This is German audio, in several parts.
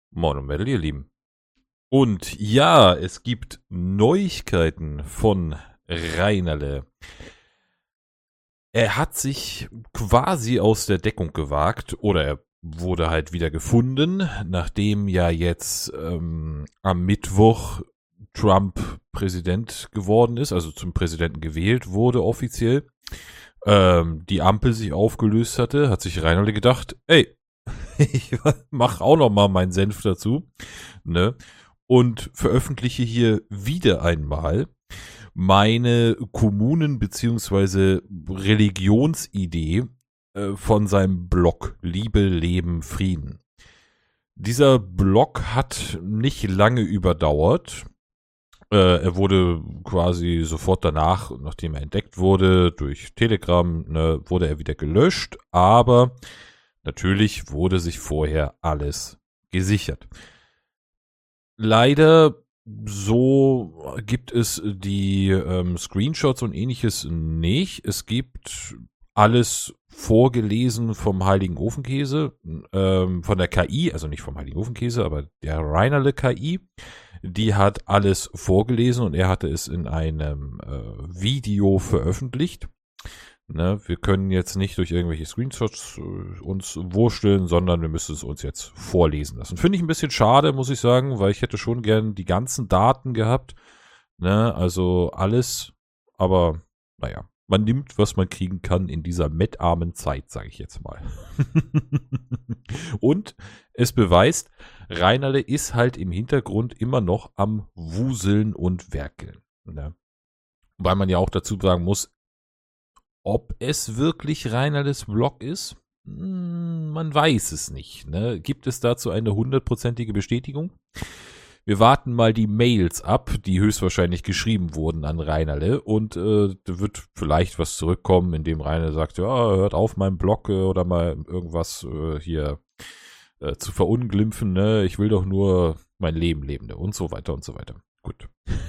Moin und Metal, ihr Lieben. Und ja, es gibt Neuigkeiten von Reinerle. Er hat sich quasi aus der Deckung gewagt, oder er wurde halt wieder gefunden, nachdem ja jetzt am Mittwoch Trump Präsident geworden ist, also zum Präsidenten gewählt wurde offiziell. Die Ampel sich aufgelöst hatte, hat sich Reinerle gedacht, ey, ich mach auch noch mal meinen Senf dazu, ne? Und veröffentliche hier wieder einmal meine Kommunen- bzw. Religionsidee von seinem Blog Liebe, Leben, Frieden. Dieser Blog hat nicht lange überdauert. Er wurde quasi sofort danach, nachdem er entdeckt wurde, durch Telegram, ne, wurde er wieder gelöscht, aber natürlich wurde sich vorher alles gesichert. Leider so gibt es die Screenshots und ähnliches nicht. Es gibt alles vorgelesen vom Heiligen Ofenkäse, von der KI, also nicht vom Heiligen Ofenkäse, aber der Reinerle KI. Die hat alles vorgelesen und er hatte es in einem Video veröffentlicht. Ne, wir können jetzt nicht durch irgendwelche Screenshots uns wursteln, sondern wir müssen es uns jetzt vorlesen lassen. Finde ich ein bisschen schade, muss ich sagen, weil ich hätte schon gern die ganzen Daten gehabt. Ne, also alles, aber naja, man nimmt, was man kriegen kann in dieser mettarmen Zeit, sage ich jetzt mal. Und es beweist, Reinerle ist halt im Hintergrund immer noch am Wuseln und Werkeln. Ne? Weil man ja auch dazu sagen muss, ob es wirklich Reinerles Blog ist, man weiß es nicht. Ne? Gibt es dazu eine 100%ige Bestätigung? Wir warten mal die Mails ab, die höchstwahrscheinlich geschrieben wurden an Reinerle und da wird vielleicht was zurückkommen, indem Reinerle sagt, ja, hört auf, meinen Blog oder mal irgendwas hier zu verunglimpfen. Ne? Ich will doch nur mein Leben leben, ne? Und so weiter und so weiter. Gut.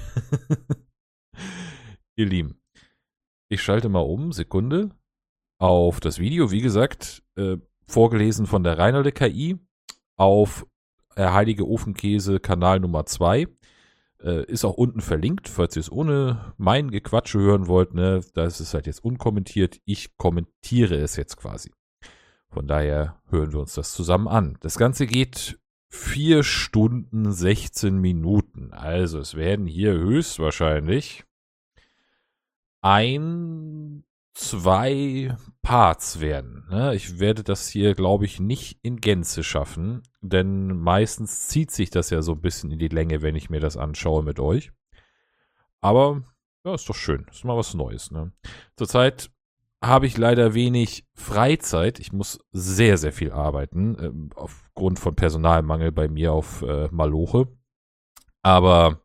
Ihr Lieben, ich schalte mal um, Sekunde, auf das Video. Wie gesagt, vorgelesen von der Reinerle KI auf Heilige Ofenkäse Kanal Nummer 2. Ist auch unten verlinkt, falls ihr es ohne mein Gequatsche hören wollt. Ne? Da ist es halt jetzt unkommentiert. Ich kommentiere es jetzt quasi. Von daher hören wir uns das zusammen an. Das Ganze geht 4 Stunden 16 Minuten. Also es werden hier höchstwahrscheinlich 2 Parts werden. Ne? Ich werde das hier, glaube ich, nicht in Gänze schaffen, denn meistens zieht sich das ja so ein bisschen in die Länge, wenn ich mir das anschaue mit euch. Aber ja, ist doch schön. Ist mal was Neues. Ne? Zurzeit habe ich leider wenig Freizeit. Ich muss sehr, sehr viel arbeiten, aufgrund von Personalmangel bei mir auf Maloche. Aber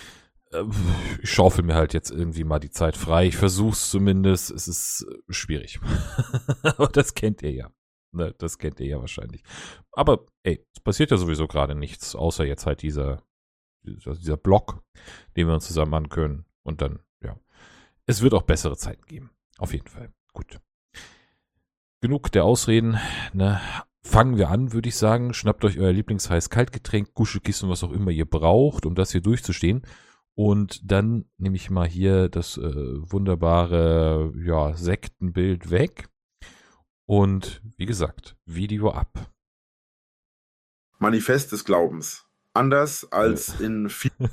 ich schaufel mir halt jetzt irgendwie mal die Zeit frei. Ich versuch's zumindest. Es ist schwierig. Aber das kennt ihr ja. Ne, das kennt ihr ja wahrscheinlich. Aber ey, es passiert ja sowieso gerade nichts, außer jetzt halt dieser Block, den wir uns zusammen ankönnen. Und dann, ja. Es wird auch bessere Zeiten geben. Auf jeden Fall. Gut. Genug der Ausreden. Ne? Fangen wir an, würde ich sagen. Schnappt euch euer Lieblings-Heiß-Kalt-Getränk, Kuschelkissen, was auch immer ihr braucht, um das hier durchzustehen. Und dann nehme ich mal hier das wunderbare Sektenbild weg. Und wie gesagt, Video ab. Manifest des Glaubens. Anders als in vielen.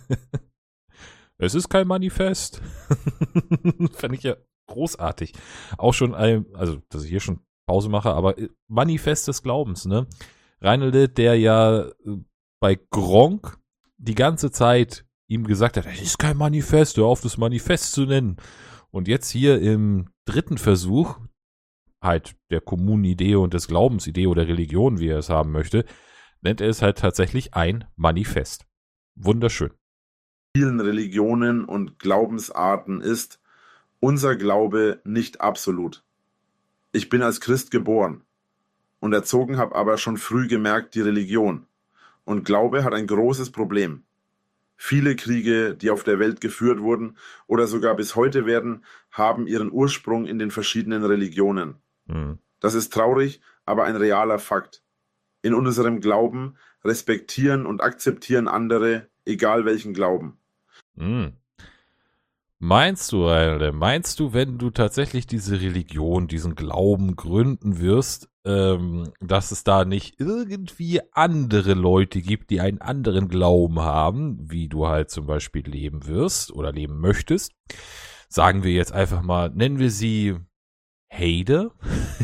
Es ist kein Manifest. Fand ich ja großartig. Auch schon, also, dass ich hier schon Pause mache, aber Manifest des Glaubens, ne? Reinerle, der ja bei Gronkh die ganze Zeit ihm gesagt hat, das ist kein Manifest, hör auf, das Manifest zu nennen. Und jetzt hier im 3. Versuch, halt der Kommunenidee und des Glaubensidee oder Religion, wie er es haben möchte, nennt er es halt tatsächlich ein Manifest. Wunderschön. Vielen Religionen und Glaubensarten ist unser Glaube nicht absolut. Ich bin als Christ geboren und erzogen, habe aber schon früh gemerkt, die Religion und Glaube hat ein großes Problem. Viele Kriege, die auf der Welt geführt wurden oder sogar bis heute werden, haben ihren Ursprung in den verschiedenen Religionen. Das ist traurig, aber ein realer Fakt. In unserem Glauben respektieren und akzeptieren andere, egal welchen Glauben. Hm. Meinst du, wenn du tatsächlich diese Religion, diesen Glauben gründen wirst, dass es da nicht irgendwie andere Leute gibt, die einen anderen Glauben haben, wie du halt zum Beispiel leben wirst oder leben möchtest? Sagen wir jetzt einfach mal, nennen wir sie Hater,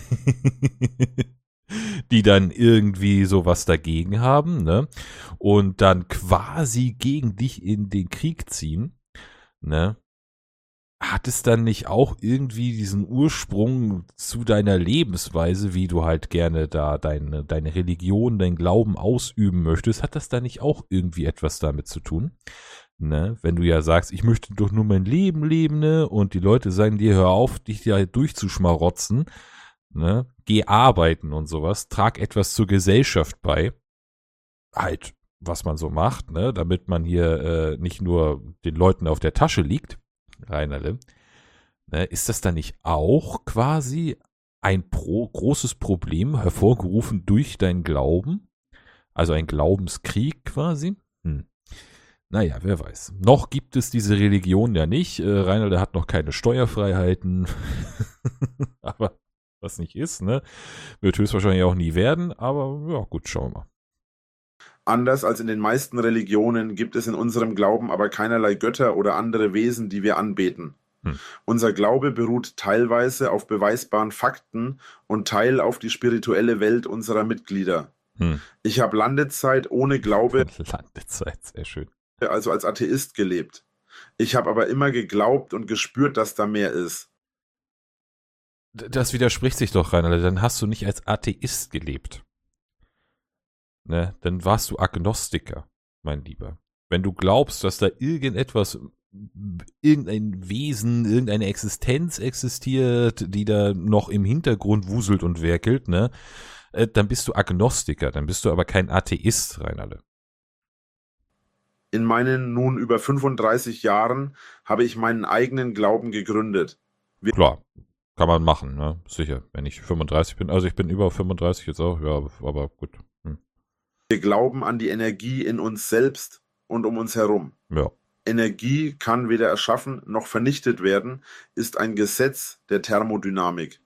die dann irgendwie sowas dagegen haben, ne? Und dann quasi gegen dich in den Krieg ziehen, ne? Hat es dann nicht auch irgendwie diesen Ursprung zu deiner Lebensweise, wie du halt gerne da deine Religion, dein Glauben ausüben möchtest? Hat das da nicht auch irgendwie etwas damit zu tun? Ne? Wenn du ja sagst, ich möchte doch nur mein Leben leben, ne? Und die Leute sagen dir, hör auf, dich da durchzuschmarotzen, ne? Geh arbeiten und sowas, trag etwas zur Gesellschaft bei. Halt, was man so macht, ne? Damit man hier nicht nur den Leuten auf der Tasche liegt. Reinerle, ne, ist das dann nicht auch quasi ein großes Problem hervorgerufen durch deinen Glauben? Also ein Glaubenskrieg quasi? Naja, wer weiß. Noch gibt es diese Religion ja nicht. Reinalde hat noch keine Steuerfreiheiten. Aber was nicht ist, ne? Wird höchstwahrscheinlich auch nie werden. Aber ja, gut, schauen wir mal. Anders als in den meisten Religionen gibt es in unserem Glauben aber keinerlei Götter oder andere Wesen, die wir anbeten. Unser Glaube beruht teilweise auf beweisbaren Fakten und Teil auf die spirituelle Welt unserer Mitglieder. Ich habe Landezeit ohne Glaube, Landezeit, sehr schön. Also als Atheist gelebt. Ich habe aber immer geglaubt und gespürt, dass da mehr ist. Das widerspricht sich doch, Rainer. Dann hast du nicht als Atheist gelebt. Ne, dann warst du Agnostiker, mein Lieber. Wenn du glaubst, dass da irgendetwas, irgendein Wesen, irgendeine Existenz existiert, die da noch im Hintergrund wuselt und werkelt, ne, dann bist du Agnostiker, dann bist du aber kein Atheist, Reinalde. In meinen nun über 35 Jahren habe ich meinen eigenen Glauben gegründet. Klar, kann man machen, ne, sicher, wenn ich 35 bin. Also ich bin über 35 jetzt auch, ja, aber gut. Wir glauben an die Energie in uns selbst und um uns herum. Ja. Energie kann weder erschaffen noch vernichtet werden, ist ein Gesetz der Thermodynamik.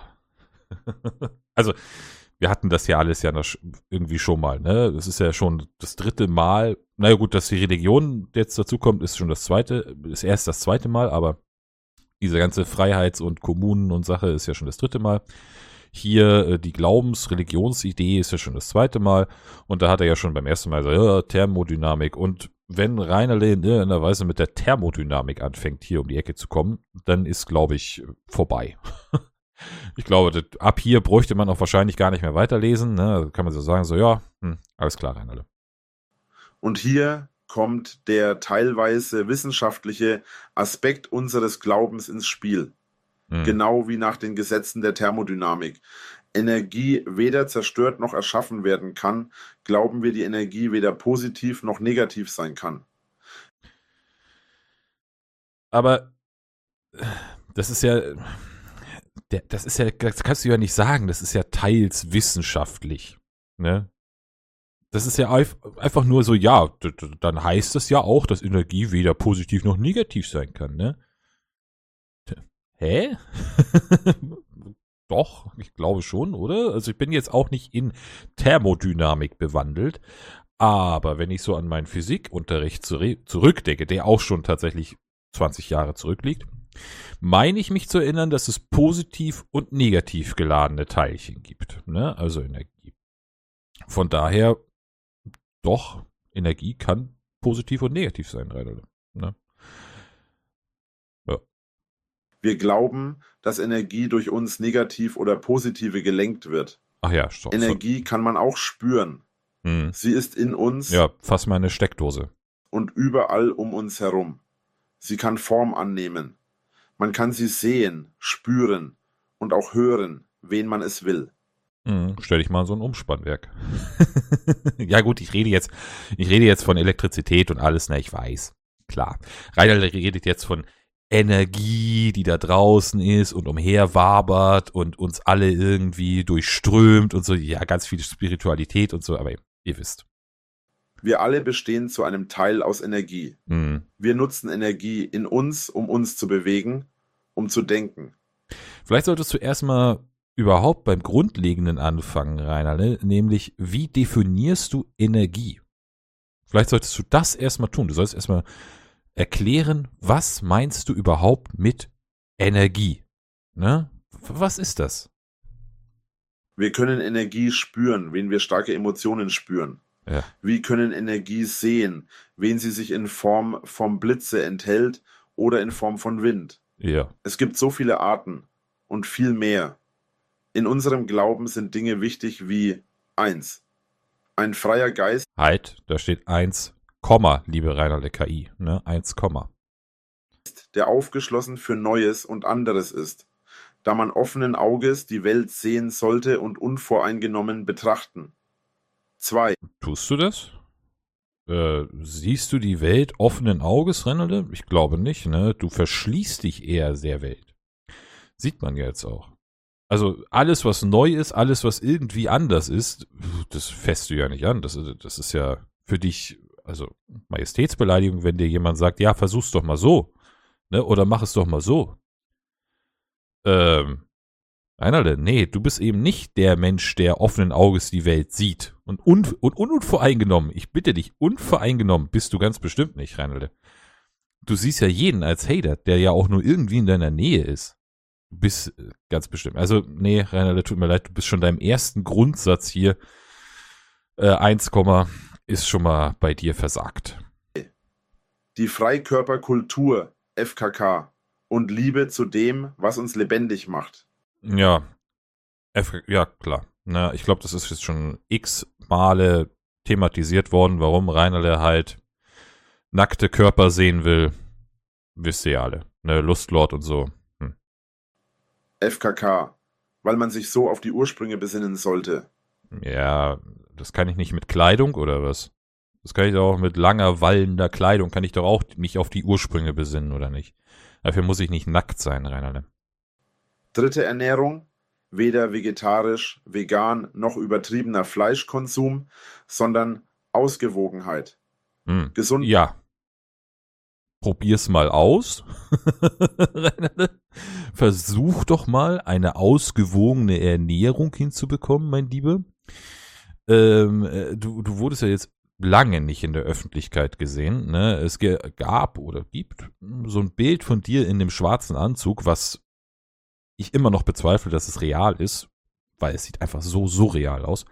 Also, wir hatten das ja alles ja irgendwie schon mal, ne? Das ist ja schon das 3. Mal. Naja gut, dass die Religion jetzt dazu kommt, ist erst das 2. Mal, aber diese ganze Freiheits- und Kommunen und Sache ist ja schon das 3. Mal. Hier die Religionsidee ist ja schon das 2. Mal und da hat er ja schon beim ersten Mal gesagt, ja, Thermodynamik, und wenn Reinalde in irgendeiner Weise mit der Thermodynamik anfängt, hier um die Ecke zu kommen, dann ist, glaube ich, vorbei. Ich glaube, ab hier bräuchte man auch wahrscheinlich gar nicht mehr weiterlesen, ne? Also kann man so sagen, so ja, alles klar, Reinalde. Und hier kommt der teilweise wissenschaftliche Aspekt unseres Glaubens ins Spiel. Genau wie nach den Gesetzen der Thermodynamik. Energie weder zerstört noch erschaffen werden kann, glauben wir, die Energie weder positiv noch negativ sein kann. Aber das kannst du ja nicht sagen, das ist ja teils wissenschaftlich, ne? Das ist ja einfach nur so, ja, dann heißt das ja auch, dass Energie weder positiv noch negativ sein kann, ne? Hä? Doch, ich glaube schon, oder? Also ich bin jetzt auch nicht in Thermodynamik bewandelt, aber wenn ich so an meinen Physikunterricht zurückdenke, der auch schon tatsächlich 20 Jahre zurückliegt, meine ich mich zu erinnern, dass es positiv und negativ geladene Teilchen gibt, ne? Also Energie. Von daher, doch, Energie kann positiv und negativ sein, Reinalde, ne? Wir glauben, dass Energie durch uns negativ oder positive gelenkt wird. Ach ja, stopp. Energie kann man auch spüren. Sie ist in uns. Ja, fass mal eine Steckdose. Und überall um uns herum. Sie kann Form annehmen. Man kann sie sehen, spüren und auch hören, wen man es will. Stell dich mal so ein Umspannwerk. Ja gut, ich rede jetzt von Elektrizität und alles, ne, ich weiß. Klar. Reinalde redet jetzt von Energie, die da draußen ist und umherwabert und uns alle irgendwie durchströmt und so. Ja, ganz viel Spiritualität und so, aber ihr wisst. Wir alle bestehen zu einem Teil aus Energie. Wir nutzen Energie in uns, um uns zu bewegen, um zu denken. Vielleicht solltest du erstmal überhaupt beim Grundlegenden anfangen, Rainer, ne? Nämlich, wie definierst du Energie? Vielleicht solltest du das erstmal tun. Du sollst erstmal erklären, was meinst du überhaupt mit Energie? Ne? Was ist das? Wir können Energie spüren, wenn wir starke Emotionen spüren. Ja. Wir können Energie sehen, wenn sie sich in Form von Blitze enthält oder in Form von Wind. Ja. Es gibt so viele Arten und viel mehr. In unserem Glauben sind Dinge wichtig wie 1. Ein freier Geist. Halt, da steht 1, liebe Rainer der KI. Ne? 1, der aufgeschlossen für Neues und anderes ist, da man offenen Auges die Welt sehen sollte und unvoreingenommen betrachten. 2. Tust du das? Siehst du die Welt offenen Auges, Rennelde? Ich glaube nicht, ne? Du verschließt dich eher der Welt. Sieht man ja jetzt auch. Also alles, was neu ist, alles, was irgendwie anders ist, das fässt du ja nicht an. Das ist ja für dich, also Majestätsbeleidigung, wenn dir jemand sagt, ja, versuch's doch mal so, ne? Oder mach es doch mal so. Reinalde, nee, du bist eben nicht der Mensch, der offenen Auges die Welt sieht. Und unvoreingenommen, ich bitte dich, unvoreingenommen bist du ganz bestimmt nicht, Reinalde. Du siehst ja jeden als Hater, der ja auch nur irgendwie in deiner Nähe ist. Du bist ganz bestimmt. Also, nee, Reinalde, tut mir leid, du bist schon deinem ersten Grundsatz hier. 1, ist schon mal bei dir versagt. Die Freikörperkultur, FKK, und Liebe zu dem, was uns lebendig macht. Ja, ja, klar. Na, ich glaube, das ist jetzt schon x Male thematisiert worden, warum Reinalde halt nackte Körper sehen will. Wisst ihr ja alle. Ne, Lustlord und so. FKK, weil man sich so auf die Ursprünge besinnen sollte. Ja, das kann ich nicht mit Kleidung oder was? Das kann ich doch auch mit langer, wallender Kleidung, kann ich doch auch nicht auf die Ursprünge besinnen, oder nicht? Dafür muss ich nicht nackt sein, Reinalde. 3. Ernährung, weder vegetarisch, vegan noch übertriebener Fleischkonsum, sondern Ausgewogenheit. Gesund. Ja. Probier's mal aus. Versuch doch mal eine ausgewogene Ernährung hinzubekommen, mein Lieber. Du wurdest ja jetzt lange nicht in der Öffentlichkeit gesehen. Ne? Es gab oder gibt so ein Bild von dir in dem schwarzen Anzug, was ich immer noch bezweifle, dass es real ist, weil es sieht einfach so surreal aus.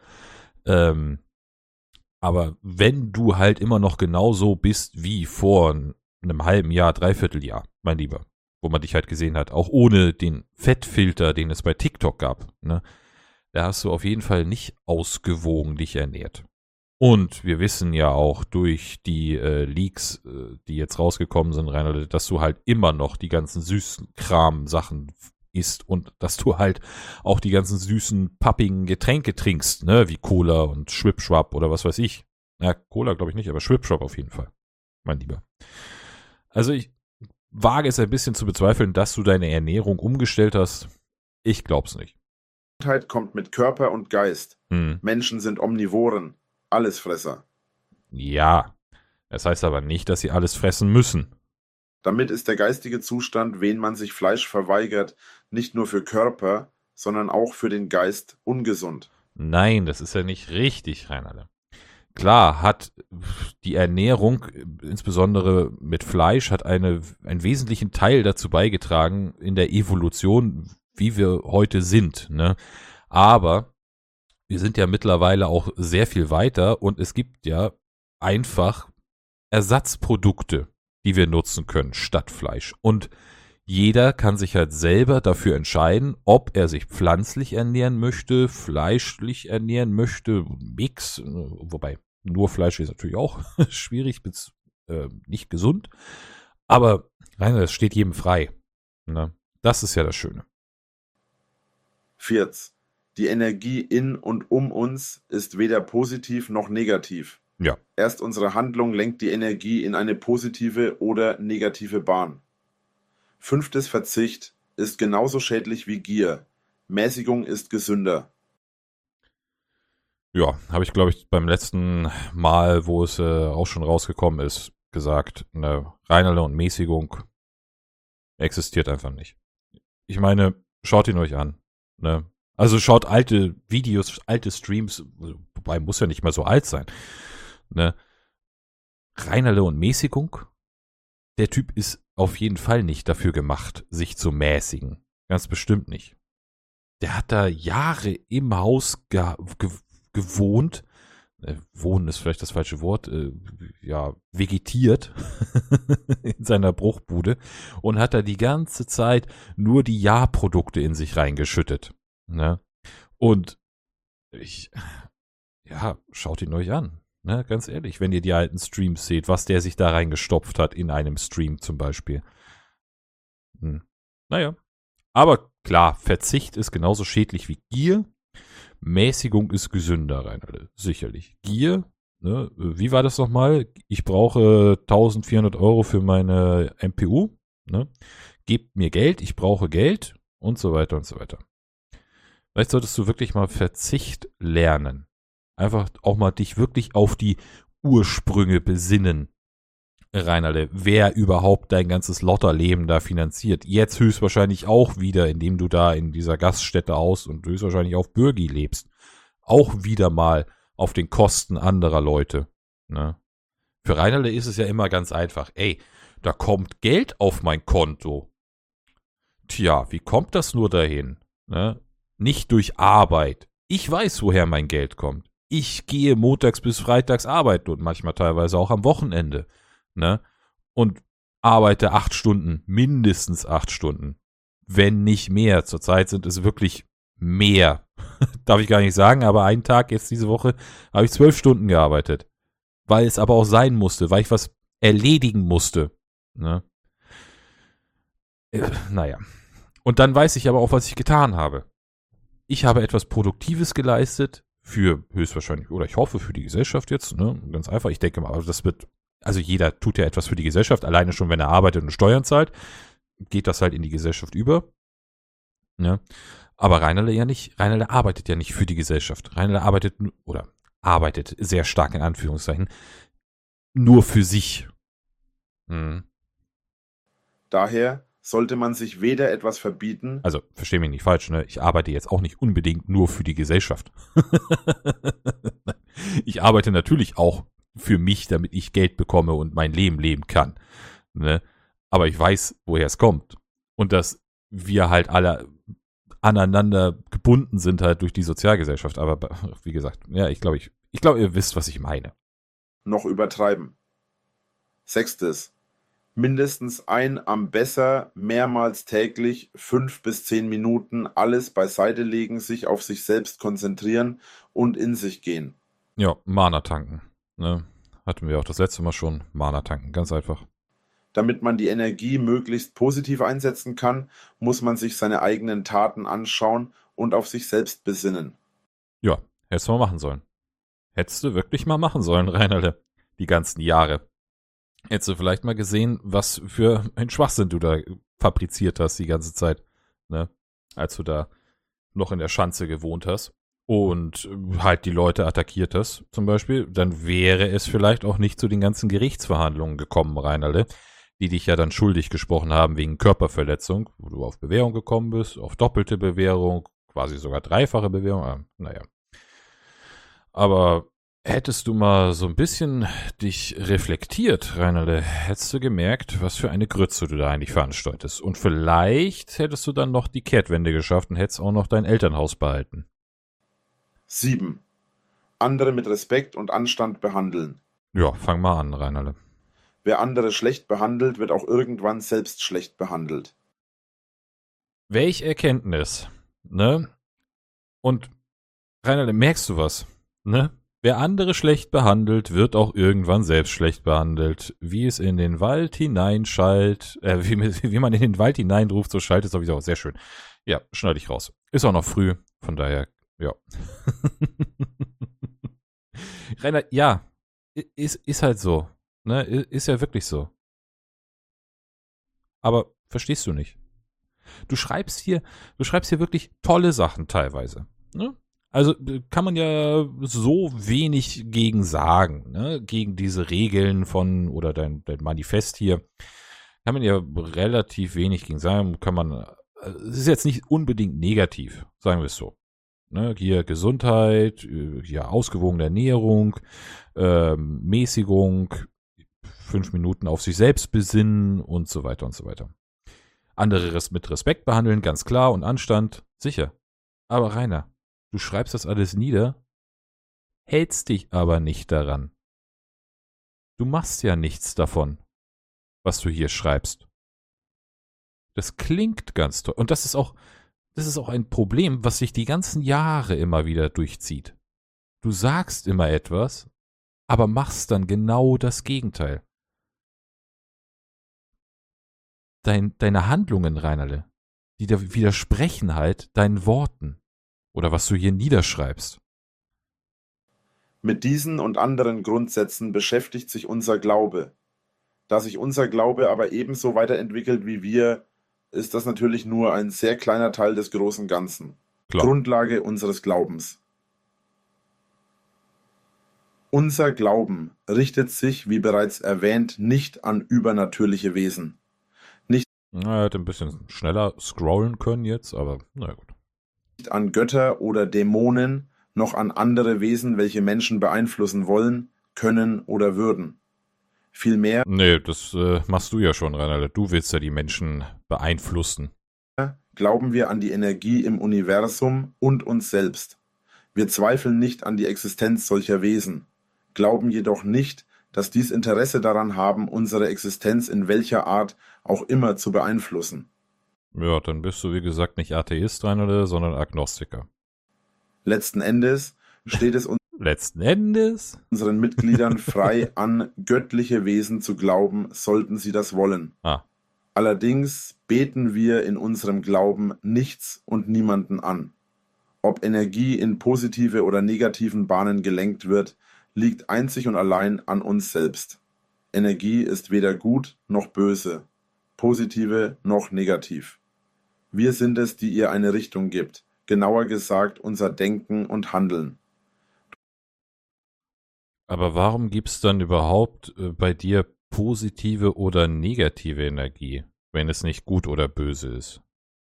Aber wenn du halt immer noch genauso bist wie vor einem halben Jahr, Dreivierteljahr, mein Lieber, wo man dich halt gesehen hat, auch ohne den Fettfilter, den es bei TikTok gab, ne, da hast du auf jeden Fall nicht ausgewogen dich ernährt. Und wir wissen ja auch durch die Leaks, die jetzt rausgekommen sind, Reinhard, dass du halt immer noch die ganzen süßen Kram-Sachen isst und dass du halt auch die ganzen süßen, pappigen Getränke trinkst, ne, wie Cola und Schwipschwapp oder was weiß ich. Ja, Cola glaube ich nicht, aber Schwipschwapp auf jeden Fall, mein Lieber. Also ich wage es ein bisschen zu bezweifeln, dass du deine Ernährung umgestellt hast. Ich glaub's nicht. Gesundheit kommt mit Körper und Geist. Menschen sind Omnivoren, Allesfresser. Ja, das heißt aber nicht, dass sie alles fressen müssen. Damit ist der geistige Zustand, wen man sich Fleisch verweigert, nicht nur für Körper, sondern auch für den Geist ungesund. Nein, das ist ja nicht richtig, Reinhard. Klar hat die Ernährung, insbesondere mit Fleisch, hat einen wesentlichen Teil dazu beigetragen in der Evolution, wie wir heute sind. Ne? Aber wir sind ja mittlerweile auch sehr viel weiter und es gibt ja einfach Ersatzprodukte, die wir nutzen können statt Fleisch. Und jeder kann sich halt selber dafür entscheiden, ob er sich pflanzlich ernähren möchte, fleischlich ernähren möchte, Mix, wobei nur Fleisch ist natürlich auch schwierig, bis nicht gesund. Aber nein, das steht jedem frei. Ne? Das ist ja das Schöne. 4. Die Energie in und um uns ist weder positiv noch negativ. Ja. Erst unsere Handlung lenkt die Energie in eine positive oder negative Bahn. 5. Verzicht ist genauso schädlich wie Gier. Mäßigung ist gesünder. Ja, habe ich, glaube ich, beim letzten Mal, wo es auch schon rausgekommen ist, gesagt. Ne, Reinerle und Mäßigung existiert einfach nicht. Ich meine, schaut ihn euch an. Ne? Also schaut alte Videos, alte Streams, wobei muss ja nicht mal so alt sein. Ne? Reinerle und Mäßigung, der Typ ist auf jeden Fall nicht dafür gemacht, sich zu mäßigen. Ganz bestimmt nicht. Der hat da Jahre im Haus gewohnt. Wohnen ist vielleicht das falsche Wort. Ja, vegetiert in seiner Bruchbude und hat da die ganze Zeit nur die Ja-Produkte in sich reingeschüttet. Ne? Und schaut ihn euch an. Ne, ganz ehrlich, wenn ihr die alten Streams seht, was der sich da reingestopft hat in einem Stream zum Beispiel. Naja. Aber klar, Verzicht ist genauso schädlich wie Gier. Mäßigung ist gesünder, Reinhard. Sicherlich. Gier, ne, wie war das nochmal? Ich brauche 1400 Euro für meine MPU. Ne? Gebt mir Geld, ich brauche Geld und so weiter und so weiter. Vielleicht solltest du wirklich mal Verzicht lernen. Einfach auch mal dich wirklich auf die Ursprünge besinnen, Reinerle, wer überhaupt dein ganzes Lotterleben da finanziert. Jetzt höchstwahrscheinlich auch wieder, indem du da in dieser Gaststätte aus und höchstwahrscheinlich auf Bürgi lebst. Auch wieder mal auf den Kosten anderer Leute. Ne? Für Reinerle ist es ja immer ganz einfach. Ey, da kommt Geld auf mein Konto. Tja, wie kommt das nur dahin? Ne? Nicht durch Arbeit. Ich weiß, woher mein Geld kommt. Ich gehe montags bis freitags arbeiten und manchmal teilweise auch am Wochenende. Ne? Und arbeite 8 Stunden, mindestens 8 Stunden. Wenn nicht mehr. Zurzeit sind es wirklich mehr. Darf ich gar nicht sagen, aber einen Tag jetzt diese Woche habe ich 12 Stunden gearbeitet. Weil es aber auch sein musste, weil ich was erledigen musste. Ne? Naja. Und dann weiß ich aber auch, was ich getan habe. Ich habe etwas Produktives geleistet für höchstwahrscheinlich, oder ich hoffe für die Gesellschaft jetzt, ne? Ganz einfach. Ich denke mal, das wird, also jeder tut ja etwas für die Gesellschaft, alleine schon, wenn er arbeitet und Steuern zahlt, geht das halt in die Gesellschaft über. Ne? Aber Reinerle ja nicht. Reinerle arbeitet ja nicht für die Gesellschaft. Reinerle arbeitet sehr stark in Anführungszeichen nur für sich. Mhm. Daher sollte man sich weder etwas verbieten. Also, versteh mich nicht falsch, ne? Ich arbeite jetzt auch nicht unbedingt nur für die Gesellschaft. Ich arbeite natürlich auch für mich, damit ich Geld bekomme und mein Leben leben kann. Ne? Aber ich weiß, woher es kommt. Und dass wir halt alle aneinander gebunden sind halt durch die Sozialgesellschaft. Aber wie gesagt, ja, ich glaube, ihr wisst, was ich meine. Noch übertreiben. 6. Mindestens am besser mehrmals täglich 5 bis 10 Minuten alles beiseite legen, sich auf sich selbst konzentrieren und in sich gehen. Ja, Mana tanken. Ne? Hatten wir auch das letzte Mal schon. Mana tanken, ganz einfach. Damit man die Energie möglichst positiv einsetzen kann, muss man sich seine eigenen Taten anschauen und auf sich selbst besinnen. Ja, hättest du mal machen sollen. Hättest du wirklich mal machen sollen, Reinerle. Die ganzen Jahre. Hättest du vielleicht mal gesehen, was für ein Schwachsinn du da fabriziert hast die ganze Zeit, ne? Als du da noch in der Schanze gewohnt hast und halt die Leute attackiert hast, zum Beispiel, dann wäre es vielleicht auch nicht zu den ganzen Gerichtsverhandlungen gekommen, Reinerle, die dich ja dann schuldig gesprochen haben wegen Körperverletzung, wo du auf Bewährung gekommen bist, auf doppelte Bewährung, quasi sogar 3-fache Bewährung, naja. Aber hättest du mal so ein bisschen dich reflektiert, Reinerle, hättest du gemerkt, was für eine Grütze du da eigentlich veranstaltest. Und vielleicht hättest du dann noch die Kehrtwende geschafft und hättest auch noch dein Elternhaus behalten. 7. Andere mit Respekt und Anstand behandeln. Ja, fang mal an, Reinerle. Wer andere schlecht behandelt, wird auch irgendwann selbst schlecht behandelt. Welch Erkenntnis, ne? Und, Reinerle, merkst du was, ne? Wer andere schlecht behandelt, wird auch irgendwann selbst schlecht behandelt. Wie es in den Wald hineinschallt, wie man in den Wald hineindruft, so schallt es sowieso auch sehr schön. Ja, schneide ich raus. Ist auch noch früh, von daher, ja. Rainer, ja, ist halt so. Ne, ist ja wirklich so. Aber verstehst du nicht. Du schreibst hier wirklich tolle Sachen teilweise. Ne? Also kann man ja so wenig gegen sagen, ne? Gegen diese Regeln von, oder dein Manifest hier, kann man ja relativ wenig gegen sagen. Es ist jetzt nicht unbedingt negativ, sagen wir es so. Ne? Hier Gesundheit, hier ausgewogene Ernährung, Mäßigung, 5 Minuten auf sich selbst besinnen und so weiter und so weiter. Andere mit Respekt behandeln, ganz klar, und Anstand, sicher. Aber Rainer, du schreibst das alles nieder, hältst dich aber nicht daran. Du machst ja nichts davon, was du hier schreibst. Das klingt ganz toll. Und das ist auch ein Problem, was sich die ganzen Jahre immer wieder durchzieht. Du sagst immer etwas, aber machst dann genau das Gegenteil. Deine Handlungen, Reinerle, die da widersprechen halt deinen Worten oder was du hier niederschreibst. Mit diesen und anderen Grundsätzen beschäftigt sich unser Glaube. Da sich unser Glaube aber ebenso weiterentwickelt wie wir, ist das natürlich nur ein sehr kleiner Teil des großen Ganzen. Klar. Grundlage unseres Glaubens. Unser Glauben richtet sich, wie bereits erwähnt, nicht an übernatürliche Wesen. Er hätte ein bisschen schneller scrollen können jetzt, aber naja gut. Nicht an Götter oder Dämonen, noch an andere Wesen, welche Menschen beeinflussen wollen, können oder würden. Vielmehr Nee, das machst du ja schon, Rainer. Du willst ja die Menschen beeinflussen. glauben wir an die Energie im Universum und uns selbst. Wir zweifeln nicht an die Existenz solcher Wesen, glauben jedoch nicht, dass dies Interesse daran haben, unsere Existenz in welcher Art auch immer zu beeinflussen. Ja, dann bist du wie gesagt nicht Atheist, Rainer, sondern Agnostiker. Letzten Endes steht es unseren Mitgliedern frei, an göttliche Wesen zu glauben, sollten sie das wollen. Allerdings beten wir in unserem Glauben nichts und niemanden an. Ob Energie in positive oder negativen Bahnen gelenkt wird, liegt einzig und allein an uns selbst. Energie ist weder gut noch böse, positive noch negativ. Wir sind es, die ihr eine Richtung gibt, genauer gesagt unser Denken und Handeln. Aber warum gibt's dann überhaupt bei dir positive oder negative Energie, wenn es nicht gut oder böse ist?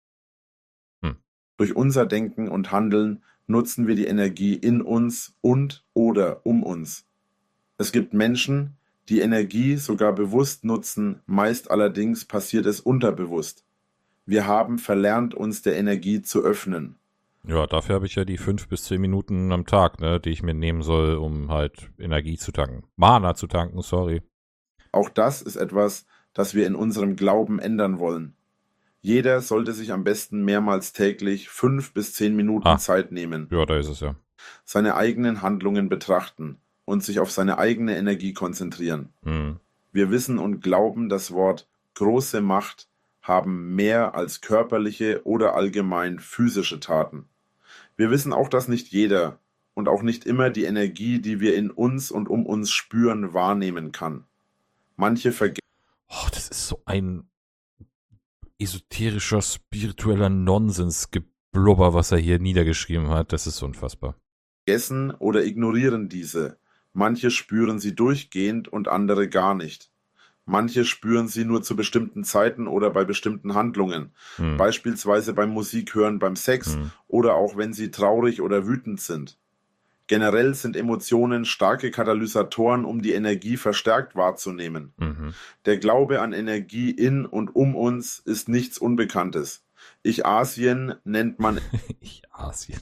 Durch unser Denken und Handeln nutzen wir die Energie in uns und oder um uns. Es gibt Menschen, die Energie sogar bewusst nutzen, meist allerdings passiert es unterbewusst. Wir haben verlernt, uns der Energie zu öffnen. Ja, dafür habe ich ja die 5 bis 10 Minuten am Tag, ne, die ich mir nehmen soll, um halt Energie zu tanken. Mana zu tanken, sorry. Auch das ist etwas, das wir in unserem Glauben ändern wollen. Jeder sollte sich am besten mehrmals täglich 5 bis 10 Minuten Zeit nehmen. Ja, da ist es ja. Seine eigenen Handlungen betrachten und sich auf seine eigene Energie konzentrieren. Wir wissen und glauben, das Wort große Macht haben mehr als körperliche oder allgemein physische Taten. Wir wissen auch, dass nicht jeder und auch nicht immer die Energie, die wir in uns und um uns spüren, wahrnehmen kann. Manche vergessen. Oh, das ist so ein esoterischer, spiritueller Nonsensgeblubber, was er hier niedergeschrieben hat. Das ist unfassbar. Vergessen oder ignorieren diese. Manche spüren sie durchgehend und andere gar nicht. Manche spüren sie nur zu bestimmten Zeiten oder bei bestimmten Handlungen, beispielsweise beim Musikhören, beim Sex oder auch wenn sie traurig oder wütend sind. Generell sind Emotionen starke Katalysatoren, um die Energie verstärkt wahrzunehmen. Der Glaube an Energie in und um uns ist nichts Unbekanntes. Ich-Asien nennt man Ich-Asien.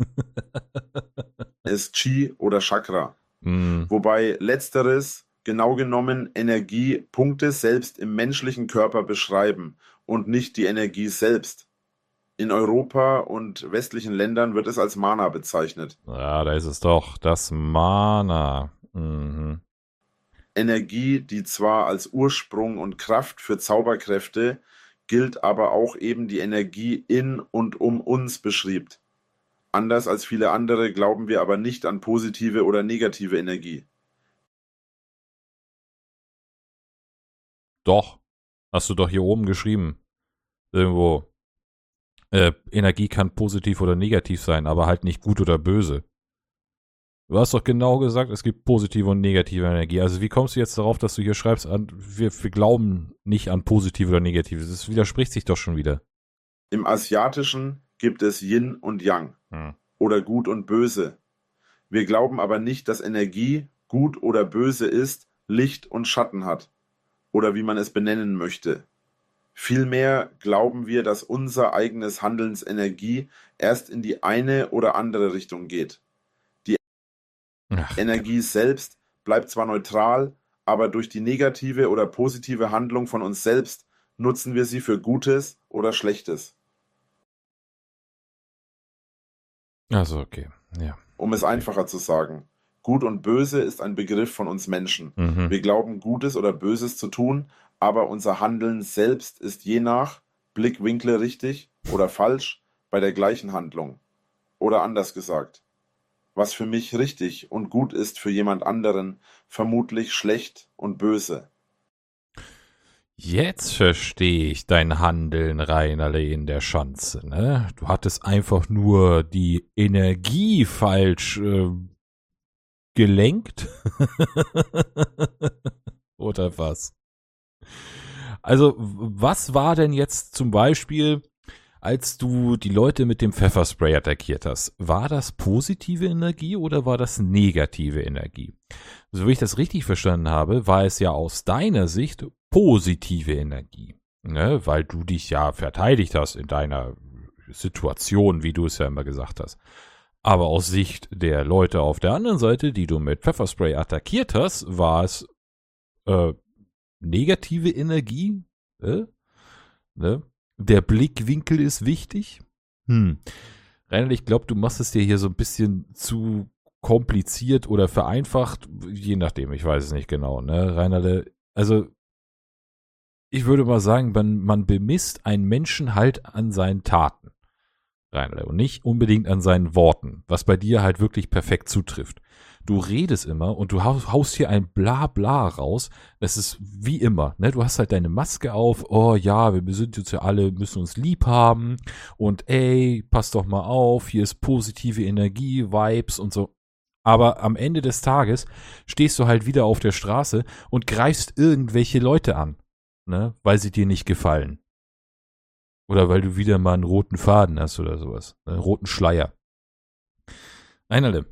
es Chi oder Chakra, wobei letzteres genau genommen Energiepunkte selbst im menschlichen Körper beschreiben und nicht die Energie selbst. In Europa und westlichen Ländern wird es als Mana bezeichnet. Ja, da ist es doch, das Mana. Energie, die zwar als Ursprung und Kraft für Zauberkräfte gilt, aber auch eben die Energie in und um uns beschreibt. Anders als viele andere glauben wir aber nicht an positive oder negative Energie. Doch. Hast du doch hier oben geschrieben. Irgendwo. Energie kann positiv oder negativ sein, aber halt nicht gut oder böse. Du hast doch genau gesagt, es gibt positive und negative Energie. Also wie kommst du jetzt darauf, dass du hier schreibst, wir glauben nicht an positive oder negative? Das widerspricht sich doch schon wieder. Im Asiatischen gibt es Yin und Yang oder Gut und Böse. Wir glauben aber nicht, dass Energie gut oder böse ist, Licht und Schatten hat oder wie man es benennen möchte. Vielmehr glauben wir, dass unser eigenes Handelns Energie erst in die eine oder andere Richtung geht. Die Energie selbst bleibt zwar neutral, aber durch die negative oder positive Handlung von uns selbst nutzen wir sie für Gutes oder Schlechtes. Also okay, ja. Um es einfacher zu sagen, Gut und Böse ist ein Begriff von uns Menschen. Wir glauben, Gutes oder Böses zu tun, aber unser Handeln selbst ist je nach Blickwinkel richtig oder falsch bei der gleichen Handlung. Oder anders gesagt, was für mich richtig und gut ist für jemand anderen, vermutlich schlecht und böse. Jetzt verstehe ich dein Handeln, Reinerle, in der Schanze, ne? Du hattest einfach nur die Energie falsch gelenkt. Oder was? Also, was war denn jetzt zum Beispiel, als du die Leute mit dem Pfefferspray attackiert hast? War das positive Energie oder war das negative Energie? So wie ich das richtig verstanden habe, war es ja aus deiner Sicht positive Energie, ne? Weil du dich ja verteidigt hast in deiner Situation, wie du es ja immer gesagt hast. Aber aus Sicht der Leute auf der anderen Seite, die du mit Pfefferspray attackiert hast, war es negative Energie. Ne? Der Blickwinkel ist wichtig. Reinhard, ich glaube, du machst es dir hier so ein bisschen zu kompliziert oder vereinfacht, je nachdem, ich weiß es nicht genau. Ne? Reinhard, also ich würde mal sagen, man bemisst einen Menschen halt an seinen Taten. Reinle, und nicht unbedingt an seinen Worten, was bei dir halt wirklich perfekt zutrifft. Du redest immer und du haust hier ein Blabla raus. Das ist wie immer, ne? Du hast halt deine Maske auf. Oh ja, wir sind jetzt ja alle, müssen uns lieb haben. Und ey, pass doch mal auf, hier ist positive Energie, Vibes und so. Aber am Ende des Tages stehst du halt wieder auf der Straße und greifst irgendwelche Leute an, ne? Weil sie dir nicht gefallen. Oder weil du wieder mal einen roten Faden hast oder sowas. Einen roten Schleier. Einerle,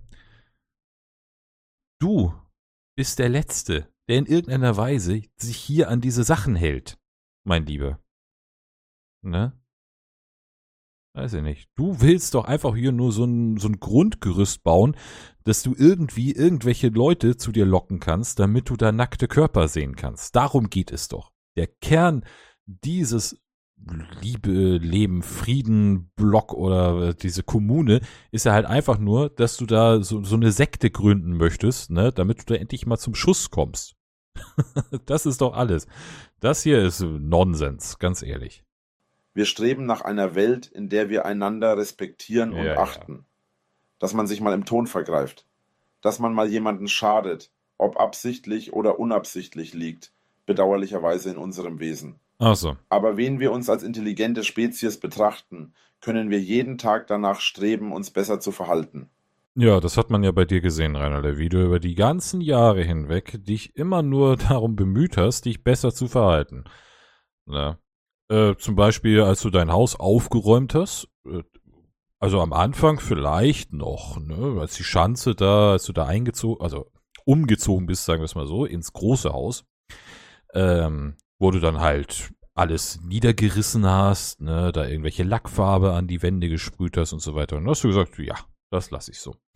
du bist der Letzte, der in irgendeiner Weise sich hier an diese Sachen hält, mein Lieber. Ne? Weiß ich nicht. Du willst doch einfach hier nur so ein Grundgerüst bauen, dass du irgendwie irgendwelche Leute zu dir locken kannst, damit du da nackte Körper sehen kannst. Darum geht es doch. Der Kern dieses Liebe, Leben, Frieden, Block oder diese Kommune ist ja halt einfach nur, dass du da so eine Sekte gründen möchtest, ne, damit du da endlich mal zum Schuss kommst. Das ist doch alles. Das hier ist Nonsens, ganz ehrlich. Wir streben nach einer Welt, in der wir einander respektieren und achten. Dass man sich mal im Ton vergreift. Dass man mal jemanden schadet, ob absichtlich oder unabsichtlich, liegt bedauerlicherweise in unserem Wesen. Ach so. Aber wen wir uns als intelligente Spezies betrachten, können wir jeden Tag danach streben, uns besser zu verhalten. Ja, das hat man ja bei dir gesehen, Rainer, wie du über die ganzen Jahre hinweg dich immer nur darum bemüht hast, dich besser zu verhalten. Na, zum Beispiel, als du dein Haus aufgeräumt hast, also am Anfang vielleicht noch, ne, als die Schanze da, als du da umgezogen bist, sagen wir es mal so, ins große Haus, wo du dann halt alles niedergerissen hast, ne, da irgendwelche Lackfarbe an die Wände gesprüht hast und so weiter. Und dann hast du gesagt, ja, das lasse ich so.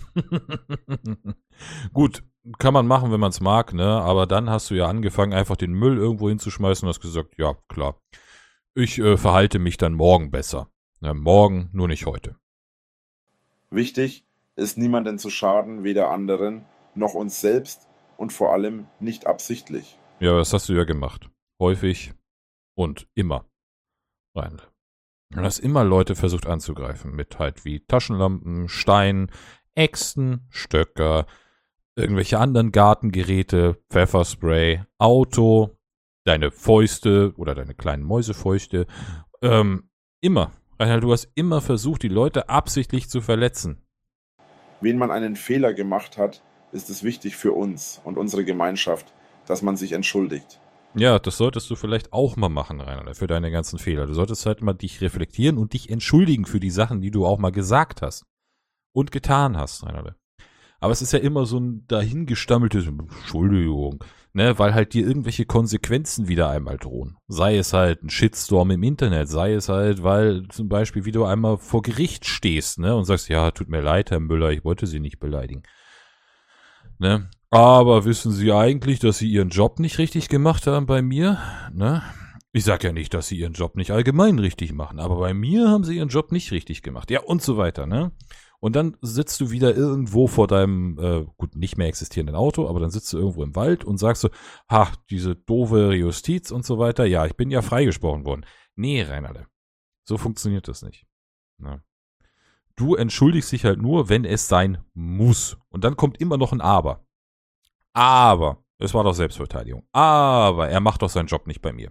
Gut, kann man machen, wenn man es mag, ne, aber dann hast du ja angefangen, einfach den Müll irgendwo hinzuschmeißen und hast gesagt, ja, klar, ich verhalte mich dann morgen besser. Ja, morgen, nur nicht heute. Wichtig ist, niemanden zu schaden, weder anderen noch uns selbst und vor allem nicht absichtlich. Ja, das hast du ja gemacht. Häufig und immer. Rein. Du hast immer Leute versucht anzugreifen mit halt wie Taschenlampen, Steinen, Äxten, Stöcker, irgendwelche anderen Gartengeräte, Pfefferspray, Auto, deine Fäuste oder deine kleinen Mäusefäuste. Immer. Reinhard, du hast immer versucht, die Leute absichtlich zu verletzen. Wenn man einen Fehler gemacht hat, ist es wichtig für uns und unsere Gemeinschaft, dass man sich entschuldigt. Ja, das solltest du vielleicht auch mal machen, Reinhard, für deine ganzen Fehler. Du solltest halt mal dich reflektieren und dich entschuldigen für die Sachen, die du auch mal gesagt hast und getan hast, Reinhard. Aber es ist ja immer so ein dahingestammeltes Entschuldigung, ne, weil halt dir irgendwelche Konsequenzen wieder einmal drohen. Sei es halt ein Shitstorm im Internet, sei es halt, weil zum Beispiel, wie du einmal vor Gericht stehst, ne, und sagst, ja, tut mir leid, Herr Müller, ich wollte Sie nicht beleidigen. Ne? Aber wissen Sie eigentlich, dass Sie Ihren Job nicht richtig gemacht haben bei mir? Ne? Ich sag ja nicht, dass Sie Ihren Job nicht allgemein richtig machen, aber bei mir haben Sie Ihren Job nicht richtig gemacht. Ja, und so weiter, ne? Und dann sitzt du wieder irgendwo vor deinem, gut, nicht mehr existierenden Auto, aber dann sitzt du irgendwo im Wald und sagst so, ha, diese doofe Justiz und so weiter, ja, ich bin ja freigesprochen worden. Nee, Reinhard, so funktioniert das nicht. Ne? Du entschuldigst dich halt nur, wenn es sein muss. Und dann kommt immer noch ein Aber. Aber, es war doch Selbstverteidigung. Aber er macht doch seinen Job nicht bei mir.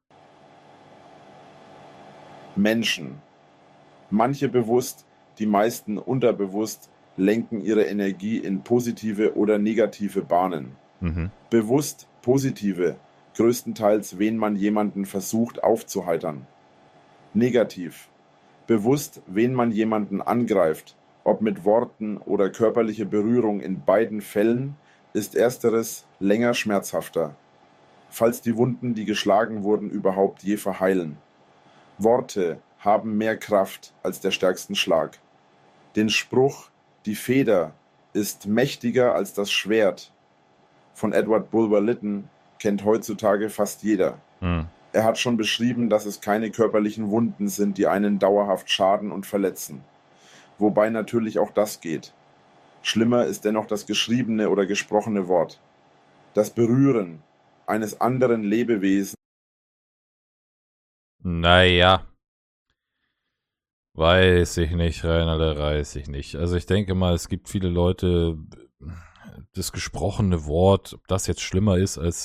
Menschen. Manche bewusst, die meisten unterbewusst, lenken ihre Energie in positive oder negative Bahnen. Bewusst positive, größtenteils, wen man jemanden versucht aufzuheitern. Negativ. Bewusst, wen man jemanden angreift, ob mit Worten oder körperliche Berührung. In beiden Fällen ist ersteres länger schmerzhafter, falls die Wunden, die geschlagen wurden, überhaupt je verheilen. Worte haben mehr Kraft als der stärksten Schlag. Den Spruch, die Feder ist mächtiger als das Schwert, von Edward Bulwer Lytton, kennt heutzutage fast jeder. Er hat schon beschrieben, dass es keine körperlichen Wunden sind, die einen dauerhaft schaden und verletzen. Wobei natürlich auch das geht. Schlimmer ist dennoch das geschriebene oder gesprochene Wort. Das Berühren eines anderen Lebewesens. Naja. Weiß ich nicht, Reinhard, weiß ich nicht. Also ich denke mal, es gibt viele Leute, das gesprochene Wort, ob das jetzt schlimmer ist als...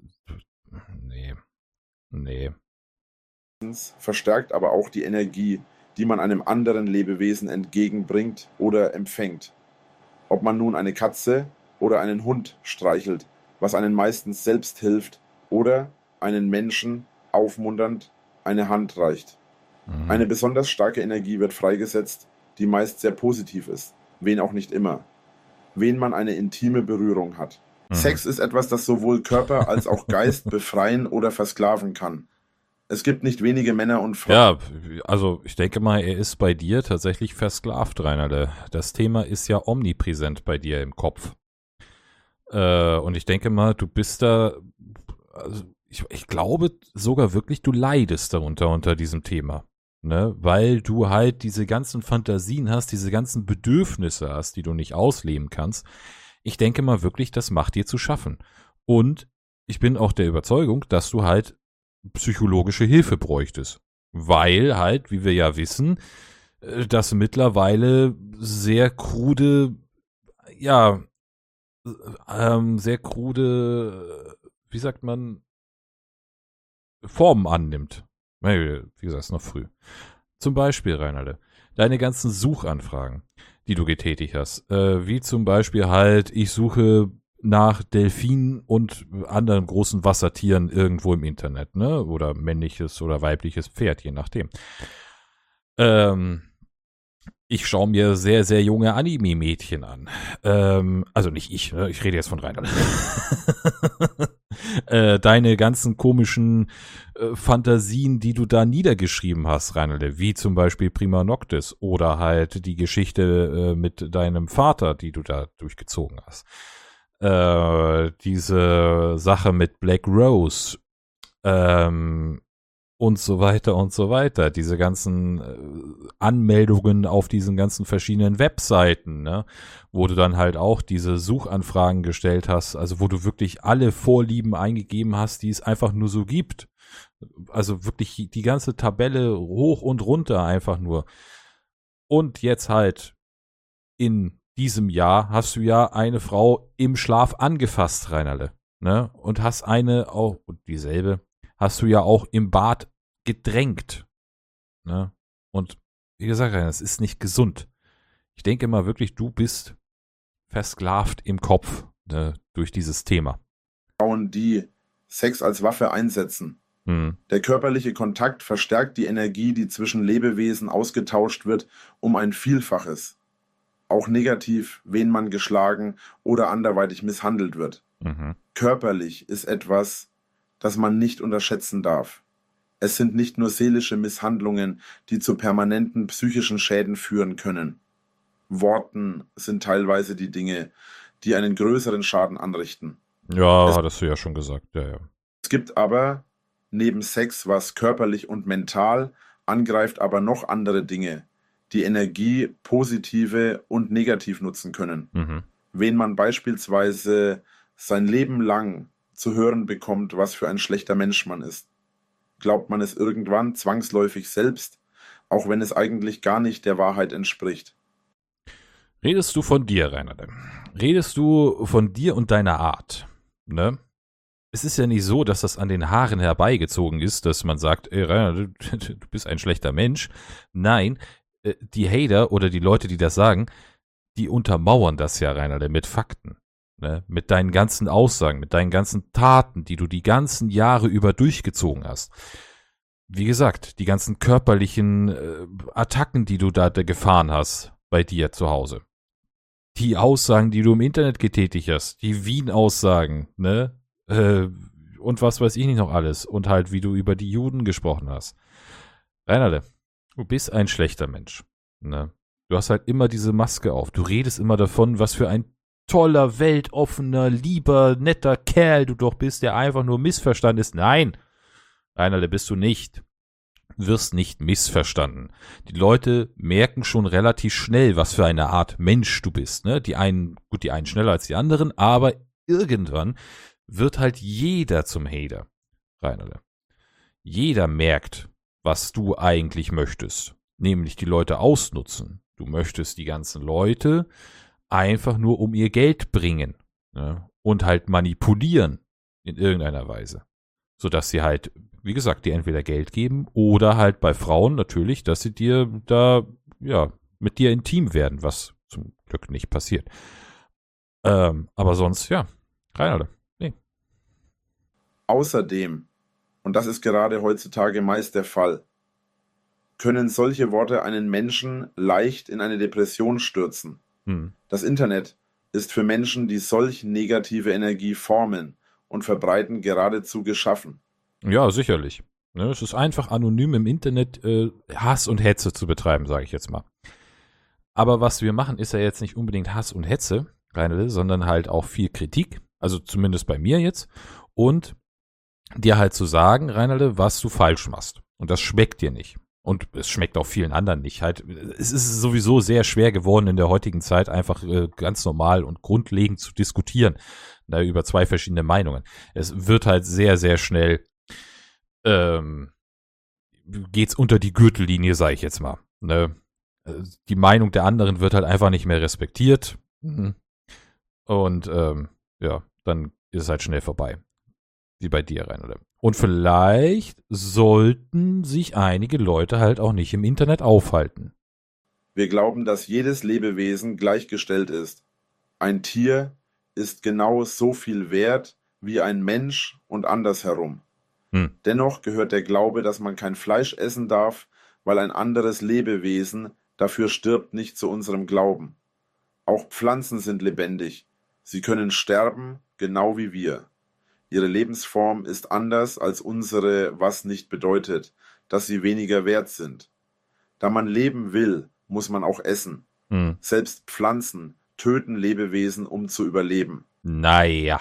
Nee. Verstärkt aber auch die Energie, die man einem anderen Lebewesen entgegenbringt oder empfängt. Ob man nun eine Katze oder einen Hund streichelt, was einen meistens selbst hilft, oder einen Menschen aufmunternd eine Hand reicht. Eine besonders starke Energie wird freigesetzt, die meist sehr positiv ist, wen auch nicht immer, wen man eine intime Berührung hat. Sex ist etwas, das sowohl Körper als auch Geist befreien oder versklaven kann. Es gibt nicht wenige Männer und Frauen. Ja, also ich denke mal, er ist bei dir tatsächlich versklavt, Reinhard. Das Thema ist ja omnipräsent bei dir im Kopf. Und ich denke mal, du bist da, also ich glaube sogar wirklich, du leidest darunter unter diesem Thema. Ne? Weil du halt diese ganzen Fantasien hast, diese ganzen Bedürfnisse hast, die du nicht ausleben kannst. Ich denke mal wirklich, das macht dir zu schaffen. Und ich bin auch der Überzeugung, dass du halt psychologische Hilfe bräuchtest. Weil halt, wie wir ja wissen, dass mittlerweile sehr krude, wie sagt man, Formen annimmt. Wie gesagt, es ist noch früh. Zum Beispiel, Reinhard, deine ganzen Suchanfragen, die du getätigt hast, wie zum Beispiel halt, ich suche nach Delfinen und anderen großen Wassertieren irgendwo im Internet, ne? Oder männliches oder weibliches Pferd, je nachdem. Ich schaue mir sehr, sehr junge Anime-Mädchen an. Also nicht ich, ne? Ich rede jetzt von Reinhard. Deine ganzen komischen Fantasien, die du da niedergeschrieben hast, Reinhard, wie zum Beispiel Prima Noctis oder halt die Geschichte mit deinem Vater, die du da durchgezogen hast. Diese Sache mit Black Rose und so weiter und so weiter. Diese ganzen Anmeldungen auf diesen ganzen verschiedenen Webseiten, ne? Wo du dann halt auch diese Suchanfragen gestellt hast, also wo du wirklich alle Vorlieben eingegeben hast, die es einfach nur so gibt. Also wirklich die ganze Tabelle hoch und runter einfach nur. Und jetzt halt in diesem Jahr hast du ja eine Frau im Schlaf angefasst, Reinhard. ne? Und hast eine auch, und dieselbe, hast du ja auch im Bad gedrängt, ne? Und wie gesagt, das ist nicht gesund. Ich denke mal wirklich, du bist versklavt im Kopf, ne, durch dieses Thema. Frauen, die Sex als Waffe einsetzen. Hm. Der körperliche Kontakt verstärkt die Energie, die zwischen Lebewesen ausgetauscht wird, um ein Vielfaches. Auch negativ, wen man geschlagen oder anderweitig misshandelt wird. Mhm. Körperlich ist etwas, das man nicht unterschätzen darf. Es sind nicht nur seelische Misshandlungen, die zu permanenten psychischen Schäden führen können. Worten sind teilweise die Dinge, die einen größeren Schaden anrichten. Ja, hattest du ja schon gesagt, ja. Es gibt aber neben Sex, was körperlich und mental angreift, aber noch andere Dinge, die Energie positive und negativ nutzen können. Mhm. Wen man beispielsweise sein Leben lang zu hören bekommt, was für ein schlechter Mensch man ist. Glaubt man es irgendwann zwangsläufig selbst, auch wenn es eigentlich gar nicht der Wahrheit entspricht. Redest du von dir, Rainer? Redest du von dir und deiner Art? Ne? Es ist ja nicht so, dass das an den Haaren herbeigezogen ist, dass man sagt, ey Rainer, du bist ein schlechter Mensch. Nein, die Hater oder die Leute, die das sagen, die untermauern das ja, Rainer, mit Fakten. Ne? Mit deinen ganzen Aussagen, mit deinen ganzen Taten, die du die ganzen Jahre über durchgezogen hast. Wie gesagt, die ganzen körperlichen Attacken, die du da gefahren hast bei dir zu Hause. Die Aussagen, die du im Internet getätigt hast, die Wien-Aussagen, ne? Und was weiß ich nicht noch alles. Und halt, wie du über die Juden gesprochen hast. Reinhard, du bist ein schlechter Mensch. Ne? Du hast halt immer diese Maske auf. Du redest immer davon, was für ein toller, weltoffener, lieber, netter Kerl du doch bist, der einfach nur missverstanden ist. Nein, Reinhard, bist du nicht. Wirst nicht missverstanden. Die Leute merken schon relativ schnell, was für eine Art Mensch du bist. Ne? Die einen schneller als die anderen, aber irgendwann wird halt jeder zum Hater, Reinhard. Jeder merkt, was du eigentlich möchtest. Nämlich die Leute ausnutzen. Du möchtest die ganzen Leute einfach nur um ihr Geld bringen. Ne? Und halt manipulieren in irgendeiner Weise. Sodass sie halt, wie gesagt, dir entweder Geld geben oder halt bei Frauen natürlich, dass sie dir da, ja, mit dir intim werden, was zum Glück nicht passiert. Aber sonst, ja, Reinhard, nee. Außerdem, und das ist gerade heutzutage meist der Fall, können solche Worte einen Menschen leicht in eine Depression stürzen. Das Internet ist für Menschen, die solch negative Energie formen und verbreiten, geradezu geschaffen. Ja, sicherlich. Ne, es ist einfach anonym im Internet Hass und Hetze zu betreiben, sage ich jetzt mal. Aber was wir machen, ist ja jetzt nicht unbedingt Hass und Hetze, sondern halt auch viel Kritik, also zumindest bei mir jetzt, und dir halt zu sagen, Reinalde, was du falsch machst. Und das schmeckt dir nicht. Und es schmeckt auch vielen anderen nicht. Halt, es ist sowieso sehr schwer geworden in der heutigen Zeit, einfach ganz normal und grundlegend zu diskutieren, über zwei verschiedene Meinungen. Es wird halt sehr, sehr schnell geht's unter die Gürtellinie, sage ich jetzt mal. Ne? Die Meinung der anderen wird halt einfach nicht mehr respektiert. Und ja, dann ist es halt schnell vorbei. Wie bei dir, Reinhard. Und vielleicht sollten sich einige Leute halt auch nicht im Internet aufhalten. Wir glauben, dass jedes Lebewesen gleichgestellt ist. Ein Tier ist genau so viel wert wie ein Mensch und andersherum. Dennoch gehört der Glaube, dass man kein Fleisch essen darf, weil ein anderes Lebewesen dafür stirbt, nicht zu unserem Glauben. Auch Pflanzen sind lebendig. Sie können sterben, genau wie wir. Ihre Lebensform ist anders als unsere, was nicht bedeutet, dass sie weniger wert sind. Da man leben will, muss man auch essen. Selbst Pflanzen töten Lebewesen, um zu überleben. Naja.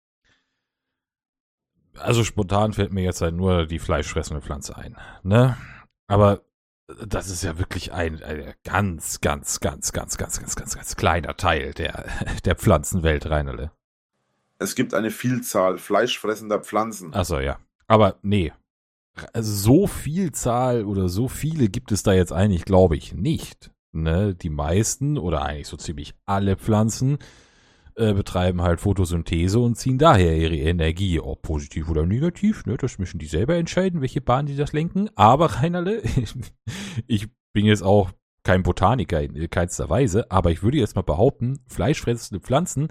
Also spontan fällt mir jetzt halt nur die fleischfressende Pflanze ein, ne? Aber das ist ja wirklich ein ganz kleiner Teil der Pflanzenwelt, Reinele. Es gibt eine Vielzahl fleischfressender Pflanzen. Achso, ja. Aber nee. Also so Vielzahl oder so viele gibt es da jetzt eigentlich, glaube ich, nicht. Ne? Die meisten oder eigentlich so ziemlich alle Pflanzen betreiben halt Photosynthese und ziehen daher ihre Energie, ob positiv oder negativ, ne, das müssen die selber entscheiden, welche Bahn die das lenken, aber Reinerle, ich bin jetzt auch kein Botaniker in keinster Weise, aber ich würde jetzt mal behaupten, fleischfressende Pflanzen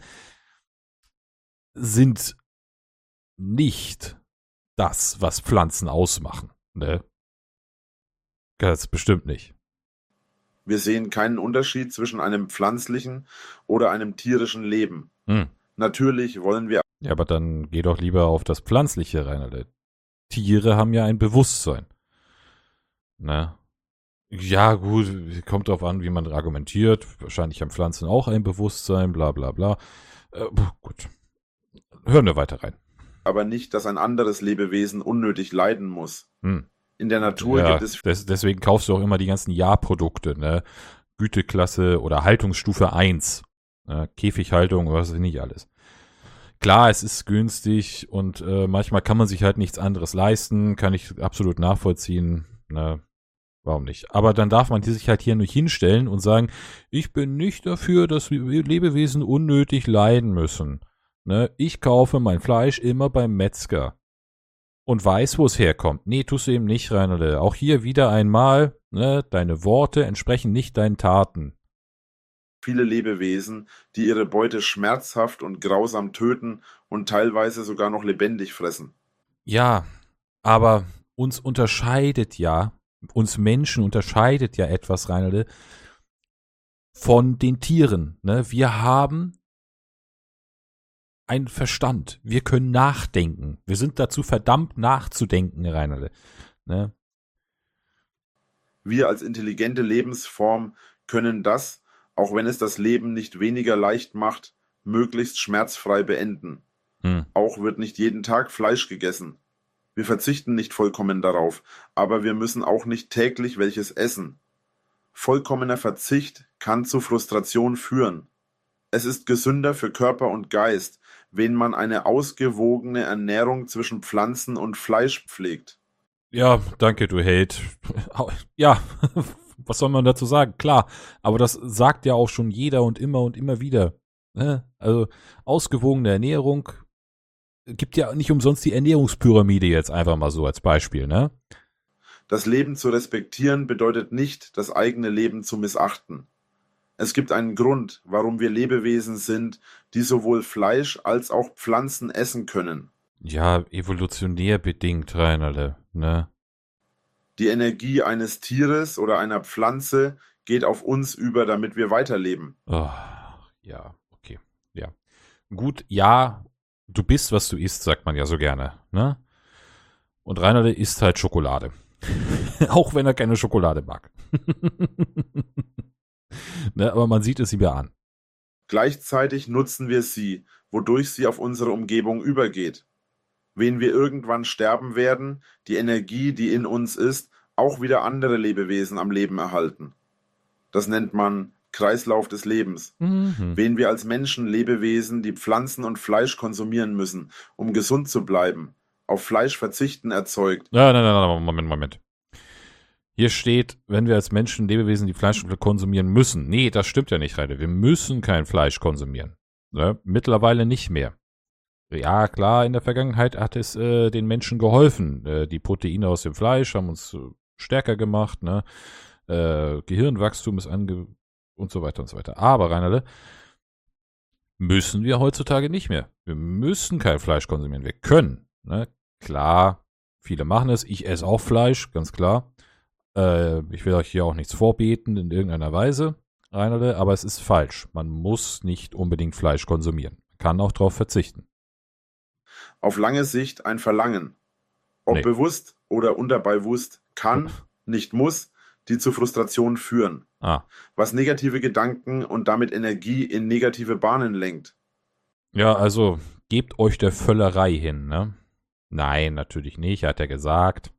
sind nicht das, was Pflanzen ausmachen, ne? Das bestimmt nicht. Wir sehen keinen Unterschied zwischen einem pflanzlichen oder einem tierischen Leben. Natürlich wollen wir. Ja, aber dann geh doch lieber auf das Pflanzliche rein. Tiere haben ja ein Bewusstsein. Ne? Ja, gut, kommt drauf an, wie man argumentiert. Wahrscheinlich haben Pflanzen auch ein Bewusstsein, bla bla bla. Gut. Hören wir weiter rein. Aber nicht, dass ein anderes Lebewesen unnötig leiden muss. In der Natur gibt es. Deswegen kaufst du auch immer die ganzen Ja-Produkte, ne? Güteklasse oder Haltungsstufe 1. Käfighaltung, was weiß ich nicht alles. Klar, es ist günstig und manchmal kann man sich halt nichts anderes leisten, kann ich absolut nachvollziehen. Ne? Warum nicht? Aber dann darf man die sich halt hier nicht hinstellen und sagen, ich bin nicht dafür, dass Lebewesen unnötig leiden müssen. Ne? Ich kaufe mein Fleisch immer beim Metzger und weiß, wo es herkommt. Nee, tust du eben nicht, Reinhold. Auch hier wieder einmal, ne, deine Worte entsprechen nicht deinen Taten. Viele Lebewesen, die ihre Beute schmerzhaft und grausam töten und teilweise sogar noch lebendig fressen. Ja, aber uns Menschen unterscheidet ja etwas, Reinhold, von den Tieren. Ne? Wir haben einen Verstand. Wir können nachdenken. Wir sind dazu verdammt nachzudenken, Reinhold. Ne? Wir als intelligente Lebensform können das, auch wenn es das Leben nicht weniger leicht macht, möglichst schmerzfrei beenden. Auch wird nicht jeden Tag Fleisch gegessen. Wir verzichten nicht vollkommen darauf, aber wir müssen auch nicht täglich welches essen. Vollkommener Verzicht kann zu Frustration führen. Es ist gesünder für Körper und Geist, wenn man eine ausgewogene Ernährung zwischen Pflanzen und Fleisch pflegt. Ja, danke, du Held. Ja, was soll man dazu sagen? Klar, aber das sagt ja auch schon jeder und immer wieder. Ne? Also ausgewogene Ernährung gibt ja nicht umsonst die Ernährungspyramide jetzt einfach mal so als Beispiel, ne? Das Leben zu respektieren bedeutet nicht, das eigene Leben zu missachten. Es gibt einen Grund, warum wir Lebewesen sind, die sowohl Fleisch als auch Pflanzen essen können. Ja, evolutionär bedingt, Reinerde, ne? Die Energie eines Tieres oder einer Pflanze geht auf uns über, damit wir weiterleben. Oh, ja, okay, ja. Gut, ja, du bist, was du isst, sagt man ja so gerne, ne? Und Reinerde isst halt Schokolade. Auch wenn er keine Schokolade mag. Ne, aber man sieht es ihm ja an. Gleichzeitig nutzen wir sie, wodurch sie auf unsere Umgebung übergeht. Wenn wir irgendwann sterben werden, die Energie, die in uns ist, auch wieder andere Lebewesen am Leben erhalten. Das nennt man Kreislauf des Lebens. Wenn wir als Menschen Lebewesen, die Pflanzen und Fleisch konsumieren müssen, um gesund zu bleiben, auf Fleisch verzichten erzeugt. Nein, Moment. Hier steht, wenn wir als Menschen Lebewesen, die Fleisch konsumieren müssen. Nee, das stimmt ja nicht, Reide. Wir müssen kein Fleisch konsumieren. Ne? Mittlerweile nicht mehr. Ja, klar, in der Vergangenheit hat es den Menschen geholfen. Die Proteine aus dem Fleisch haben uns stärker gemacht, ne? Gehirnwachstum ist und so weiter und so weiter. Aber, Reinerle, müssen wir heutzutage nicht mehr. Wir müssen kein Fleisch konsumieren. Wir können. Ne? Klar, viele machen es. Ich esse auch Fleisch, ganz klar. Ich will euch hier auch nichts vorbeten in irgendeiner Weise, Reinerle, aber es ist falsch. Man muss nicht unbedingt Fleisch konsumieren. Man kann auch darauf verzichten. Auf lange Sicht ein Verlangen, ob bewusst oder unterbewusst, kann, nicht muss, die zu Frustration führen, was negative Gedanken und damit Energie in negative Bahnen lenkt. Ja, also gebt euch der Völlerei hin, ne? Nein, natürlich nicht, hat er gesagt.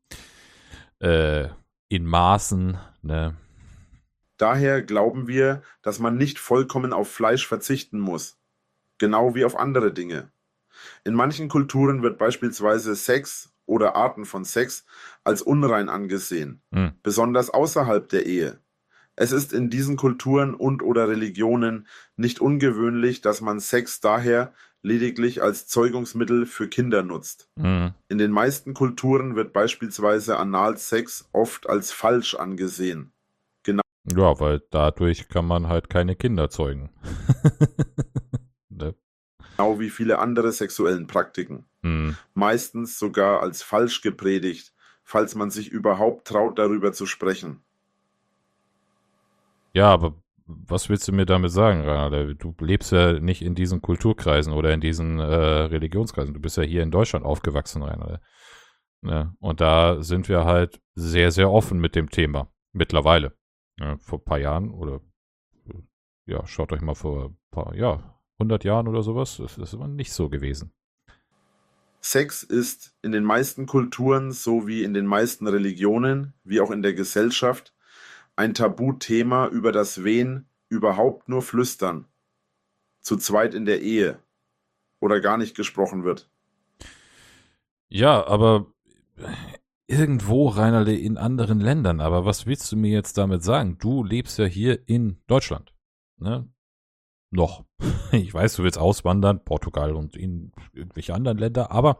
In Maßen, ne? Daher glauben wir, dass man nicht vollkommen auf Fleisch verzichten muss, genau wie auf andere Dinge. In manchen Kulturen wird beispielsweise Sex oder Arten von Sex als unrein angesehen, besonders außerhalb der Ehe. Es ist in diesen Kulturen und/oder Religionen nicht ungewöhnlich, dass man Sex daher lediglich als Zeugungsmittel für Kinder nutzt. Mhm. In den meisten Kulturen wird beispielsweise Analsex oft als falsch angesehen. Ja, weil dadurch kann man halt keine Kinder zeugen. Ne? Genau wie viele andere sexuellen Praktiken. Mhm. Meistens sogar als falsch gepredigt, falls man sich überhaupt traut, darüber zu sprechen. Ja, aber was willst du mir damit sagen, Rainer? Du lebst ja nicht in diesen Kulturkreisen oder in diesen Religionskreisen. Du bist ja hier in Deutschland aufgewachsen, Rainer. Ne? Und da sind wir halt sehr, sehr offen mit dem Thema. Mittlerweile. Ja, vor ein paar Jahren oder ja, schaut euch mal vor ein paar, ja, 100 Jahren oder sowas. Das ist immer nicht so gewesen. Sex ist in den meisten Kulturen sowie in den meisten Religionen, wie auch in der Gesellschaft, ein Tabuthema, über das wen überhaupt nur flüstern, zu zweit in der Ehe oder gar nicht gesprochen wird. Ja, aber irgendwo, Reinerle, in anderen Ländern. Aber was willst du mir jetzt damit sagen? Du lebst ja hier in Deutschland. Ne? Noch. Ich weiß, du willst auswandern, Portugal und in irgendwelche anderen Länder, aber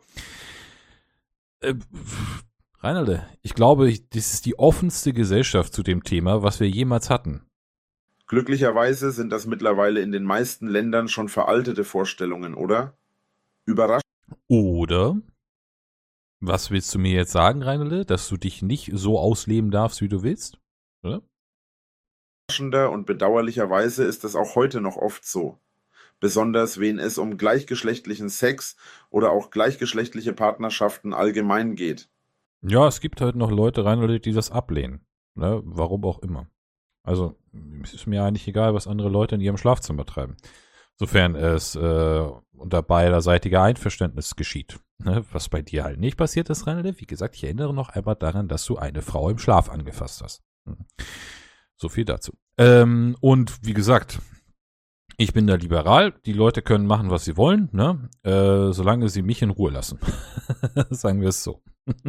Reinalde, ich glaube, das ist die offenste Gesellschaft zu dem Thema, was wir jemals hatten. Glücklicherweise sind das mittlerweile in den meisten Ländern schon veraltete Vorstellungen, oder? Überraschend. Oder, was willst du mir jetzt sagen, Reinalde, dass du dich nicht so ausleben darfst, wie du willst? Oder? Und bedauerlicherweise ist es auch heute noch oft so. Besonders wenn es um gleichgeschlechtlichen Sex oder auch gleichgeschlechtliche Partnerschaften allgemein geht. Ja, es gibt halt noch Leute, Reinalde, die das ablehnen. Ne? Warum auch immer. Also, es ist mir eigentlich egal, was andere Leute in ihrem Schlafzimmer treiben. Sofern es unter beiderseitiger Einverständnis geschieht. Ne? Was bei dir halt nicht passiert ist, Reinalde. Wie gesagt, ich erinnere noch einmal daran, dass du eine Frau im Schlaf angefasst hast. So viel dazu. Und wie gesagt, ich bin da liberal. Die Leute können machen, was sie wollen, ne? Solange sie mich in Ruhe lassen. Sagen wir es so.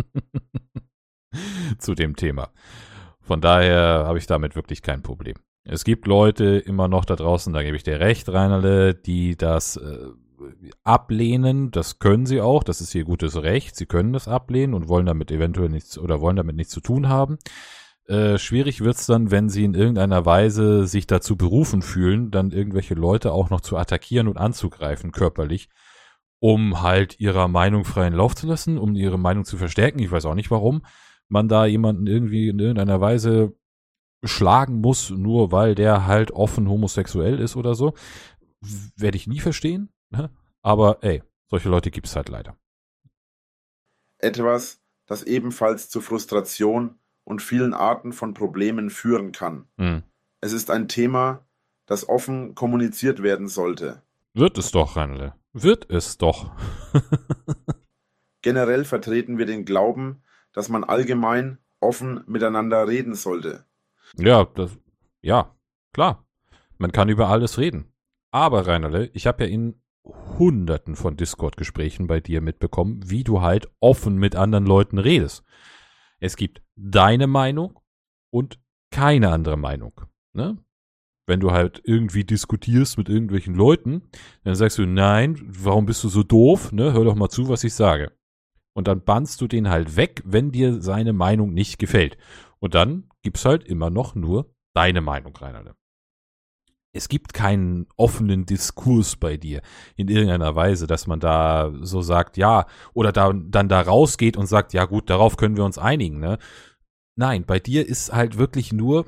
Zu dem Thema. Von daher habe ich damit wirklich kein Problem. Es gibt Leute immer noch da draußen, da gebe ich dir recht, Reinerle, die das ablehnen. Das können sie auch. Das ist ihr gutes Recht. Sie können das ablehnen und wollen damit eventuell nichts oder wollen damit nichts zu tun haben. Schwierig wird's dann, wenn sie in irgendeiner Weise sich dazu berufen fühlen, dann irgendwelche Leute auch noch zu attackieren und anzugreifen, körperlich, um halt ihrer Meinung freien Lauf zu lassen, um ihre Meinung zu verstärken. Ich weiß auch nicht, warum man da jemanden irgendwie in irgendeiner Weise schlagen muss, nur weil der halt offen homosexuell ist oder so. Werde ich nie verstehen. Ne? Aber ey, solche Leute gibt's halt leider. Etwas, das ebenfalls zu Frustration und vielen Arten von Problemen führen kann. Es ist ein Thema, das offen kommuniziert werden sollte. Wird es doch, Reinle. Wird es doch. Generell vertreten wir den Glauben, dass man allgemein offen miteinander reden sollte. Ja, ja, klar. Man kann über alles reden. Aber, Reinle, ich habe ja in Hunderten von Discord-Gesprächen bei dir mitbekommen, wie du halt offen mit anderen Leuten redest. Es gibt deine Meinung und keine andere Meinung. Ne? Wenn du halt irgendwie diskutierst mit irgendwelchen Leuten, dann sagst du, nein, warum bist du so doof? Ne? Hör doch mal zu, was ich sage. Und dann bannst du den halt weg, wenn dir seine Meinung nicht gefällt. Und dann gibt's halt immer noch nur deine Meinung, Reinhard. Es gibt keinen offenen Diskurs bei dir in irgendeiner Weise, dass man da so sagt, ja, oder dann da rausgeht und sagt, ja gut, darauf können wir uns einigen. Ne? Nein, bei dir ist halt wirklich nur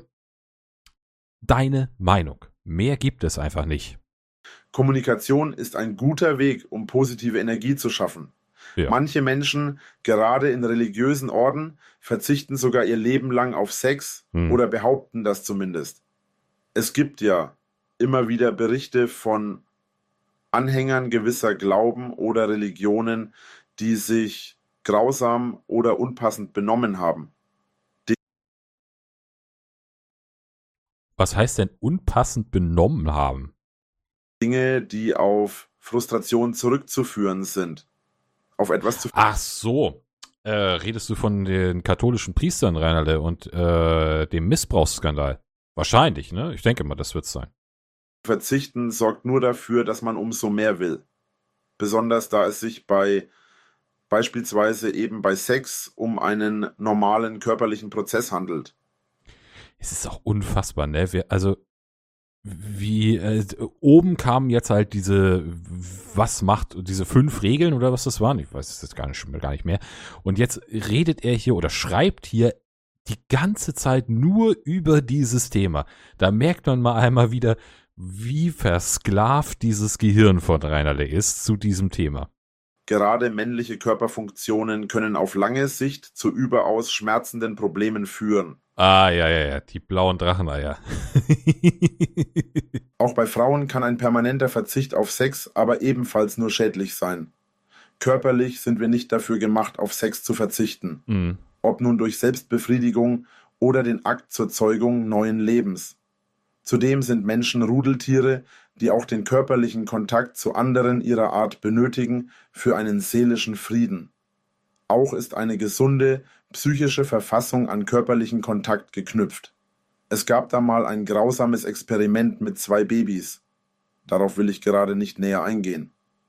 deine Meinung. Mehr gibt es einfach nicht. Kommunikation ist ein guter Weg, um positive Energie zu schaffen. Ja. Manche Menschen, gerade in religiösen Orden, verzichten sogar ihr Leben lang auf Sex oder behaupten das zumindest. Es gibt ja immer wieder Berichte von Anhängern gewisser Glauben oder Religionen, die sich grausam oder unpassend benommen haben. Was heißt denn unpassend benommen haben? Dinge, die auf Frustration zurückzuführen sind. Auf etwas zu. Ach so. Redest du von den katholischen Priestern, Reinalde, und dem Missbrauchsskandal? Wahrscheinlich, ne? Ich denke mal, das wird's sein. Verzichten sorgt nur dafür, dass man umso mehr will. Besonders da es sich beispielsweise eben bei Sex um einen normalen körperlichen Prozess handelt. Es ist auch unfassbar, ne? Oben kamen jetzt halt diese 5 Regeln oder was das waren, ich weiß es jetzt gar nicht mehr. Und jetzt redet er hier oder schreibt hier die ganze Zeit nur über dieses Thema. Da merkt man mal einmal wieder, wie versklavt dieses Gehirn von Reinerle ist zu diesem Thema. Gerade männliche Körperfunktionen können auf lange Sicht zu überaus schmerzenden Problemen führen. Ah, ja, die blauen Dracheneier. Auch bei Frauen kann ein permanenter Verzicht auf Sex aber ebenfalls nur schädlich sein. Körperlich sind wir nicht dafür gemacht, auf Sex zu verzichten. Mhm. Ob nun durch Selbstbefriedigung oder den Akt zur Zeugung neuen Lebens. Zudem sind Menschen Rudeltiere, die auch den körperlichen Kontakt zu anderen ihrer Art benötigen für einen seelischen Frieden. Auch ist eine gesunde, psychische Verfassung an körperlichen Kontakt geknüpft. Es gab da mal ein grausames Experiment mit 2 Babys. Darauf will ich gerade nicht näher eingehen.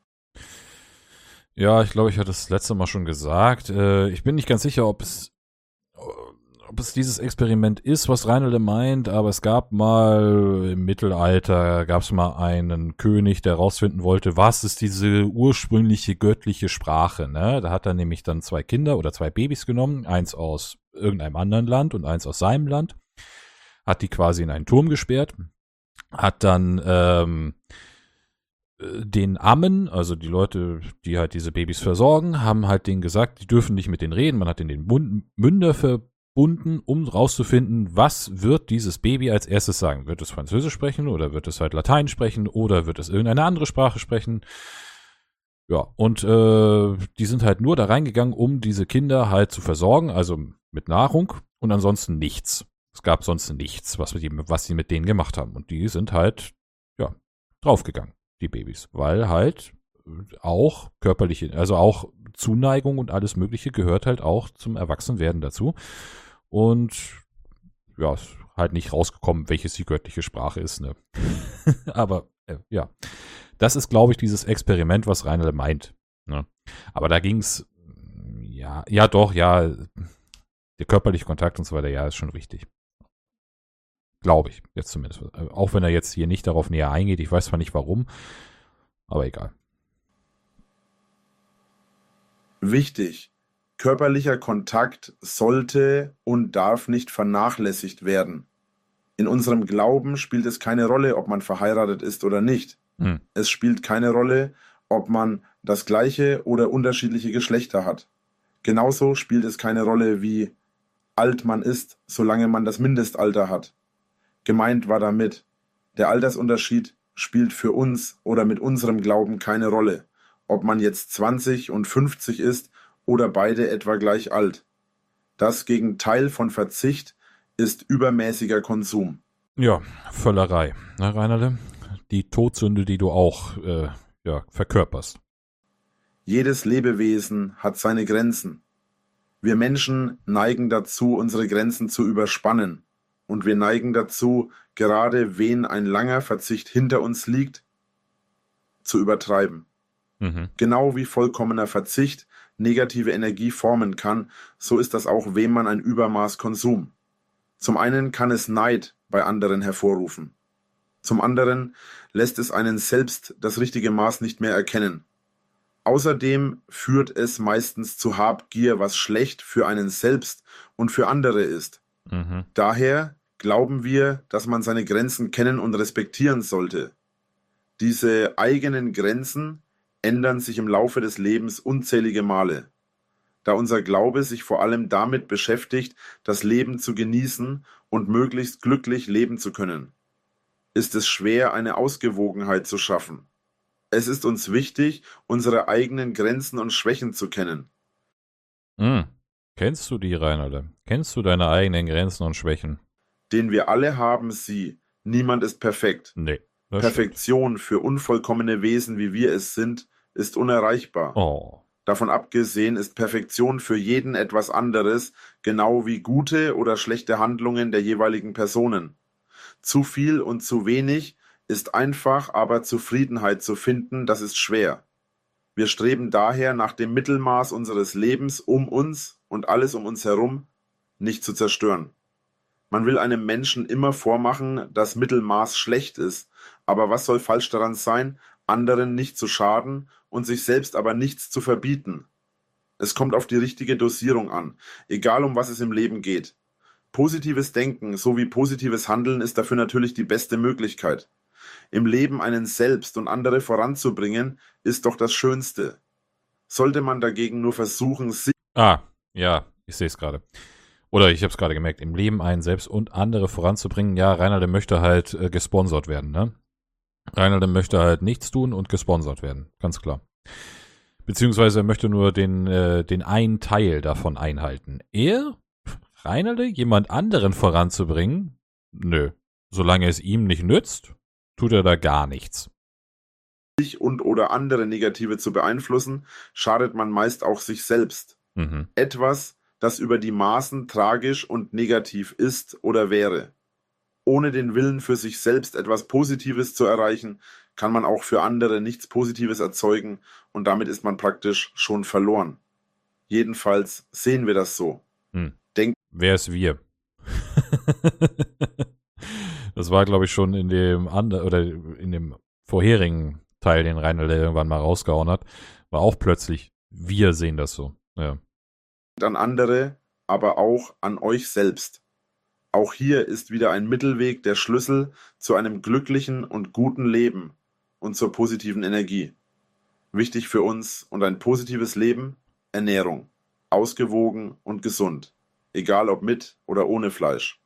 Ja, ich glaube, ich hatte das letzte Mal schon gesagt. Ich bin nicht ganz sicher, ob es dieses Experiment ist, was Reinelde meint, aber es gab mal im Mittelalter, gab es mal einen König, der herausfinden wollte, was ist diese ursprüngliche göttliche Sprache, ne? Da hat er nämlich dann 2 Kinder oder 2 Babys genommen, eins aus irgendeinem anderen Land und eins aus seinem Land, hat die quasi in einen Turm gesperrt, hat dann den Ammen, also die Leute, die halt diese Babys versorgen, haben halt denen gesagt, die dürfen nicht mit denen reden, man hat denen den Münder verbunden, um rauszufinden, was wird dieses Baby als erstes sagen. Wird es Französisch sprechen oder wird es halt Latein sprechen oder wird es irgendeine andere Sprache sprechen? Ja, und die sind halt nur da reingegangen, um diese Kinder halt zu versorgen, also mit Nahrung und ansonsten nichts. Es gab sonst nichts, was sie mit denen gemacht haben. Und die sind halt, ja, draufgegangen, die Babys, weil halt auch körperliche, also auch Zuneigung und alles Mögliche gehört halt auch zum Erwachsenwerden dazu. Und ja, ist halt nicht rausgekommen, welches die göttliche Sprache ist, ne? Aber ja, das ist, glaube ich, dieses Experiment, was Reinhold meint. Ne? Aber da ging's, ja doch, ja, der körperliche Kontakt und so weiter, ja, ist schon richtig. Glaube ich, jetzt zumindest. Auch wenn er jetzt hier nicht darauf näher eingeht, ich weiß zwar nicht warum, aber egal. Wichtig: Körperlicher Kontakt sollte und darf nicht vernachlässigt werden. In unserem Glauben spielt es keine Rolle, ob man verheiratet ist oder nicht. Es spielt keine Rolle, ob man das gleiche oder unterschiedliche Geschlechter hat. Genauso spielt es keine Rolle, wie alt man ist, solange man das Mindestalter hat. Gemeint war damit, der Altersunterschied spielt für uns oder mit unserem Glauben keine Rolle, ob man jetzt 20 und 50 ist oder beide etwa gleich alt. Das Gegenteil von Verzicht ist übermäßiger Konsum. Ja, Völlerei, ne, Reinerde? Die Todsünde, die du auch verkörperst. Jedes Lebewesen hat seine Grenzen. Wir Menschen neigen dazu, unsere Grenzen zu überspannen. Und wir neigen dazu, gerade wen ein langer Verzicht hinter uns liegt, zu übertreiben. Genau wie vollkommener Verzicht negative Energie formen kann, so ist das auch, wem man ein Übermaß Konsum. Zum einen kann es Neid bei anderen hervorrufen. Zum anderen lässt es einen selbst das richtige Maß nicht mehr erkennen. Außerdem führt es meistens zu Habgier, was schlecht für einen selbst und für andere ist. Daher glauben wir, dass man seine Grenzen kennen und respektieren sollte. Diese eigenen Grenzen ändern sich im Laufe des Lebens unzählige Male. Da unser Glaube sich vor allem damit beschäftigt, das Leben zu genießen und möglichst glücklich leben zu können, ist es schwer, eine Ausgewogenheit zu schaffen. Es ist uns wichtig, unsere eigenen Grenzen und Schwächen zu kennen. Kennst du die, Reinhold? Kennst du deine eigenen Grenzen und Schwächen? Den wir alle haben sie. Niemand ist perfekt. Nee. Perfektion für unvollkommene Wesen, wie wir es sind, ist unerreichbar. Oh. Davon abgesehen ist Perfektion für jeden etwas anderes, genau wie gute oder schlechte Handlungen der jeweiligen Personen. Zu viel und zu wenig ist einfach, aber Zufriedenheit zu finden, das ist schwer. Wir streben daher nach dem Mittelmaß unseres Lebens, um uns und alles um uns herum nicht zu zerstören. Man will einem Menschen immer vormachen, dass Mittelmaß schlecht ist, aber was soll falsch daran sein, anderen nicht zu schaden und sich selbst aber nichts zu verbieten? Es kommt auf die richtige Dosierung an, egal um was es im Leben geht. Positives Denken sowie positives Handeln ist dafür natürlich die beste Möglichkeit. Im Leben einen selbst und andere voranzubringen, ist doch das Schönste. Sollte man dagegen nur versuchen, sich... Ja, ich sehe es gerade. Oder ich habe es gerade gemerkt, im Leben einen selbst und andere voranzubringen. Ja, Rainer, der möchte halt gesponsert werden, ne? Rainer, der möchte halt nichts tun und gesponsert werden, ganz klar. Beziehungsweise er möchte nur den einen Teil davon einhalten. Rainer, jemand anderen voranzubringen? Nö. Solange es ihm nicht nützt, tut er da gar nichts. Sich und oder andere Negative zu beeinflussen, schadet man meist auch sich selbst. Etwas, das über die Maßen tragisch und negativ ist oder wäre. Ohne den Willen für sich selbst etwas Positives zu erreichen, kann man auch für andere nichts Positives erzeugen und damit ist man praktisch schon verloren. Jedenfalls sehen wir das so. Wer ist wir? Das war, glaube ich, schon in dem vorherigen Teil, den Rainer irgendwann mal rausgehauen hat, war auch plötzlich, wir sehen das so. Ja. An andere, aber auch an euch selbst. Auch hier ist wieder ein Mittelweg der Schlüssel zu einem glücklichen und guten Leben und zur positiven Energie. Wichtig für uns und ein positives Leben, Ernährung, ausgewogen und gesund, egal ob mit oder ohne Fleisch.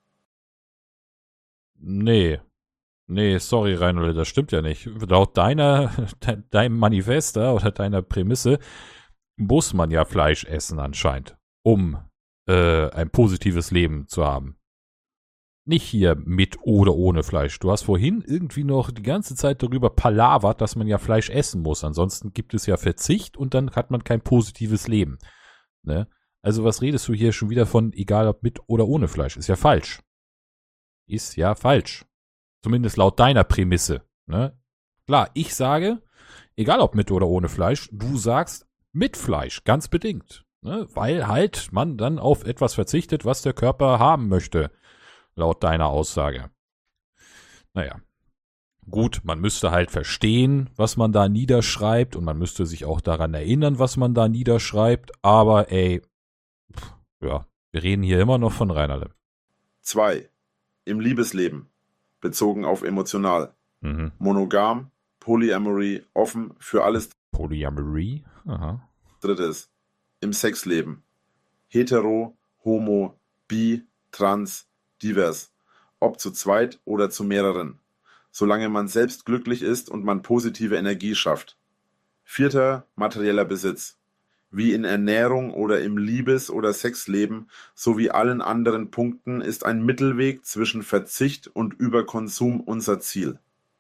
Nee, sorry, Reinhold, das stimmt ja nicht. Laut deinem Manifest oder deiner Prämisse muss man ja Fleisch essen anscheinend, um ein positives Leben zu haben. Nicht hier mit oder ohne Fleisch. Du hast vorhin irgendwie noch die ganze Zeit darüber palavert, dass man ja Fleisch essen muss. Ansonsten gibt es ja Verzicht und dann hat man kein positives Leben. Ne? Also was redest du hier schon wieder von, egal ob mit oder ohne Fleisch? Ist ja falsch. Ist ja falsch. Zumindest laut deiner Prämisse. Ne? Klar, ich sage, egal ob mit oder ohne Fleisch, du sagst mit Fleisch, ganz bedingt. Ne? Weil halt man dann auf etwas verzichtet, was der Körper haben möchte. Laut deiner Aussage. Naja. Gut, man müsste halt verstehen, was man da niederschreibt und man müsste sich auch daran erinnern, was man da niederschreibt, aber wir reden hier immer noch von Rainerle. 2. Im Liebesleben, bezogen auf emotional. Monogam, Polyamory, offen für alles. Polyamory? Aha. 3. Im Sexleben. Hetero, homo, bi, trans, divers. Ob zu zweit oder zu mehreren. Solange man selbst glücklich ist und man positive Energie schafft. 4. Materieller Besitz. Wie in Ernährung oder im Liebes- oder Sexleben sowie allen anderen Punkten ist ein Mittelweg zwischen Verzicht und Überkonsum unser Ziel.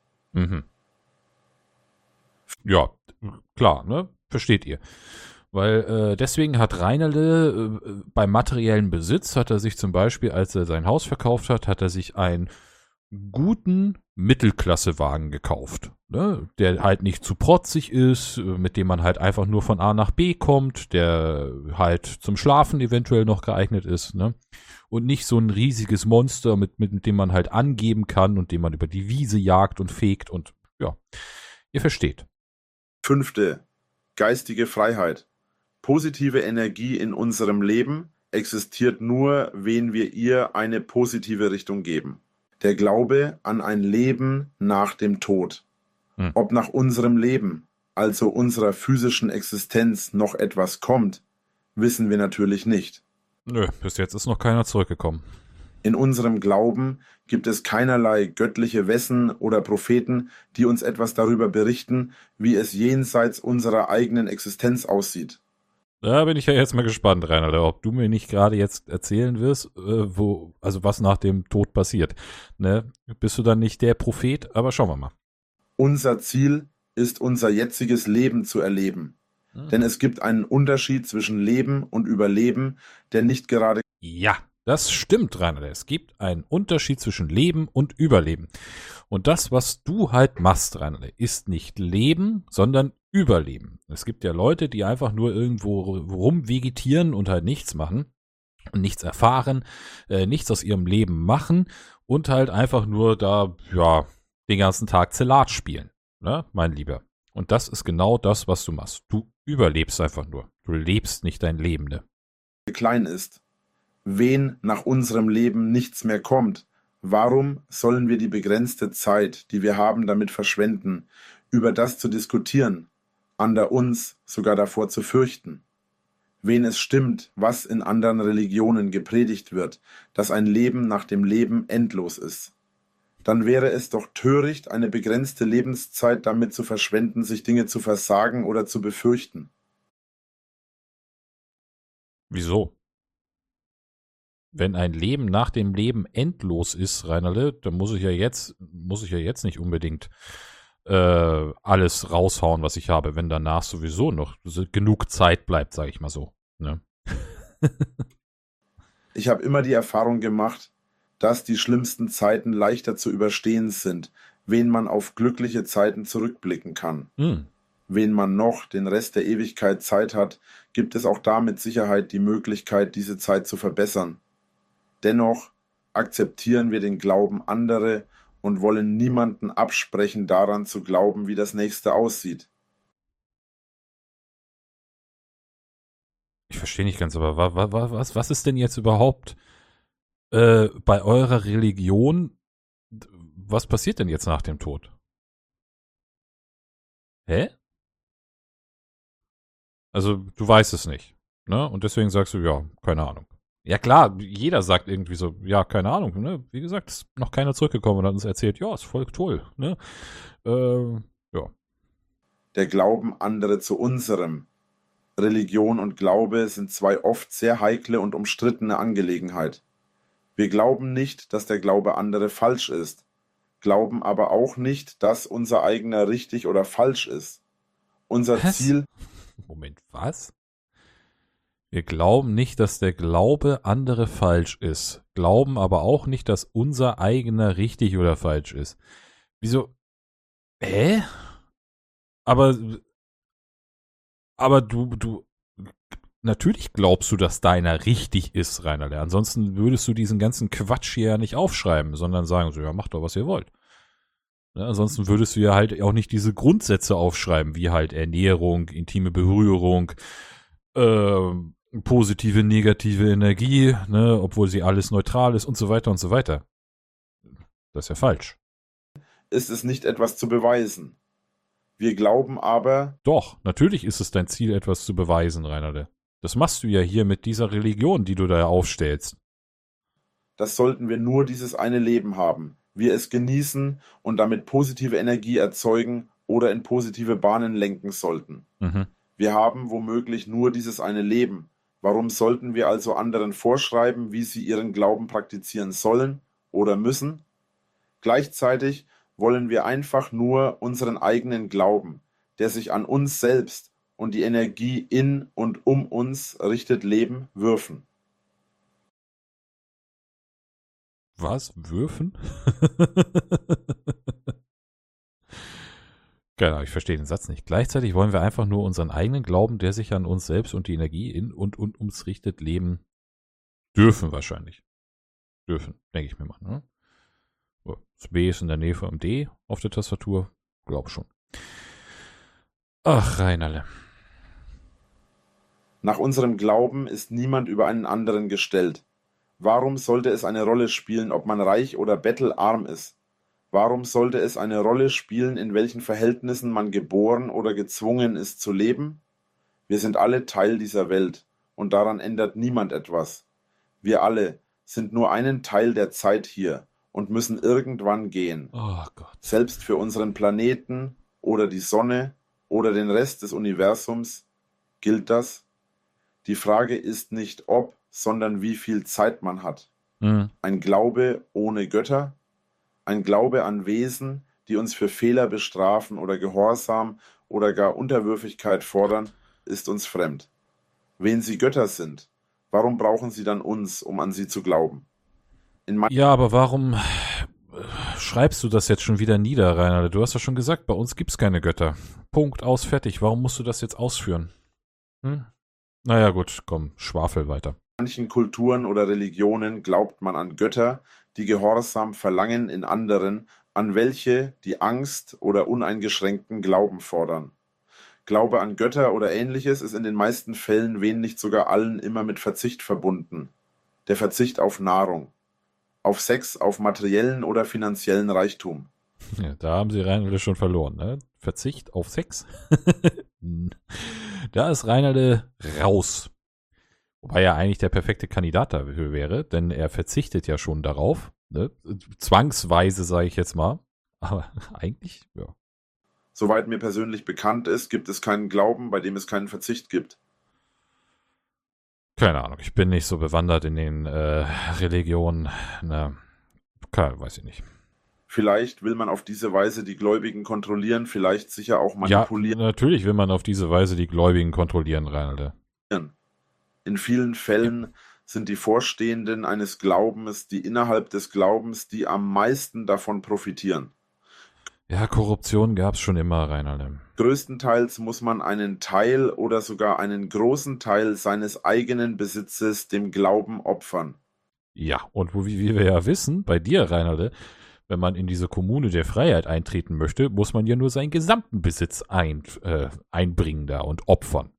Ja, klar, ne? Versteht ihr. Weil deswegen hat Rainerle beim materiellen Besitz, hat er sich zum Beispiel, als er sein Haus verkauft hat er sich einen guten Mittelklassewagen gekauft, ne? Der halt nicht zu protzig ist, mit dem man halt einfach nur von A nach B kommt, der halt zum Schlafen eventuell noch geeignet ist, ne? Und nicht so ein riesiges Monster, mit dem man halt angeben kann und dem man über die Wiese jagt und fegt und ja, ihr versteht. 5. Geistige Freiheit. Positive Energie in unserem Leben existiert nur, wenn wir ihr eine positive Richtung geben. Der Glaube an ein Leben nach dem Tod. Ob nach unserem Leben, also unserer physischen Existenz, noch etwas kommt, wissen wir natürlich nicht. Nö, bis jetzt ist noch keiner zurückgekommen. In unserem Glauben gibt es keinerlei göttliche Wesen oder Propheten, die uns etwas darüber berichten, wie es jenseits unserer eigenen Existenz aussieht. Da bin ich ja jetzt mal gespannt, Rainer, ob du mir nicht gerade jetzt erzählen wirst, was nach dem Tod passiert. Ne? Bist du dann nicht der Prophet? Aber schauen wir mal. Unser Ziel ist, unser jetziges Leben zu erleben. Denn es gibt einen Unterschied zwischen Leben und Überleben, der nicht gerade... Ja, Das stimmt, Rainer. Es gibt einen Unterschied zwischen Leben und Überleben. Und das, was du halt machst, Rainer, ist nicht Leben, sondern Überleben. Es gibt ja Leute, die einfach nur irgendwo rumvegetieren und halt nichts machen und nichts erfahren, nichts aus ihrem Leben machen und halt einfach nur da, ja, den ganzen Tag Zellat spielen, ne, mein Lieber. Und das ist genau das, was du machst. Du überlebst einfach nur. Du lebst nicht dein Leben, ne? Klein ist. Wen nach unserem Leben nichts mehr kommt, warum sollen wir die begrenzte Zeit, die wir haben, damit verschwenden, über das zu diskutieren, ander uns sogar davor zu fürchten? Wen es stimmt, was in anderen Religionen gepredigt wird, dass ein Leben nach dem Leben endlos ist. Dann wäre es doch töricht, eine begrenzte Lebenszeit damit zu verschwenden, sich Dinge zu versagen oder zu befürchten. Wieso? Wenn ein Leben nach dem Leben endlos ist, Reinerle, dann muss ich ja jetzt nicht unbedingt alles raushauen, was ich habe, wenn danach sowieso noch genug Zeit bleibt, sage ich mal so. Ne? Ich habe immer die Erfahrung gemacht, dass die schlimmsten Zeiten leichter zu überstehen sind, wen man auf glückliche Zeiten zurückblicken kann. Wen man noch den Rest der Ewigkeit Zeit hat, gibt es auch da mit Sicherheit die Möglichkeit, diese Zeit zu verbessern. Dennoch akzeptieren wir den Glauben anderer und wollen niemanden absprechen, daran zu glauben, wie das Nächste aussieht. Ich verstehe nicht ganz, aber was ist denn jetzt überhaupt bei eurer Religion, was passiert denn jetzt nach dem Tod? Hä? Also, du weißt es nicht, ne? Und deswegen sagst du, ja, keine Ahnung. Ja klar, jeder sagt irgendwie so, ja, keine Ahnung, ne? Wie gesagt, ist noch keiner zurückgekommen und hat uns erzählt, ja, ist voll toll, ne? Ja. Der Glauben andere zu unserem. Religion und Glaube sind zwei oft sehr heikle und umstrittene Angelegenheit. Wir glauben nicht, dass der Glaube anderer falsch ist, glauben aber auch nicht, dass unser eigener richtig oder falsch ist. Unser Was? Ziel. Moment, was? Wir glauben nicht, dass der Glaube andere falsch ist, glauben aber auch nicht, dass unser eigener richtig oder falsch ist. Wieso? Hä? Aber du, natürlich glaubst du, dass deiner richtig ist, Rainerle. Ansonsten würdest du diesen ganzen Quatsch hier ja nicht aufschreiben, sondern sagen so, ja, macht doch, was ihr wollt. Ja, ansonsten würdest du ja halt auch nicht diese Grundsätze aufschreiben, wie halt Ernährung, intime Berührung, positive, negative Energie, ne, obwohl sie alles neutral ist und so weiter und so weiter. Das ist ja falsch. Ist es nicht etwas zu beweisen. Wir glauben aber. Doch, natürlich ist es dein Ziel, etwas zu beweisen, Reinhard. Das machst du ja hier mit dieser Religion, die du da aufstellst. Das sollten wir nur dieses eine Leben haben. Wir es genießen und damit positive Energie erzeugen oder in positive Bahnen lenken sollten. Wir haben womöglich nur dieses eine Leben. Warum sollten wir also anderen vorschreiben, wie sie ihren Glauben praktizieren sollen oder müssen? Gleichzeitig wollen wir einfach nur unseren eigenen Glauben, der sich an uns selbst und die Energie in und um uns richtet, leben, würfen. Was? Würfen? Genau, ich verstehe den Satz nicht. Gleichzeitig wollen wir einfach nur unseren eigenen Glauben, der sich an uns selbst und die Energie in und uns richtet, leben dürfen wahrscheinlich. Dürfen, denke ich mir mal. Ne? Das B ist in der Nähe vom D auf der Tastatur. Glaube schon. Ach, Reinerle. Nach unserem Glauben ist niemand über einen anderen gestellt. Warum sollte es eine Rolle spielen, ob man reich oder bettelarm ist? Warum sollte es eine Rolle spielen, in welchen Verhältnissen man geboren oder gezwungen ist zu leben? Wir sind alle Teil dieser Welt und daran ändert niemand etwas. Wir alle sind nur einen Teil der Zeit hier und müssen irgendwann gehen. Oh Gott. Selbst für unseren Planeten oder die Sonne oder den Rest des Universums gilt das. Die Frage ist nicht ob, sondern wie viel Zeit man hat. Ein Glaube ohne Götter? Ein Glaube an Wesen, die uns für Fehler bestrafen oder Gehorsam oder gar Unterwürfigkeit fordern, ist uns fremd. Wen sie Götter sind, Warum brauchen sie dann uns, um an sie zu glauben? Ja, aber warum schreibst du das jetzt schon wieder nieder, Rainer? Du hast ja schon gesagt, bei uns gibt's keine Götter. Punkt, aus, fertig. Warum musst du das jetzt ausführen? Naja, gut, komm, schwafel weiter. In manchen Kulturen oder Religionen glaubt man an Götter, die Gehorsam verlangen, in anderen, an welche die Angst oder uneingeschränkten Glauben fordern. Glaube an Götter oder Ähnliches ist in den meisten Fällen, wenn nicht sogar allen, immer mit Verzicht verbunden. Der Verzicht auf Nahrung, auf Sex, auf materiellen oder finanziellen Reichtum. Ja, da haben sie Reinalde schon verloren, ne? Verzicht auf Sex? Da ist Reinalde raus. Wobei er eigentlich der perfekte Kandidat dafür wäre, denn er verzichtet ja schon darauf. Ne? Zwangsweise, sage ich jetzt mal. Aber eigentlich, ja. Soweit mir persönlich bekannt ist, gibt es keinen Glauben, bei dem es keinen Verzicht gibt. Keine Ahnung, ich bin nicht so bewandert in den Religionen. Na, weiß ich nicht. Vielleicht will man auf diese Weise die Gläubigen kontrollieren, vielleicht sicher auch manipulieren. Ja, natürlich will man auf diese Weise die Gläubigen kontrollieren, Reinalde. In vielen Fällen sind die Vorstehenden eines Glaubens, die innerhalb des Glaubens, die am meisten davon profitieren. Ja, Korruption gab's schon immer, Reinalde. Größtenteils muss man einen Teil oder sogar einen großen Teil seines eigenen Besitzes dem Glauben opfern. Ja, und wie wir ja wissen, bei dir, Reinalde, wenn man in diese Kommune der Freiheit eintreten möchte, muss man ja nur seinen gesamten Besitz einbringen da und opfern.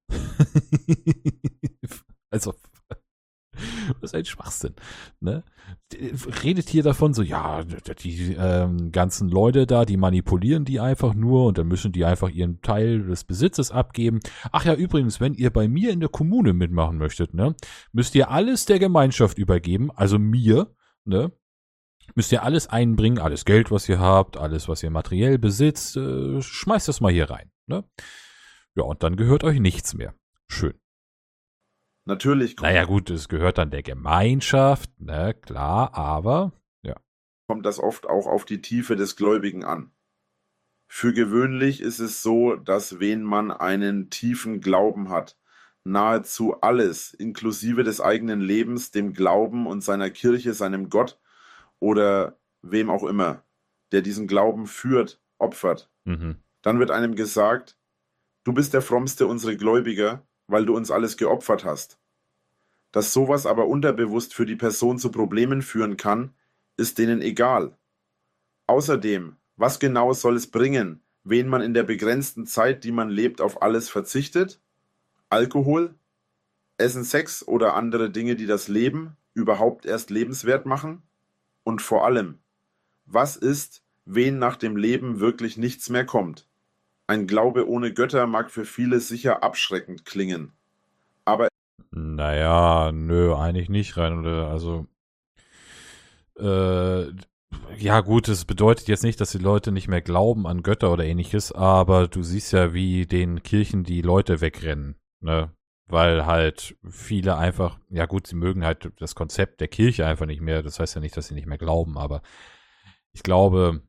Also, das ist ein Schwachsinn. Ne? Redet hier davon so, ja, die ganzen Leute da, die manipulieren die einfach nur und dann müssen die einfach ihren Teil des Besitzes abgeben. Ach ja, übrigens, wenn ihr bei mir in der Kommune mitmachen möchtet, ne, müsst ihr alles der Gemeinschaft übergeben, also mir, ne, müsst ihr alles einbringen, alles Geld, was ihr habt, alles, was ihr materiell besitzt, schmeißt das mal hier rein, ne? Ja, und dann gehört euch nichts mehr. Schön. Natürlich Naja gut, es gehört dann der Gemeinschaft, ne, klar, aber ja. kommt das oft auch auf die Tiefe des Gläubigen an. Für gewöhnlich ist es so, dass wenn man einen tiefen Glauben hat, nahezu alles, inklusive des eigenen Lebens, dem Glauben und seiner Kirche, seinem Gott oder wem auch immer, der diesen Glauben führt, opfert. Dann wird einem gesagt, du bist der frommste unserer Gläubiger, weil du uns alles geopfert hast. Dass sowas aber unterbewusst für die Person zu Problemen führen kann, ist denen egal. Außerdem, was genau soll es bringen, wenn man in der begrenzten Zeit, die man lebt, auf alles verzichtet? Alkohol, Essen, Sex oder andere Dinge, die das Leben überhaupt erst lebenswert machen? Und vor allem, was ist, wenn nach dem Leben wirklich nichts mehr kommt? Ein Glaube ohne Götter mag für viele sicher abschreckend klingen. Aber naja, nö, eigentlich nicht, Reinalde. Also, ja gut, es bedeutet jetzt nicht, dass die Leute nicht mehr glauben an Götter oder ähnliches, aber du siehst ja, wie den Kirchen die Leute wegrennen, ne? Weil halt viele einfach, ja gut, sie mögen halt das Konzept der Kirche einfach nicht mehr. Das heißt ja nicht, dass sie nicht mehr glauben, aber ich glaube,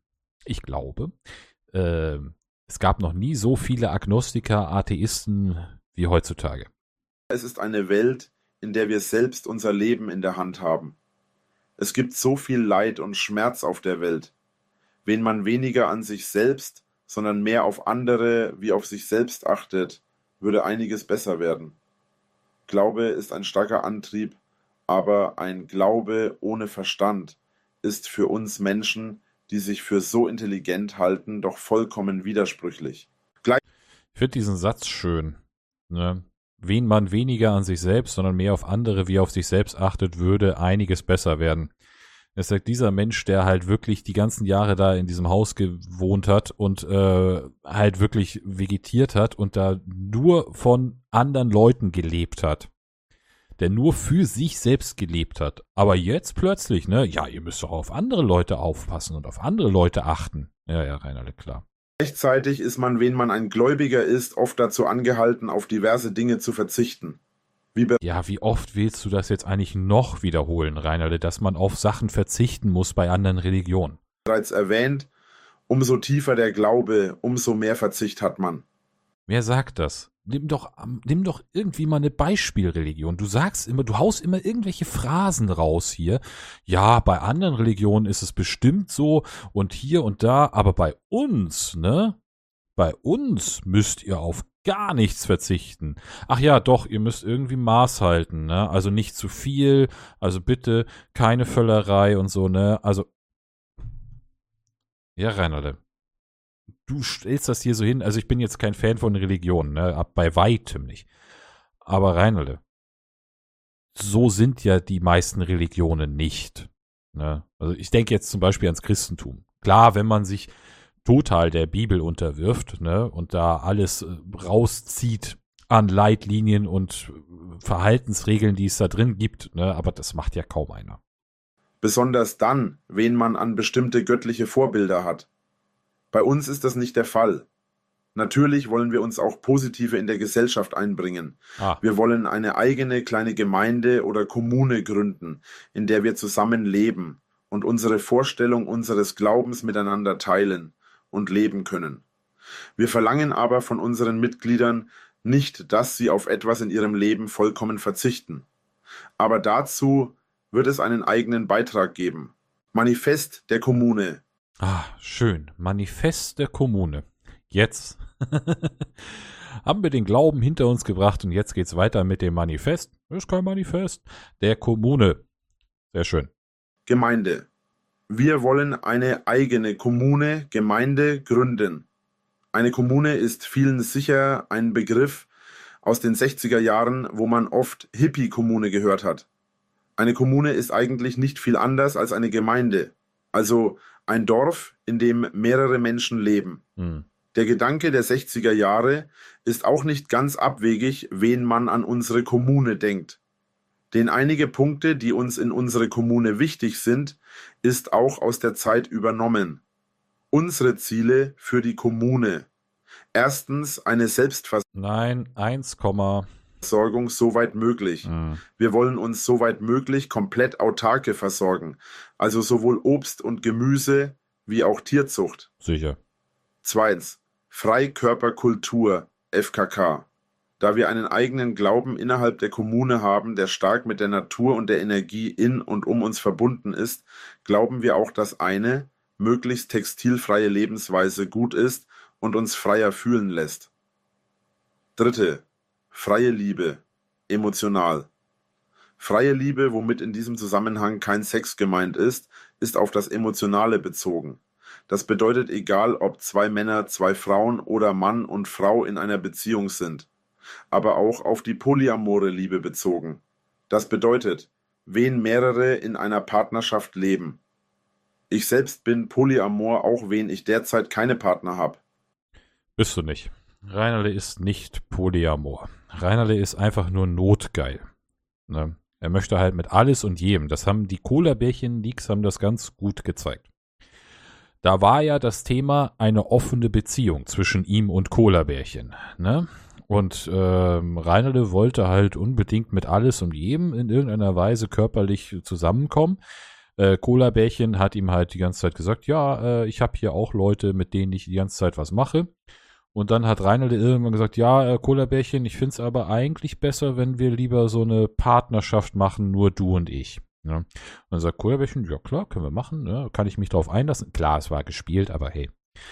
es gab noch nie so viele Agnostiker, Atheisten wie heutzutage. es ist eine Welt, in der wir selbst unser Leben in der Hand haben. Es gibt so viel Leid und Schmerz auf der Welt. Wenn man weniger an sich selbst, sondern mehr auf andere wie auf sich selbst achtet, würde einiges besser werden. Glaube ist ein starker Antrieb, aber ein Glaube ohne Verstand ist für uns Menschen, die sich für so intelligent halten, doch vollkommen widersprüchlich. Ich finde diesen Satz schön. Ne? Wen man weniger an sich selbst, sondern mehr auf andere wie auf sich selbst achtet, würde einiges besser werden. Es sagt dieser Mensch, der halt wirklich die ganzen Jahre da in diesem Haus gewohnt hat und halt wirklich vegetiert hat und da nur von anderen Leuten gelebt hat. Der nur für sich selbst gelebt hat. Aber jetzt plötzlich, ne, ja, ihr müsst doch auf andere Leute aufpassen und auf andere Leute achten. Ja, Reinalde, klar. Gleichzeitig ist man, wenn man ein Gläubiger ist, oft dazu angehalten, auf diverse Dinge zu verzichten. Ja, wie oft willst du das jetzt eigentlich noch wiederholen, Reinalde, dass man auf Sachen verzichten muss bei anderen Religionen? Bereits erwähnt, umso tiefer der Glaube, umso mehr Verzicht hat man. Wer sagt das? nimm doch irgendwie mal eine Beispielreligion. Du haust immer irgendwelche Phrasen raus hier. Ja, bei anderen Religionen ist es bestimmt so und hier und da, aber bei uns, ne? Bei uns müsst ihr auf gar nichts verzichten. Ach ja, doch, ihr müsst irgendwie Maß halten, ne? Also nicht zu viel, also bitte keine Völlerei und so, ne? Also, ja, Reinhard, du stellst das hier so hin, also ich bin jetzt kein Fan von Religionen, ne? Bei weitem nicht. Aber Reinhard, so sind ja die meisten Religionen nicht. Ne? Also ich denke jetzt zum Beispiel ans Christentum. Klar, wenn man sich total der Bibel unterwirft, ne, und da alles rauszieht an Leitlinien und Verhaltensregeln, die es da drin gibt, ne, aber das macht ja kaum einer. Besonders dann, wen man an bestimmte göttliche Vorbilder hat. Bei uns ist das nicht der Fall. Natürlich wollen wir uns auch positive in der Gesellschaft einbringen. Wir wollen eine eigene kleine Gemeinde oder Kommune gründen, in der wir zusammen leben und unsere Vorstellung unseres Glaubens miteinander teilen und leben können. Wir verlangen aber von unseren Mitgliedern nicht, dass sie auf etwas in ihrem Leben vollkommen verzichten. Aber dazu wird es einen eigenen Beitrag geben. Manifest der Kommune. Schön. Manifest der Kommune. Jetzt haben wir den Glauben hinter uns gebracht und jetzt geht's weiter mit dem Manifest. Das ist kein Manifest. Der Kommune. Sehr schön. Gemeinde. Wir wollen eine eigene Kommune, Gemeinde gründen. Eine Kommune ist vielen sicher ein Begriff aus den 60er Jahren, wo man oft Hippie-Kommune gehört hat. Eine Kommune ist eigentlich nicht viel anders als eine Gemeinde. Also ein Dorf, in dem mehrere Menschen leben. Der Gedanke der 60er Jahre ist auch nicht ganz abwegig, wen man an unsere Kommune denkt. Denn einige Punkte, die uns in unsere Kommune wichtig sind, ist auch aus der Zeit übernommen. Unsere Ziele für die Kommune. Erstens eine Selbstversorgung soweit möglich. Wir wollen uns soweit möglich komplett autarke versorgen. Also sowohl Obst und Gemüse wie auch Tierzucht. Sicher. Zweitens, Freikörperkultur, FKK. Da wir einen eigenen Glauben innerhalb der Kommune haben, der stark mit der Natur und der Energie in und um uns verbunden ist, glauben wir auch, dass eine möglichst textilfreie Lebensweise gut ist und uns freier fühlen lässt. Dritte, freie Liebe, emotional. Freie Liebe, womit in diesem Zusammenhang kein Sex gemeint ist auf das Emotionale bezogen. Das bedeutet, egal ob 2 Männer, 2 Frauen oder Mann und Frau in einer Beziehung sind, aber auch auf die polyamore Liebe bezogen. Das bedeutet, wen mehrere in einer Partnerschaft leben. Ich selbst bin polyamor, auch wen ich derzeit keine Partner habe. Bist du nicht. Reinerle ist nicht polyamor. Reinerle ist einfach nur notgeil. Ne? Er möchte halt mit alles und jedem. Das haben die Cola-Bärchen-Leaks haben das ganz gut gezeigt. Da war ja das Thema eine offene Beziehung zwischen ihm und Cola-Bärchen. Ne? Und Reinerle wollte halt unbedingt mit alles und jedem in irgendeiner Weise körperlich zusammenkommen. Cola-Bärchen hat ihm halt die ganze Zeit gesagt, ja, ich habe hier auch Leute, mit denen ich die ganze Zeit was mache. Und dann hat Reinerle irgendwann gesagt, ja, Cola-Bärchen, ich finde es aber eigentlich besser, wenn wir lieber so eine Partnerschaft machen, nur du und ich. Ja. Und dann sagt Cola-Bärchen, ja klar, können wir machen, ne? Kann ich mich drauf einlassen? Klar, es war gespielt, aber hey.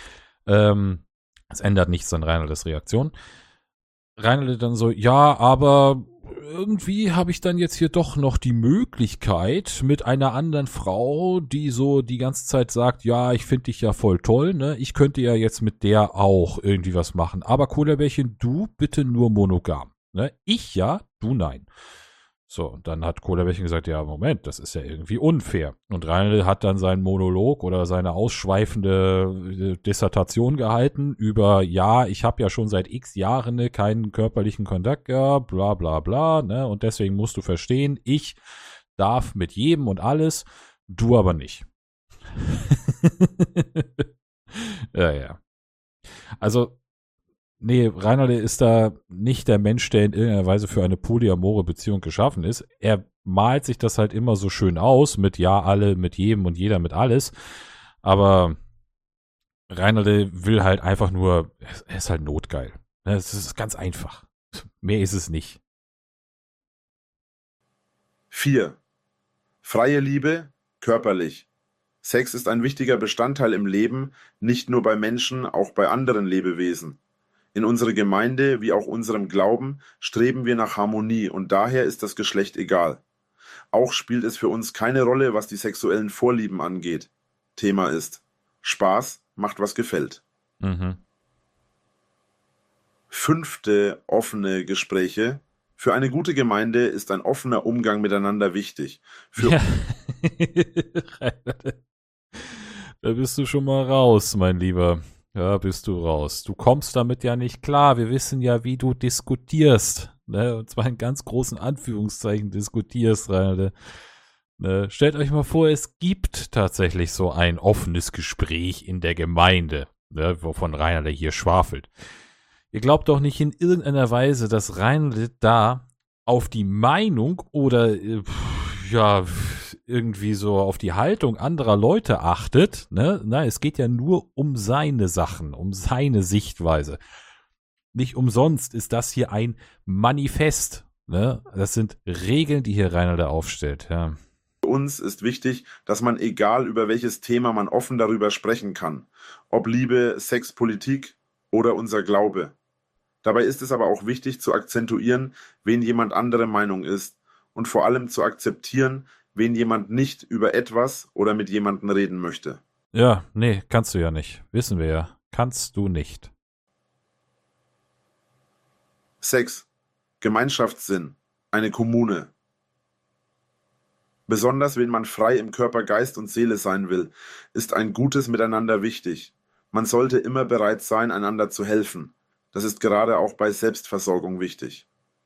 Es ändert nichts an Reinerles Reaktion. Reinerle dann so, ja, aber irgendwie habe ich dann jetzt hier doch noch die Möglichkeit mit einer anderen Frau, die so die ganze Zeit sagt, ja, ich finde dich ja voll toll, ne? Ich könnte ja jetzt mit der auch irgendwie was machen. Aber Cola-Bärchen, du bitte nur monogam. Ne? Ich ja, du nein. So, und dann hat Cola-Bärchen gesagt, ja, Moment, das ist ja irgendwie unfair. Und Reinerle hat dann seinen Monolog oder seine ausschweifende Dissertation gehalten über, ja, ich habe ja schon seit x Jahren keinen körperlichen Kontakt gehabt, bla bla bla, ne? Und deswegen musst du verstehen, ich darf mit jedem und alles, du aber nicht. Ja. Also, nee, Reinerle ist da nicht der Mensch, der in irgendeiner Weise für eine polyamore Beziehung geschaffen ist. Er malt sich das halt immer so schön aus, mit ja, alle, mit jedem und jeder mit alles. Aber Reinerle will halt einfach nur, er ist halt notgeil. Das ist ganz einfach. Mehr ist es nicht. 4. Freie Liebe, körperlich. Sex ist ein wichtiger Bestandteil im Leben, nicht nur bei Menschen, auch bei anderen Lebewesen. In unserer Gemeinde wie auch unserem Glauben streben wir nach Harmonie und daher ist das Geschlecht egal. Auch spielt es für uns keine Rolle, was die sexuellen Vorlieben angeht. Thema ist: Spaß macht, was gefällt. Mhm. 5. Offene Gespräche. Für eine gute Gemeinde ist ein offener Umgang miteinander wichtig. Ja. Da bist du schon mal raus, mein Lieber. Ja, bist du raus. Du kommst damit ja nicht klar. Wir wissen ja, wie du diskutierst. Ne? Und zwar in ganz großen Anführungszeichen diskutierst, Reinhard. Ne? Stellt euch mal vor, es gibt tatsächlich so ein offenes Gespräch in der Gemeinde, ne? Wovon Reinhard hier schwafelt. Ihr glaubt doch nicht in irgendeiner Weise, dass Reinhard da auf die Meinung oder ja, irgendwie so auf die Haltung anderer Leute achtet, ne? Nein, es geht ja nur um seine Sachen, um seine Sichtweise. Nicht umsonst ist das hier ein Manifest, ne? Das sind Regeln, die hier Reinhard aufstellt, ja. Für uns ist wichtig, dass man, egal über welches Thema, man offen darüber sprechen kann. Ob Liebe, Sex, Politik oder unser Glaube. Dabei ist es aber auch wichtig zu akzentuieren, wen jemand anderer Meinung ist und vor allem zu akzeptieren, wen jemand nicht über etwas oder mit jemandem reden möchte. Ja, nee, kannst du ja nicht. Wissen wir ja. Kannst du nicht. 6. Gemeinschaftssinn. Eine Kommune. Besonders wenn man frei im Körper, Geist und Seele sein will, ist ein gutes Miteinander wichtig. Man sollte immer bereit sein, einander zu helfen. Das ist gerade auch bei Selbstversorgung wichtig.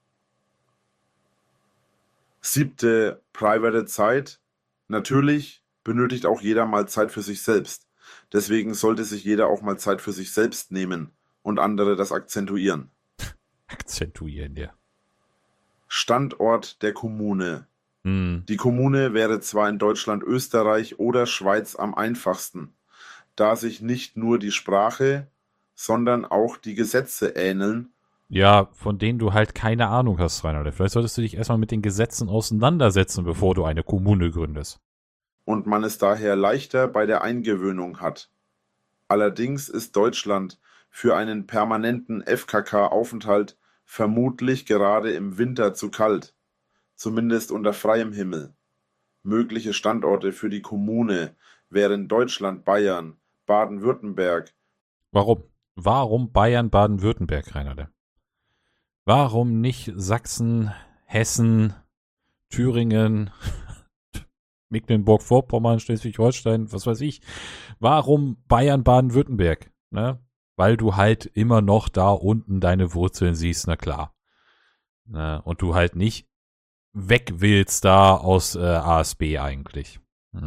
7. Private Zeit. Natürlich benötigt auch jeder mal Zeit für sich selbst. Deswegen sollte sich jeder auch mal Zeit für sich selbst nehmen und andere das akzentuieren. Akzentuieren, ja. Standort der Kommune. Hm. Die Kommune wäre zwar in Deutschland, Österreich oder Schweiz am einfachsten, da sich nicht nur die Sprache, sondern auch die Gesetze ähneln. Ja, von denen du halt keine Ahnung hast, Reinhard. Vielleicht solltest du dich erstmal mit den Gesetzen auseinandersetzen, bevor du eine Kommune gründest. Und man es daher leichter bei der Eingewöhnung hat. Allerdings ist Deutschland für einen permanenten FKK-Aufenthalt vermutlich gerade im Winter zu kalt, zumindest unter freiem Himmel. Mögliche Standorte für die Kommune wären Deutschland, Bayern, Baden-Württemberg. Warum? Warum Bayern, Baden-Württemberg, Reinhard? Warum nicht Sachsen, Hessen, Thüringen, Mecklenburg-Vorpommern, Schleswig-Holstein, was weiß ich? Warum Bayern, Baden-Württemberg? Ne? Weil du halt immer noch da unten deine Wurzeln siehst, na klar. Ne? Und du halt nicht weg willst da aus ASB eigentlich.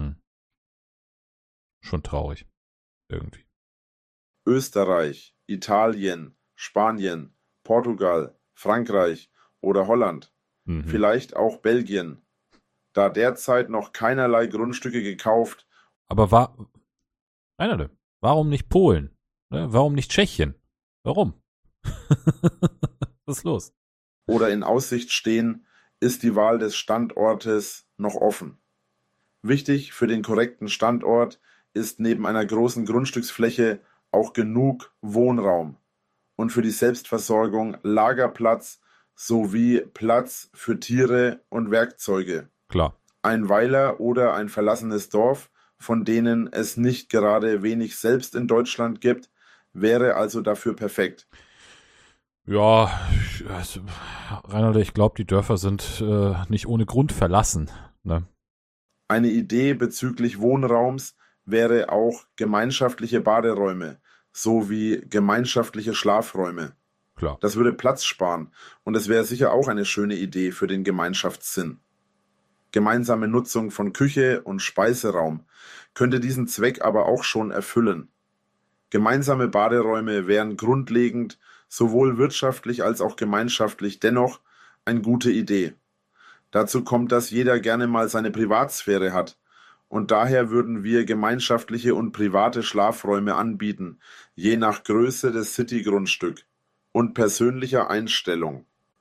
Schon traurig. Irgendwie. Österreich, Italien, Spanien, Portugal, Frankreich oder Holland. Vielleicht auch Belgien. Da derzeit noch keinerlei Grundstücke gekauft. Aber warum nicht Polen? Ne? Warum nicht Tschechien? Warum? Was ist los? Oder in Aussicht stehen, ist die Wahl des Standortes noch offen. Wichtig für den korrekten Standort ist neben einer großen Grundstücksfläche auch genug Wohnraum und für die Selbstversorgung Lagerplatz sowie Platz für Tiere und Werkzeuge. Klar. Ein Weiler oder ein verlassenes Dorf, von denen es nicht gerade wenig selbst in Deutschland gibt, wäre also dafür perfekt. Ja, Reinhard, ich glaube, die Dörfer sind nicht ohne Grund verlassen. Ne? Eine Idee bezüglich Wohnraums wäre auch gemeinschaftliche Baderäume sowie gemeinschaftliche Schlafräume. Klar. Das würde Platz sparen und es wäre sicher auch eine schöne Idee für den Gemeinschaftssinn. Gemeinsame Nutzung von Küche und Speiseraum könnte diesen Zweck aber auch schon erfüllen. Gemeinsame Baderäume wären grundlegend, sowohl wirtschaftlich als auch gemeinschaftlich, dennoch eine gute Idee. Dazu kommt, dass jeder gerne mal seine Privatsphäre hat und daher würden wir gemeinschaftliche und private Schlafräume anbieten, je nach Größe des City-Grundstück und persönlicher Einstellung.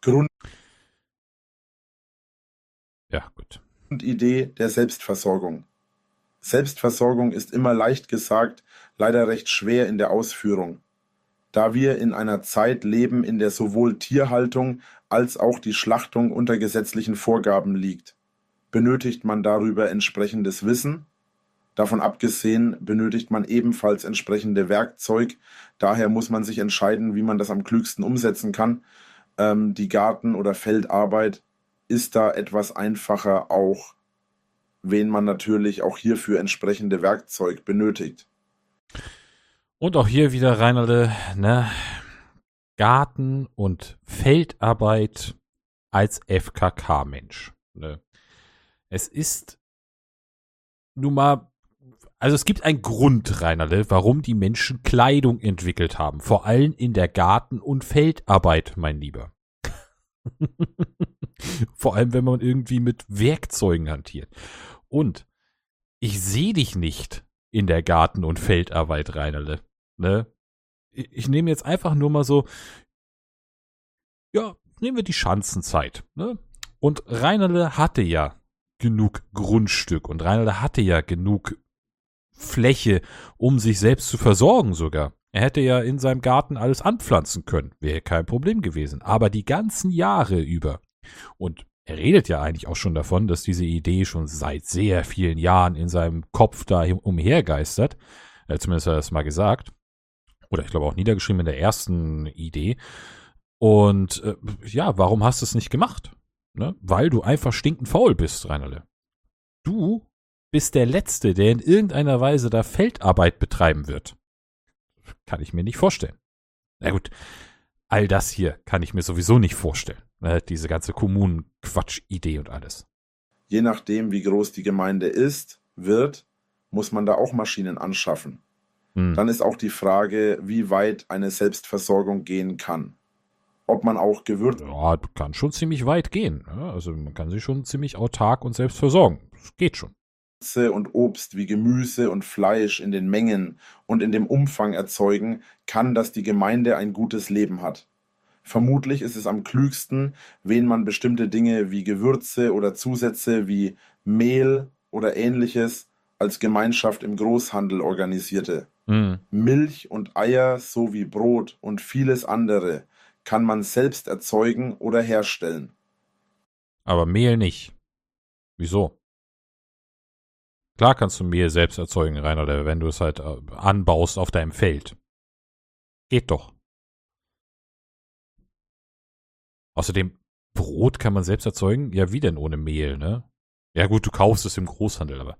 Ja, gut. Grundidee der Selbstversorgung. Selbstversorgung ist immer leicht gesagt, leider recht schwer in der Ausführung, da wir in einer Zeit leben, in der sowohl Tierhaltung als auch die Schlachtung unter gesetzlichen Vorgaben liegt. Benötigt man darüber entsprechendes Wissen? Davon abgesehen benötigt man ebenfalls entsprechende Werkzeug, daher muss man sich entscheiden, wie man das am klügsten umsetzen kann. Die Garten- oder Feldarbeit ist da etwas einfacher, auch wenn man natürlich auch hierfür entsprechende Werkzeug benötigt. Und auch hier wieder, Reinalde, ne? Garten- und Feldarbeit als FKK-Mensch. Ne? Es ist nun mal, also es gibt einen Grund, Reinalde, warum die Menschen Kleidung entwickelt haben. Vor allem in der Garten- und Feldarbeit, mein Lieber. Vor allem, wenn man irgendwie mit Werkzeugen hantiert. Und ich sehe dich nicht in der Garten- und Feldarbeit, Reinalde. Ne? Ich nehme jetzt einfach nur mal so, ja, nehmen wir die Schanzenzeit. Ne? Und Reinalde hatte ja genug Grundstück und Reinalde hatte ja genug Fläche, um sich selbst zu versorgen sogar. Er hätte ja in seinem Garten alles anpflanzen können, wäre kein Problem gewesen. Aber die ganzen Jahre über, und er redet ja eigentlich auch schon davon, dass diese Idee schon seit sehr vielen Jahren in seinem Kopf da umhergeistert, zumindest hat er das mal gesagt, oder ich glaube auch niedergeschrieben in der ersten Idee. Und ja, warum hast du es nicht gemacht? Ne? Weil du einfach stinkend faul bist, Reinalde. Du bist der Letzte, der in irgendeiner Weise da Feldarbeit betreiben wird. Kann ich mir nicht vorstellen. Na gut, all das hier kann ich mir sowieso nicht vorstellen. Ne? Diese ganze Kommunenquatsch-Idee und alles. Je nachdem, wie groß die Gemeinde wird, muss man da auch Maschinen anschaffen. Dann ist auch die Frage, wie weit eine Selbstversorgung gehen kann. Ob man auch Gewürze Ja, kann schon ziemlich weit gehen. Ne? Also man kann sich schon ziemlich autark und selbst versorgen. Das geht schon. und Obst wie Gemüse und Fleisch in den Mengen und in dem Umfang erzeugen kann, dass die Gemeinde ein gutes Leben hat. Vermutlich ist es am klügsten, wenn man bestimmte Dinge wie Gewürze oder Zusätze wie Mehl oder ähnliches als Gemeinschaft im Großhandel organisierte. Milch und Eier sowie Brot und vieles andere kann man selbst erzeugen oder herstellen. Aber Mehl nicht. Wieso? Klar kannst du Mehl selbst erzeugen, Reinhard, wenn du es halt anbaust auf deinem Feld. Geht doch. Außerdem, Brot kann man selbst erzeugen? Ja, wie denn ohne Mehl, ne? Ja gut, du kaufst es im Großhandel, aber...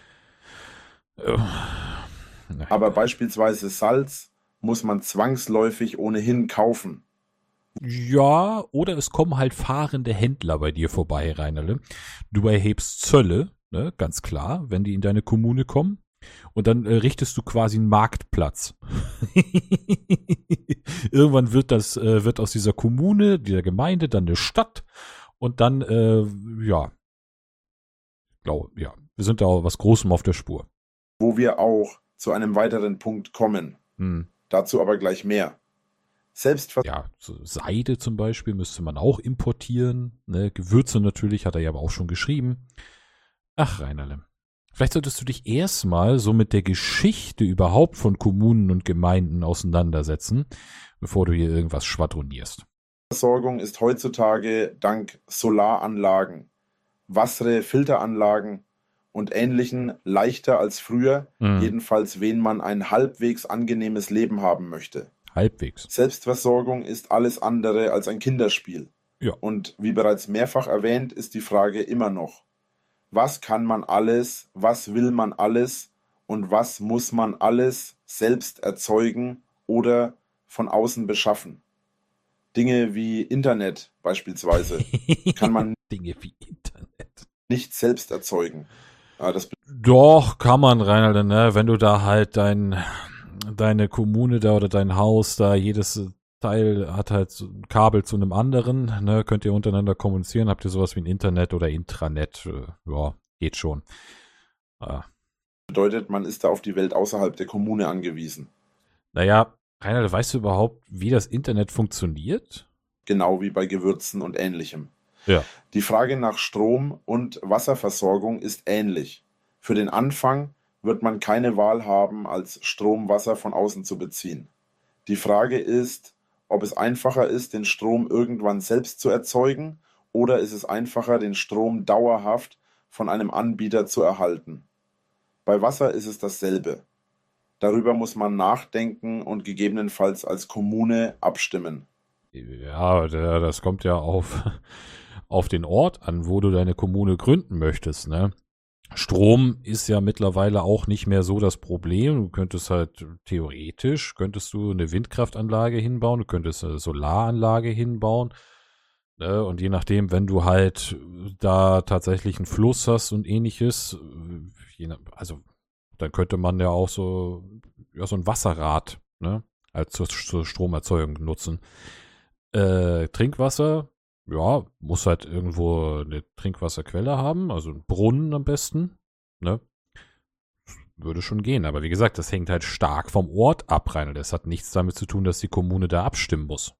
Aber beispielsweise Salz muss man zwangsläufig ohnehin kaufen. Ja, oder es kommen halt fahrende Händler bei dir vorbei, Reinerle. Du erhebst Zölle, ne, ganz klar, wenn die in deine Kommune kommen. Und dann richtest du quasi einen Marktplatz. Irgendwann wird aus dieser Kommune, dieser Gemeinde, dann eine Stadt. Und dann, ja, wir sind da auch was Großem auf der Spur. Wo wir auch zu einem weiteren Punkt kommen. Dazu aber gleich mehr. Ja, so Seide zum Beispiel müsste man auch importieren. Ne? Gewürze natürlich, hat er ja aber auch schon geschrieben. Ach, Reinerle. Vielleicht solltest du dich erstmal so mit der Geschichte überhaupt von Kommunen und Gemeinden auseinandersetzen, bevor du hier irgendwas schwadronierst. Versorgung ist heutzutage dank Solaranlagen, Wasserfilteranlagen und Ähnlichen leichter als früher, jedenfalls wenn man ein halbwegs angenehmes Leben haben möchte. Halbwegs. Selbstversorgung ist alles andere als ein Kinderspiel. Ja. Und wie bereits mehrfach erwähnt, ist die Frage immer noch, was kann man alles, was will man alles und was muss man alles selbst erzeugen oder von außen beschaffen? Dinge wie Internet beispielsweise kann man Dinge wie Internet nicht selbst erzeugen. Doch, kann man, Reinhard, ne? Wenn du da halt deine Kommune da oder dein Haus da, jedes Teil hat halt so ein Kabel zu einem anderen, ne? Könnt ihr untereinander kommunizieren, habt ihr sowas wie ein Internet oder Intranet, ja, geht schon. Bedeutet, man ist da auf die Welt außerhalb der Kommune angewiesen. Naja, Reinhard, weißt du überhaupt, wie das Internet funktioniert? Genau wie bei Gewürzen und Ähnlichem. Ja. Die Frage nach Strom- und Wasserversorgung ist ähnlich. Für den Anfang wird man keine Wahl haben, als Strom Wasser von außen zu beziehen. Die Frage ist, ob es einfacher ist, den Strom irgendwann selbst zu erzeugen, oder ist es einfacher, den Strom dauerhaft von einem Anbieter zu erhalten. Bei Wasser ist es dasselbe. Darüber muss man nachdenken und gegebenenfalls als Kommune abstimmen. Ja, das kommt ja auf den Ort an, wo du deine Kommune gründen möchtest, ne? Strom ist ja mittlerweile auch nicht mehr so das Problem. Du könntest halt theoretisch, könntest du eine Windkraftanlage hinbauen, du könntest eine Solaranlage hinbauen. Ne? Und je nachdem, wenn du halt da tatsächlich einen Fluss hast und ähnliches, also dann könnte man ja auch so ein Wasserrad, ne, als zur Stromerzeugung nutzen. Trinkwasser, ja, muss halt irgendwo eine Trinkwasserquelle haben, also einen Brunnen am besten, ne? Würde schon gehen, aber wie gesagt, das hängt halt stark vom Ort ab, Reinhard. Das hat nichts damit zu tun, dass die Kommune da abstimmen muss.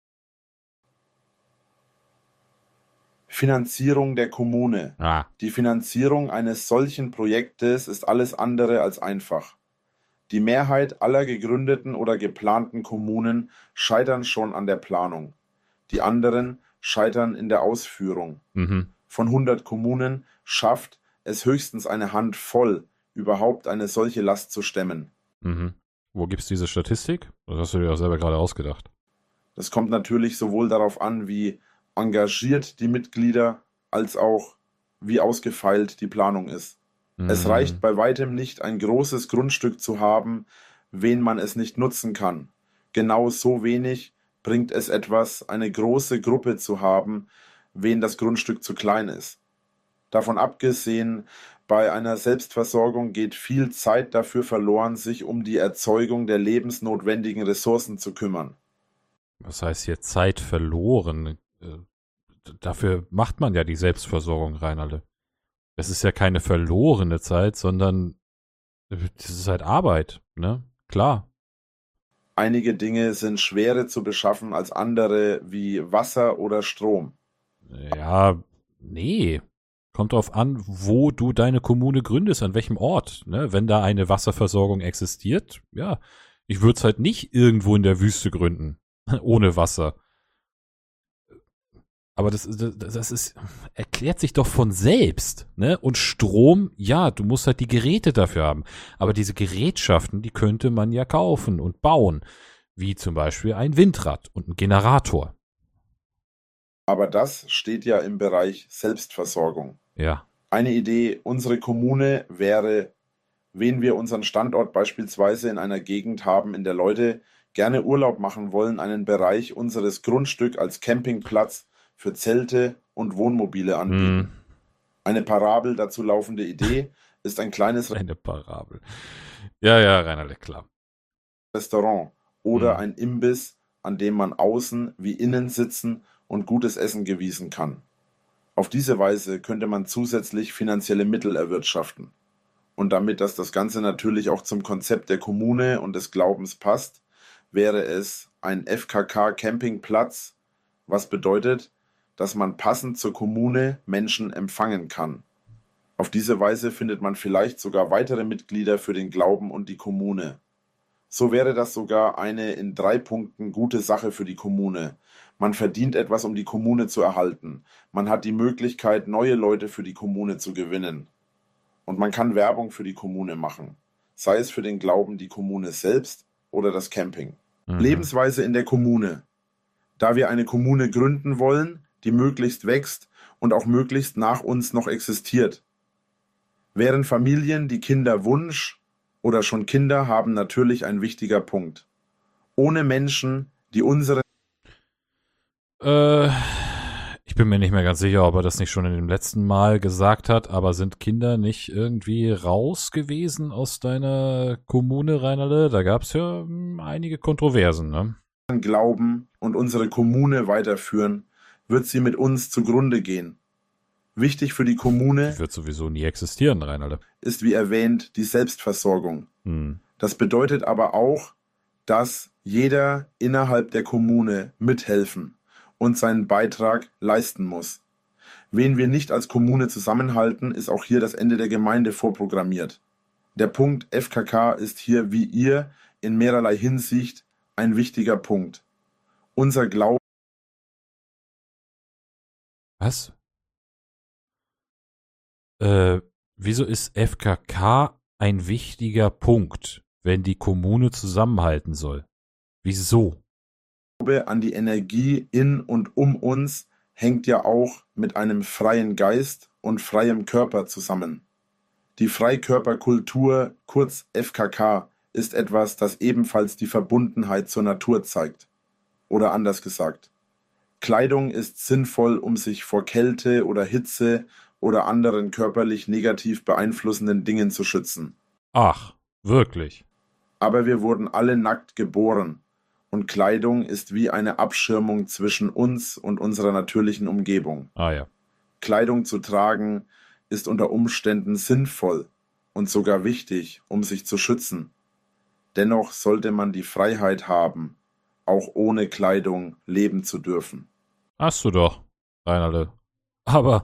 Finanzierung der Kommune. Ah, Die Finanzierung eines solchen Projektes ist alles andere als einfach. Die Mehrheit aller gegründeten oder geplanten Kommunen scheitern schon an der Planung. Die anderen scheitern in der Ausführung. Von 100 Kommunen schafft es höchstens eine Handvoll, überhaupt eine solche Last zu stemmen. Wo gibt's diese Statistik? Das hast du dir ja selber gerade ausgedacht. Das kommt natürlich sowohl darauf an, wie engagiert die Mitglieder, als auch wie ausgefeilt die Planung ist. Es reicht bei weitem nicht, ein großes Grundstück zu haben, wen man es nicht nutzen kann. Genau so wenig bringt es etwas, eine große Gruppe zu haben, wen das Grundstück zu klein ist. Davon abgesehen, bei einer Selbstversorgung geht viel Zeit dafür verloren, sich um die Erzeugung der lebensnotwendigen Ressourcen zu kümmern. Was heißt hier Zeit verloren? Dafür macht man ja die Selbstversorgung, Reinalde. Es ist ja keine verlorene Zeit, sondern das ist halt Arbeit, ne? Klar. Einige Dinge sind schwerer zu beschaffen als andere, wie Wasser oder Strom. Ja, nee. Kommt drauf an, wo du deine Kommune gründest, an welchem Ort. Ne? Wenn da eine Wasserversorgung existiert, ja, ich würde es halt nicht irgendwo in der Wüste gründen, ohne Wasser. Aber das ist, erklärt sich doch von selbst, ne? Und Strom, ja, du musst halt die Geräte dafür haben. Aber diese Gerätschaften, die könnte man ja kaufen und bauen. Wie zum Beispiel ein Windrad und ein Generator. Aber das steht ja im Bereich Selbstversorgung. Ja. Eine Idee, unsere Kommune wäre, wen wir unseren Standort beispielsweise in einer Gegend haben, in der Leute gerne Urlaub machen wollen, einen Bereich unseres Grundstücks als Campingplatz für Zelte und Wohnmobile anbieten. Eine parabel dazu laufende Idee ist ein kleines Eine Parabel. Ja, Reinhard, klar. Restaurant oder ein Imbiss, an dem man außen wie innen sitzen und gutes Essen genießen kann. Auf diese Weise könnte man zusätzlich finanzielle Mittel erwirtschaften. Und damit das Ganze natürlich auch zum Konzept der Kommune und des Glaubens passt, wäre es ein FKK-Campingplatz, was bedeutet, dass man passend zur Kommune Menschen empfangen kann. Auf diese Weise findet man vielleicht sogar weitere Mitglieder für den Glauben und die Kommune. So wäre das sogar eine in 3 Punkten gute Sache für die Kommune. Man verdient etwas, um die Kommune zu erhalten. Man hat die Möglichkeit, neue Leute für die Kommune zu gewinnen. Und man kann Werbung für die Kommune machen. Sei es für den Glauben, die Kommune selbst oder das Camping. Lebensweise in der Kommune. Da wir eine Kommune gründen wollen, die möglichst wächst und auch möglichst nach uns noch existiert. Wären Familien, die Kinderwunsch oder schon Kinder haben, natürlich ein wichtiger Punkt. Ohne Menschen, die unsere... Ich bin mir nicht mehr ganz sicher, ob er das nicht schon in dem letzten Mal gesagt hat, aber sind Kinder nicht irgendwie raus gewesen aus deiner Kommune, Reinalde? Da gab es ja einige Kontroversen, ne? Glauben und unsere Kommune weiterführen, wird sie mit uns zugrunde gehen. Wichtig für die Kommune Die wird sowieso nie existieren, Reinalde. ist wie erwähnt die Selbstversorgung. Das bedeutet aber auch, dass jeder innerhalb der Kommune mithelfen und seinen Beitrag leisten muss. Wen wir nicht als Kommune zusammenhalten, ist auch hier das Ende der Gemeinde vorprogrammiert. Der Punkt FKK ist hier wie ihr in mehrerlei Hinsicht ein wichtiger Punkt. Unser Glaube. Was? Wieso ist FKK ein wichtiger Punkt, wenn die Kommune zusammenhalten soll? Wieso? An die Energie in und um uns hängt ja auch mit einem freien Geist und freiem Körper zusammen. Die Freikörperkultur, kurz FKK, ist etwas, das ebenfalls die Verbundenheit zur Natur zeigt. Oder anders gesagt, Kleidung ist sinnvoll, um sich vor Kälte oder Hitze oder anderen körperlich negativ beeinflussenden Dingen zu schützen. Ach, wirklich? Aber wir wurden alle nackt geboren und Kleidung ist wie eine Abschirmung zwischen uns und unserer natürlichen Umgebung. Ah ja. Kleidung zu tragen ist unter Umständen sinnvoll und sogar wichtig, um sich zu schützen. Dennoch sollte man die Freiheit haben, auch ohne Kleidung leben zu dürfen. Hast du doch, Reinhard. Aber,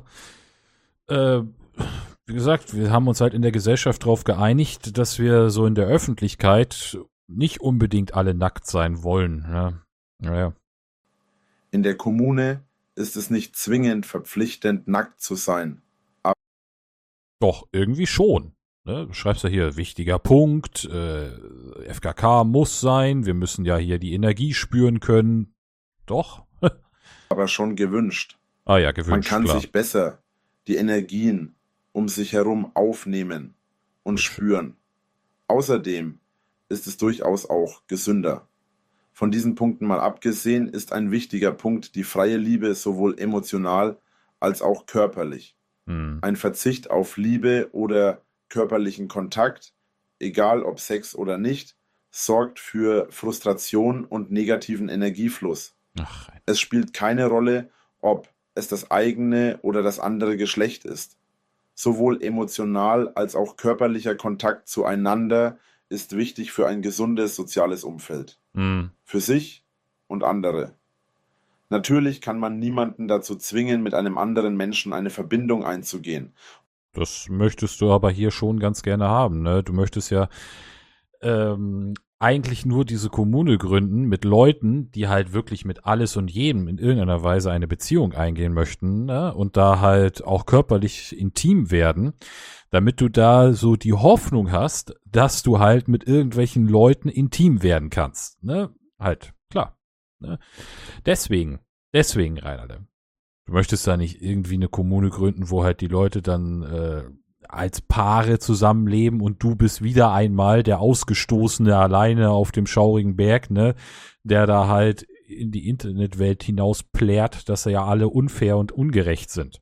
wie gesagt, wir haben uns halt in der Gesellschaft darauf geeinigt, dass wir so in der Öffentlichkeit nicht unbedingt alle nackt sein wollen. Ja. Naja. In der Kommune ist es nicht zwingend verpflichtend, nackt zu sein. Doch, irgendwie schon. Ne? Du schreibst ja hier, wichtiger Punkt, FKK muss sein, wir müssen ja hier die Energie spüren können. Doch. Aber schon gewünscht. Ah ja, gewünscht, Man kann klar. sich besser die Energien um sich herum aufnehmen und spüren. Außerdem ist es durchaus auch gesünder. Von diesen Punkten mal abgesehen ist ein wichtiger Punkt die freie Liebe sowohl emotional als auch körperlich. Ein Verzicht auf Liebe oder körperlichen Kontakt, egal ob Sex oder nicht, sorgt für Frustration und negativen Energiefluss. Ach. Es spielt keine Rolle, ob es das eigene oder das andere Geschlecht ist. Sowohl emotional als auch körperlicher Kontakt zueinander ist wichtig für ein gesundes soziales Umfeld. Für sich und andere. Natürlich kann man niemanden dazu zwingen, mit einem anderen Menschen eine Verbindung einzugehen. Das möchtest du aber hier schon ganz gerne haben, ne? Du möchtest ja eigentlich nur diese Kommune gründen mit Leuten, die halt wirklich mit alles und jedem in irgendeiner Weise eine Beziehung eingehen möchten, ne? Und da halt auch körperlich intim werden, damit du da so die Hoffnung hast, dass du halt mit irgendwelchen Leuten intim werden kannst, ne? Halt, klar. Ne? Deswegen, Reinhard, du möchtest da nicht irgendwie eine Kommune gründen, wo halt die Leute dann als Paare zusammenleben und du bist wieder einmal der Ausgestoßene alleine auf dem schaurigen Berg, ne, der da halt in die Internetwelt hinaus plärt, dass ja alle unfair und ungerecht sind.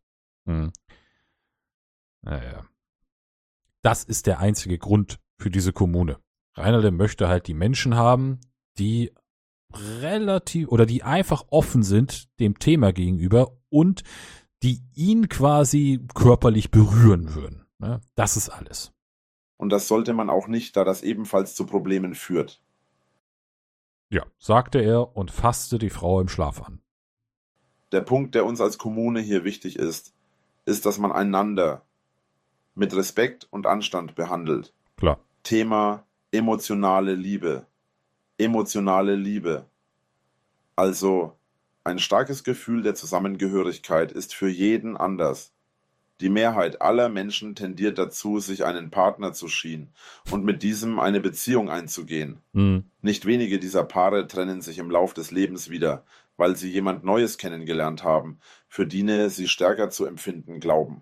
Naja. Das ist der einzige Grund für diese Kommune. Reinhard möchte halt die Menschen haben, die relativ oder die einfach offen sind dem Thema gegenüber und die ihn quasi körperlich berühren würden. Ne? Das ist alles. Und das sollte man auch nicht, da das ebenfalls zu Problemen führt. Ja, sagte er und fasste die Frau im Schlaf an. Der Punkt, der uns als Kommune hier wichtig ist, dass man einander mit Respekt und Anstand behandelt. Klar. Thema emotionale Liebe. Emotionale Liebe. Also ein starkes Gefühl der Zusammengehörigkeit ist für jeden anders. Die Mehrheit aller Menschen tendiert dazu, sich einen Partner zu schienen und mit diesem eine Beziehung einzugehen. Nicht wenige dieser Paare trennen sich im Lauf des Lebens wieder, weil sie jemand Neues kennengelernt haben, für die sie stärker zu empfinden glauben.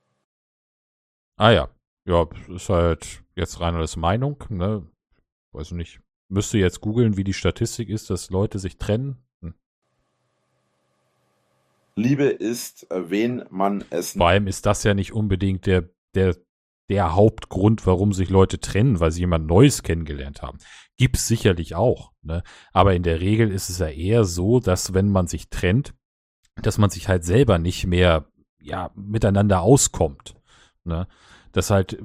Ah ja, ist halt jetzt Reinhards Meinung, ne? Weiß nicht. Müsste jetzt googeln, wie die Statistik ist, dass Leute sich trennen. Liebe ist, wen man es... Vor allem ist das ja nicht unbedingt der Hauptgrund, warum sich Leute trennen, weil sie jemand Neues kennengelernt haben. Gibt's sicherlich auch, ne? Aber in der Regel ist es ja eher so, dass wenn man sich trennt, dass man sich halt selber nicht mehr, ja, miteinander auskommt, ne? Dass halt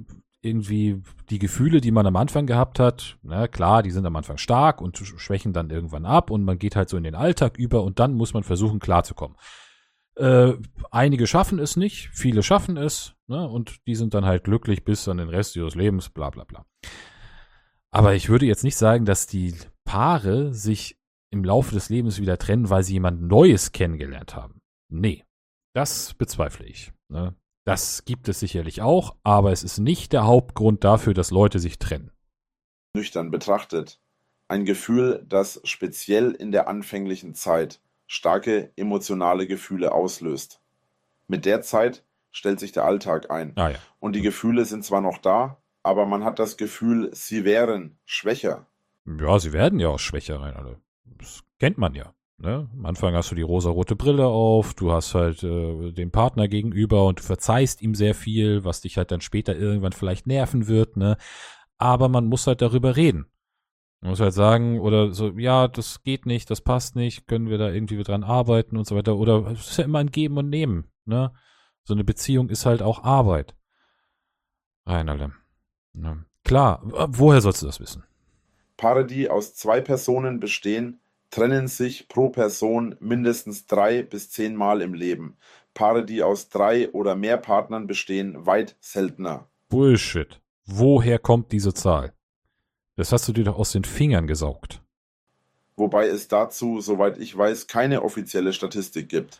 irgendwie die Gefühle, die man am Anfang gehabt hat, na klar, die sind am Anfang stark und schwächen dann irgendwann ab und man geht halt so in den Alltag über und dann muss man versuchen, klarzukommen. Einige schaffen es nicht, viele schaffen es, ne, und die sind dann halt glücklich bis an den Rest ihres Lebens, bla bla bla. Aber ich würde jetzt nicht sagen, dass die Paare sich im Laufe des Lebens wieder trennen, weil sie jemand Neues kennengelernt haben. Nee, das bezweifle ich. Ne? Das gibt es sicherlich auch, aber es ist nicht der Hauptgrund dafür, dass Leute sich trennen. Nüchtern betrachtet. Ein Gefühl, das speziell in der anfänglichen Zeit starke emotionale Gefühle auslöst. Mit der Zeit stellt sich der Alltag ein. Ah ja. Und die Gefühle sind zwar noch da, aber man hat das Gefühl, sie wären schwächer. Ja, sie werden ja auch schwächer rein, alle. Das kennt man ja. Ne? Am Anfang hast du die rosarote Brille auf, du hast halt den Partner gegenüber und du verzeihst ihm sehr viel, was dich halt dann später irgendwann vielleicht nerven wird, ne? Aber man muss halt darüber reden. Man muss halt sagen, oder so, ja, das geht nicht, das passt nicht, können wir da irgendwie dran arbeiten und so weiter. Oder es ist ja immer ein Geben und Nehmen, ne? So eine Beziehung ist halt auch Arbeit. Rein, alle. Ja. Klar, woher sollst du das wissen? Paare, die aus 2 Personen bestehen, trennen sich pro Person mindestens 3 bis 10 Mal im Leben. Paare, die aus 3 oder mehr Partnern bestehen, weit seltener. Bullshit. Woher kommt diese Zahl? Das hast du dir doch aus den Fingern gesaugt. Wobei es dazu, soweit ich weiß, keine offizielle Statistik gibt.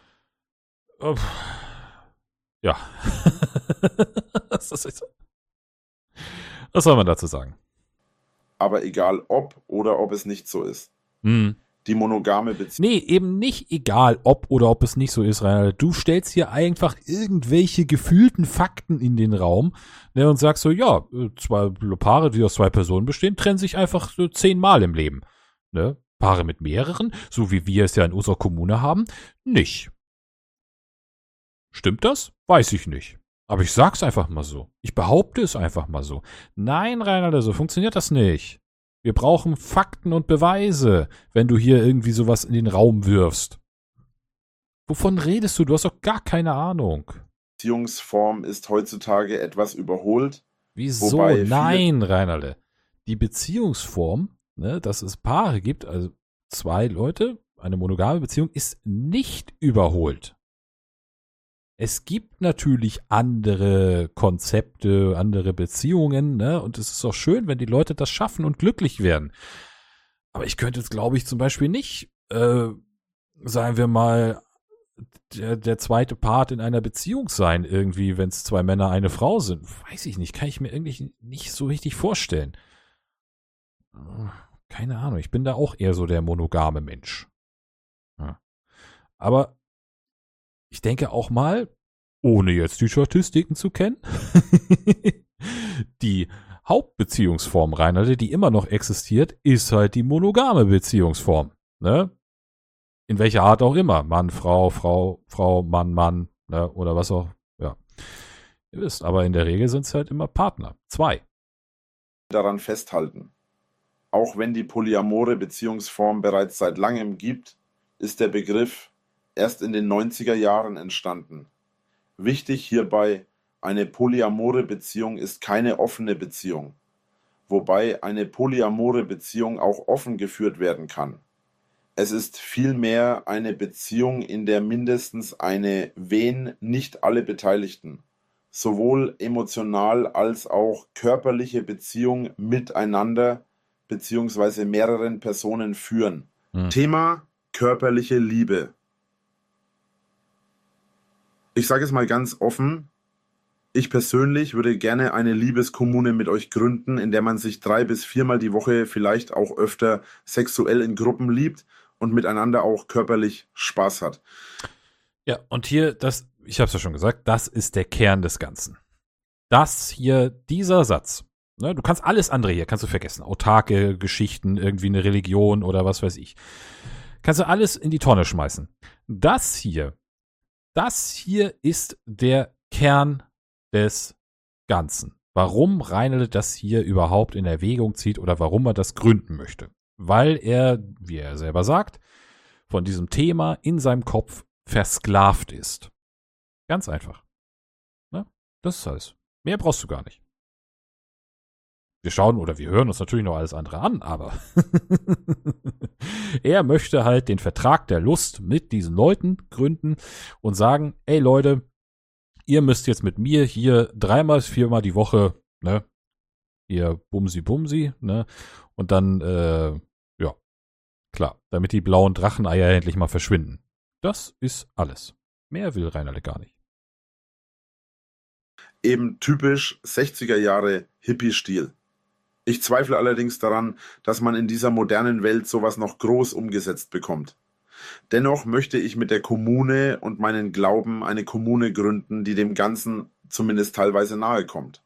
Ja. Was soll man dazu sagen? Aber egal ob oder ob es nicht so ist. Die monogame Beziehung. Nee, eben nicht egal ob oder ob es nicht so ist, Rainer. Du stellst hier einfach irgendwelche gefühlten Fakten in den Raum, ne, und sagst so, ja, 2 Paare, die aus 2 Personen bestehen, trennen sich einfach so 10 Mal im Leben. Ne? Paare mit mehreren, so wie wir es ja in unserer Kommune haben, nicht. Stimmt das? Weiß ich nicht. Aber ich sag's einfach mal so. Ich behaupte es einfach mal so. Nein, Rainer, so funktioniert das nicht. Wir brauchen Fakten und Beweise, wenn du hier irgendwie sowas in den Raum wirfst. Wovon redest du? Du hast doch gar keine Ahnung. Beziehungsform ist heutzutage etwas überholt. Wieso? Nein, Reinerle. Die Beziehungsform, ne, dass es Paare gibt, also 2 Leute, eine monogame Beziehung, ist nicht überholt. Es gibt natürlich andere Konzepte, andere Beziehungen, ne? Und es ist auch schön, wenn die Leute das schaffen und glücklich werden. Aber ich könnte jetzt, glaube ich, zum Beispiel nicht, sagen wir mal, der zweite Part in einer Beziehung sein, irgendwie, wenn es 2 Männer, eine Frau sind. Weiß ich nicht, kann ich mir irgendwie nicht so richtig vorstellen. Keine Ahnung, ich bin da auch eher so der monogame Mensch. Ja. Aber ich denke auch mal, ohne jetzt die Statistiken zu kennen, die Hauptbeziehungsform, Reinhard, die immer noch existiert, ist halt die monogame Beziehungsform. Ne? In welcher Art auch immer. Mann, Frau, Frau, Frau, Mann, Mann, ne? Oder was auch. Ja. Ihr wisst, aber in der Regel sind es halt immer Partner. 2. Daran festhalten. Auch wenn die polyamore Beziehungsform bereits seit langem gibt, ist der Begriff erst in den 90er Jahren entstanden. Wichtig hierbei, eine polyamore Beziehung ist keine offene Beziehung, wobei eine polyamore Beziehung auch offen geführt werden kann. Es ist vielmehr eine Beziehung, in der mindestens eine wen nicht alle Beteiligten, sowohl emotional als auch körperliche Beziehung miteinander bzw. mehreren Personen führen. Thema körperliche Liebe. Ich sage es mal ganz offen, ich persönlich würde gerne eine Liebeskommune mit euch gründen, in der man sich 3 bis 4 Mal die Woche, vielleicht auch öfter, sexuell in Gruppen liebt und miteinander auch körperlich Spaß hat. Ja, und hier, ich habe es ja schon gesagt, das ist der Kern des Ganzen. Das hier, dieser Satz, ne, du kannst alles andere hier, kannst du vergessen, autarke Geschichten, irgendwie eine Religion oder was weiß ich. Kannst du alles in die Tonne schmeißen. Das hier ist der Kern des Ganzen. Warum Reinl das hier überhaupt in Erwägung zieht oder warum er das gründen möchte. Weil er, wie er selber sagt, von diesem Thema in seinem Kopf versklavt ist. Ganz einfach. Ne? Das ist alles. Mehr brauchst du gar nicht. Wir schauen oder wir hören uns natürlich noch alles andere an, aber er möchte halt den Vertrag der Lust mit diesen Leuten gründen und sagen, ey Leute, ihr müsst jetzt mit mir hier 3-mal, 4-mal die Woche, ne, hier Bumsi, ne, und dann, ja, klar, damit die blauen Dracheneier endlich mal verschwinden. Das ist alles. Mehr will Reinhard gar nicht. Eben typisch 60er Jahre Hippie-Stil. Ich zweifle allerdings daran, dass man in dieser modernen Welt sowas noch groß umgesetzt bekommt. Dennoch möchte ich mit der Kommune und meinen Glauben eine Kommune gründen, die dem Ganzen zumindest teilweise nahe kommt.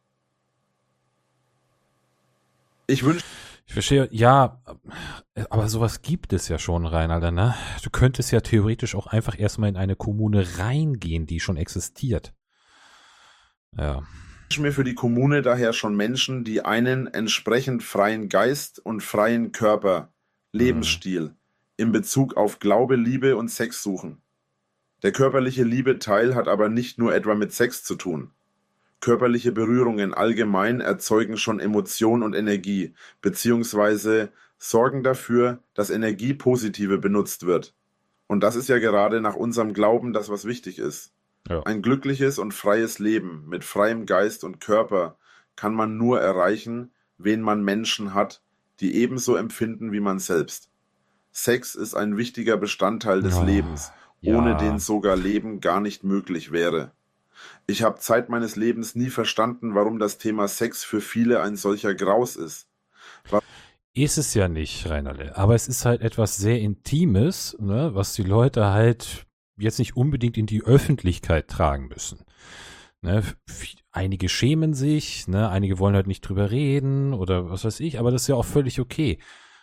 Ich verstehe, ja, aber sowas gibt es ja schon, Reinhard, ne? Du könntest ja theoretisch auch einfach erstmal in eine Kommune reingehen, die schon existiert. Ja. Ich wünsche mir für die Kommune daher schon Menschen, die einen entsprechend freien Geist und freien Körper, Lebensstil in Bezug auf Glaube, Liebe und Sex suchen. Der körperliche Liebeteil hat aber nicht nur etwa mit Sex zu tun. Körperliche Berührungen allgemein erzeugen schon Emotion und Energie, beziehungsweise sorgen dafür, dass Energie positive benutzt wird. Und das ist ja gerade nach unserem Glauben das, was wichtig ist. Ja. Ein glückliches und freies Leben mit freiem Geist und Körper kann man nur erreichen, wenn man Menschen hat, die ebenso empfinden wie man selbst. Sex ist ein wichtiger Bestandteil des Lebens, ohne den sogar Leben gar nicht möglich wäre. Ich habe Zeit meines Lebens nie verstanden, warum das Thema Sex für viele ein solcher Graus ist. Ist es ja nicht, Reinhard, aber es ist halt etwas sehr Intimes, ne, was die Leute halt jetzt nicht unbedingt in die Öffentlichkeit tragen müssen. Ne, einige schämen sich, ne, einige wollen halt nicht drüber reden oder was weiß ich, aber das ist ja auch völlig okay.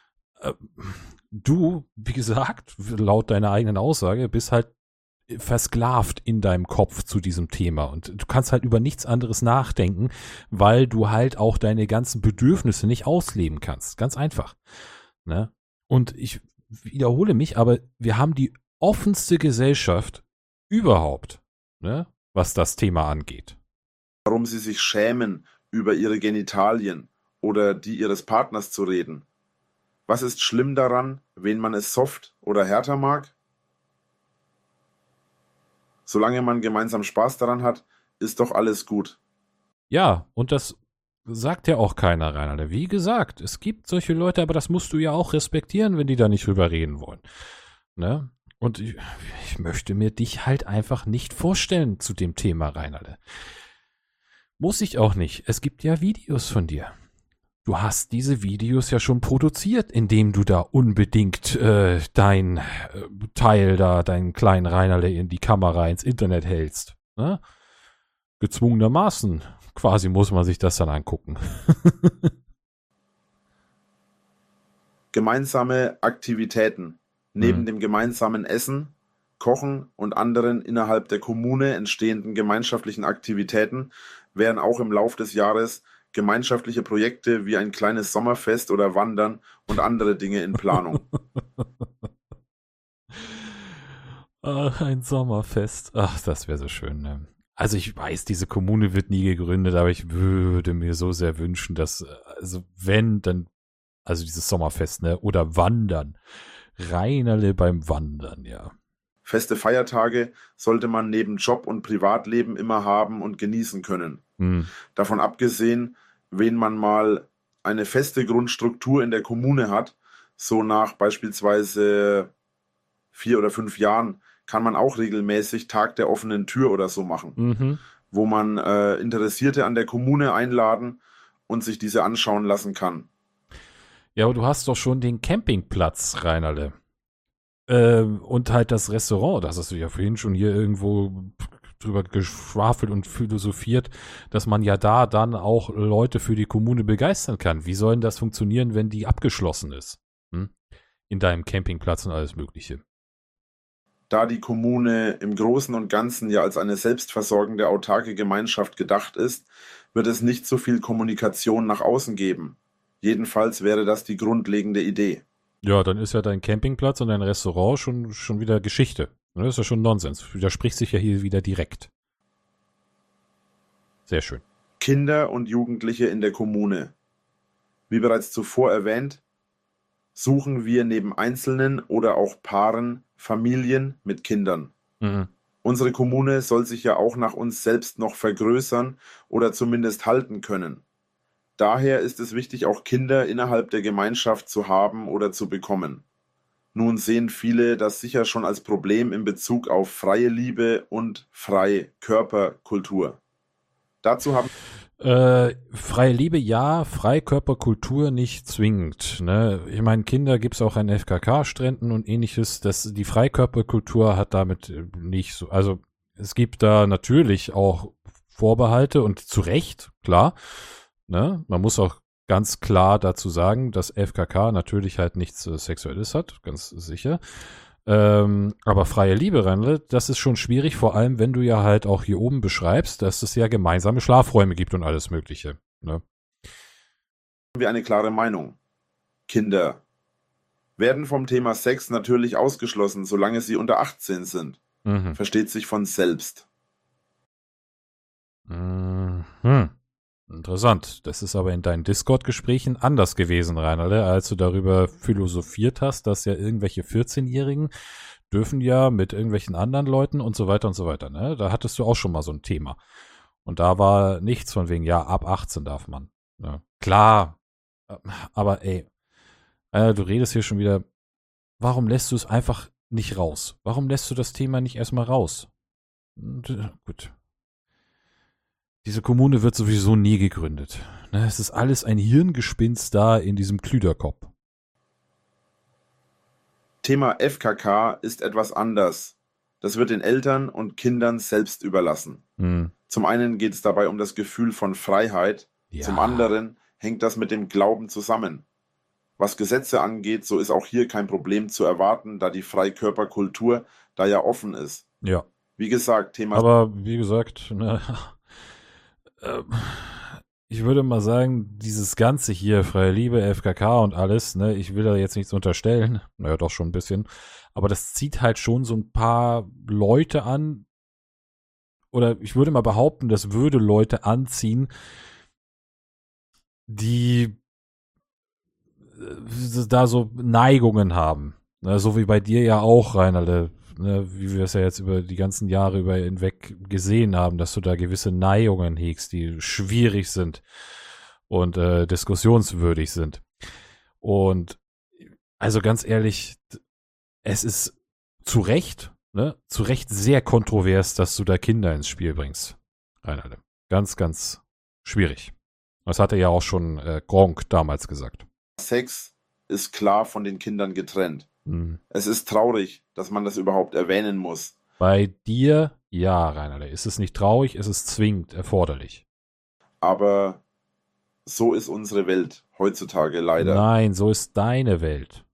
Du, wie gesagt, laut deiner eigenen Aussage, bist halt versklavt in deinem Kopf zu diesem Thema und du kannst halt über nichts anderes nachdenken, weil du halt auch deine ganzen Bedürfnisse nicht ausleben kannst. Ganz einfach. Ne? Und ich wiederhole mich, aber wir haben die offenste Gesellschaft überhaupt, ne, was das Thema angeht. Warum sie sich schämen, über ihre Genitalien oder die ihres Partners zu reden. Was ist schlimm daran, wen man es soft oder härter mag? Solange man gemeinsam Spaß daran hat, ist doch alles gut. Ja, und das sagt ja auch keiner, Reinhard. Wie gesagt, es gibt solche Leute, aber das musst du ja auch respektieren, wenn die da nicht drüber reden wollen. Ne? Und ich möchte mir dich halt einfach nicht vorstellen zu dem Thema, Reinhard. Muss ich auch nicht. Es gibt ja Videos von dir. Du hast diese Videos ja schon produziert, indem du da unbedingt dein Teil da, deinen kleinen Reinhard in die Kamera ins Internet hältst. Ne? Gezwungenermaßen quasi muss man sich das dann angucken. Gemeinsame Aktivitäten. Neben dem gemeinsamen Essen, Kochen und anderen innerhalb der Kommune entstehenden gemeinschaftlichen Aktivitäten wären auch im Lauf des Jahres gemeinschaftliche Projekte wie ein kleines Sommerfest oder Wandern und andere Dinge in Planung. Ach, ein Sommerfest. Ach, das wäre so schön. Ne? Also ich weiß, diese Kommune wird nie gegründet, aber ich würde mir so sehr wünschen, dass, also wenn, dann, also dieses Sommerfest, ne, oder Wandern. Reinerle beim Wandern, ja. Feste Feiertage sollte man neben Job und Privatleben immer haben und genießen können. Davon abgesehen, wenn man mal eine feste Grundstruktur in der Kommune hat, so nach beispielsweise 4 oder 5 Jahren, kann man auch regelmäßig Tag der offenen Tür oder so machen, wo man Interessierte an der Kommune einladen und sich diese anschauen lassen kann. Ja, aber du hast doch schon den Campingplatz, Reinerle. Und halt das Restaurant, das hast du ja vorhin schon hier irgendwo drüber geschwafelt und philosophiert, dass man ja da dann auch Leute für die Kommune begeistern kann. Wie soll denn das funktionieren, wenn die abgeschlossen ist? In deinem Campingplatz und alles Mögliche. Da die Kommune im Großen und Ganzen ja als eine selbstversorgende, autarke Gemeinschaft gedacht ist, wird es nicht so viel Kommunikation nach außen geben. Jedenfalls wäre das die grundlegende Idee. Ja, dann ist ja dein Campingplatz und dein Restaurant schon wieder Geschichte. Das ist ja schon Nonsens. Widerspricht sich ja hier wieder direkt. Sehr schön. Kinder und Jugendliche in der Kommune. Wie bereits zuvor erwähnt, suchen wir neben Einzelnen oder auch Paaren Familien mit Kindern. Mhm. Unsere Kommune soll sich ja auch nach uns selbst noch vergrößern oder zumindest halten können. Daher ist es wichtig, auch Kinder innerhalb der Gemeinschaft zu haben oder zu bekommen. Nun sehen viele das sicher schon als Problem in Bezug auf freie Liebe und Freikörperkultur. Dazu haben Freie Liebe, ja, Freikörperkultur nicht zwingend. Ne? Ich meine, Kinder gibt's auch an FKK-Stränden und ähnliches. Die Freikörperkultur hat damit nicht so. Also es gibt da natürlich auch Vorbehalte und zu Recht, klar. Ne? Man muss auch ganz klar dazu sagen, dass FKK natürlich halt nichts Sexuelles hat, ganz sicher. Aber freie Liebe, Randle, das ist schon schwierig, vor allem wenn du ja halt auch hier oben beschreibst, dass es ja gemeinsame Schlafräume gibt und alles Mögliche. Ne? wir eine klare Meinung. Kinder werden vom Thema Sex natürlich ausgeschlossen, solange sie unter 18 sind. Mhm. Versteht sich von selbst. Mhm. Interessant. Das ist aber in deinen Discord-Gesprächen anders gewesen, Reinalde, als du darüber philosophiert hast, dass ja irgendwelche 14-Jährigen dürfen ja mit irgendwelchen anderen Leuten und so weiter und so weiter. Ne? Da hattest du auch schon mal so ein Thema. Und da war nichts von wegen, ja, ab 18 darf man. Ja, klar. Aber ey, du redest hier schon wieder, warum lässt du es einfach nicht raus? Warum lässt du das Thema nicht erstmal raus? Gut. Diese Kommune wird sowieso nie gegründet. Ne, es ist alles ein Hirngespinst da in diesem Klüderkopf. Thema FKK ist etwas anders. Das wird den Eltern und Kindern selbst überlassen. Hm. Zum einen geht es dabei um das Gefühl von Freiheit, Ja. zum anderen hängt das mit dem Glauben zusammen. Was Gesetze angeht, so ist auch hier kein Problem zu erwarten, da die Freikörperkultur da ja offen ist. Ja. Wie gesagt, Thema. Aber wie gesagt, ne, ich würde mal sagen, dieses Ganze hier, freie Liebe, FKK und alles, ne, ich will da jetzt nichts unterstellen, naja, doch schon ein bisschen, aber das zieht halt schon so ein paar Leute an, oder ich würde mal behaupten, das würde Leute anziehen, die da so Neigungen haben. Ne, so wie bei dir ja auch, Reinalde, ne, wie wir es ja jetzt über die ganzen Jahre über hinweg gesehen haben, dass du da gewisse Neigungen hegst, die schwierig sind und diskussionswürdig sind. Und also ganz ehrlich, es ist zu Recht sehr kontrovers, dass du da Kinder ins Spiel bringst, Reinalde. Ganz, ganz schwierig. Das hatte ja auch schon Gronk damals gesagt. Sex ist klar von den Kindern getrennt. Hm. Es ist traurig, dass man das überhaupt erwähnen muss. Bei dir, ja, Reinalde, ist es nicht traurig, es ist zwingend erforderlich. Aber so ist unsere Welt heutzutage leider. Nein, so ist deine Welt.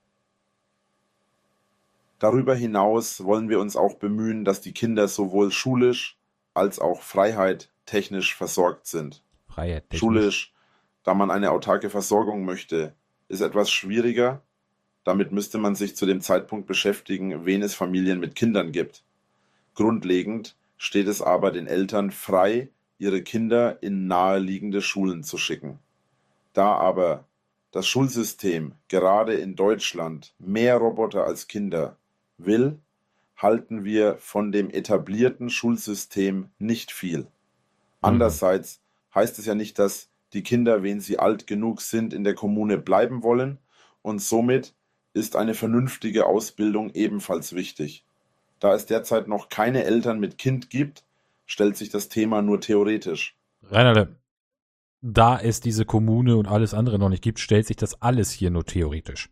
Darüber hinaus wollen wir uns auch bemühen, dass die Kinder sowohl schulisch als auch freiheit-technisch versorgt sind. Freiheit. Schulisch, da man eine autarke Versorgung möchte, ist etwas schwieriger. Damit müsste man sich zu dem Zeitpunkt beschäftigen, wen es Familien mit Kindern gibt. Grundlegend steht es aber den Eltern frei, ihre Kinder in naheliegende Schulen zu schicken. Da aber das Schulsystem gerade in Deutschland mehr Roboter als Kinder will, halten wir von dem etablierten Schulsystem nicht viel. Andererseits heißt es ja nicht, dass die Kinder, wenn sie alt genug sind, in der Kommune bleiben wollen, und somit ist eine vernünftige Ausbildung ebenfalls wichtig. Da es derzeit noch keine Eltern mit Kind gibt, stellt sich das Thema nur theoretisch. Reinalde, da es diese Kommune und alles andere noch nicht gibt, stellt sich das alles hier nur theoretisch.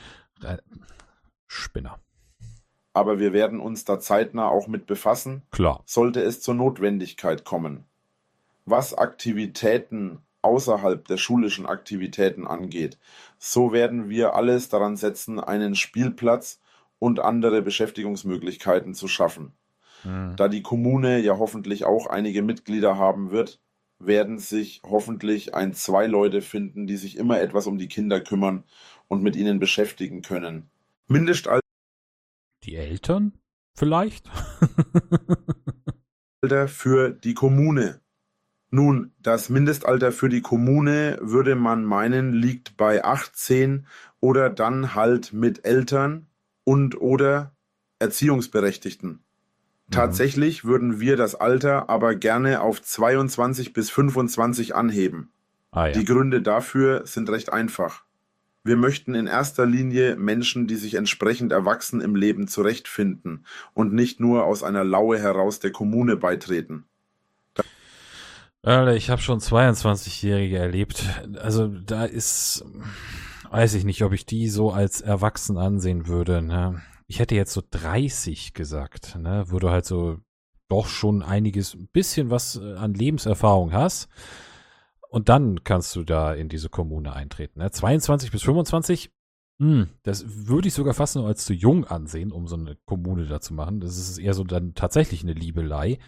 Spinner. Aber wir werden uns da zeitnah auch mit befassen, Klar. sollte es zur Notwendigkeit kommen. Was Aktivitäten außerhalb der schulischen Aktivitäten angeht, so werden wir alles daran setzen, einen Spielplatz und andere Beschäftigungsmöglichkeiten zu schaffen. Da die Kommune ja hoffentlich auch einige Mitglieder haben wird, werden sich hoffentlich 2 Leute finden, die sich immer etwas um die Kinder kümmern und mit ihnen beschäftigen können. Mindestalter Die Eltern? Vielleicht? für die Kommune. Nun, das Mindestalter für die Kommune, würde man meinen, liegt bei 18 oder dann halt mit Eltern und oder Erziehungsberechtigten. Tatsächlich würden wir das Alter aber gerne auf 22 bis 25 anheben. Ah ja. Die Gründe dafür sind recht einfach. Wir möchten in erster Linie Menschen, die sich entsprechend erwachsen im Leben zurechtfinden und nicht nur aus einer Laue heraus der Kommune beitreten. Alter, ich habe schon 22-Jährige erlebt. Also da weiß ich nicht, ob ich die so als erwachsen ansehen würde. Ne? Ich hätte jetzt so 30 gesagt, ne? Wo du halt so doch schon ein bisschen was an Lebenserfahrung hast. Und dann kannst du da in diese Kommune eintreten. Ne? 22 bis 25, das würde ich sogar fast nur als zu jung ansehen, um so eine Kommune da zu machen. Das ist eher so dann tatsächlich eine Liebelei.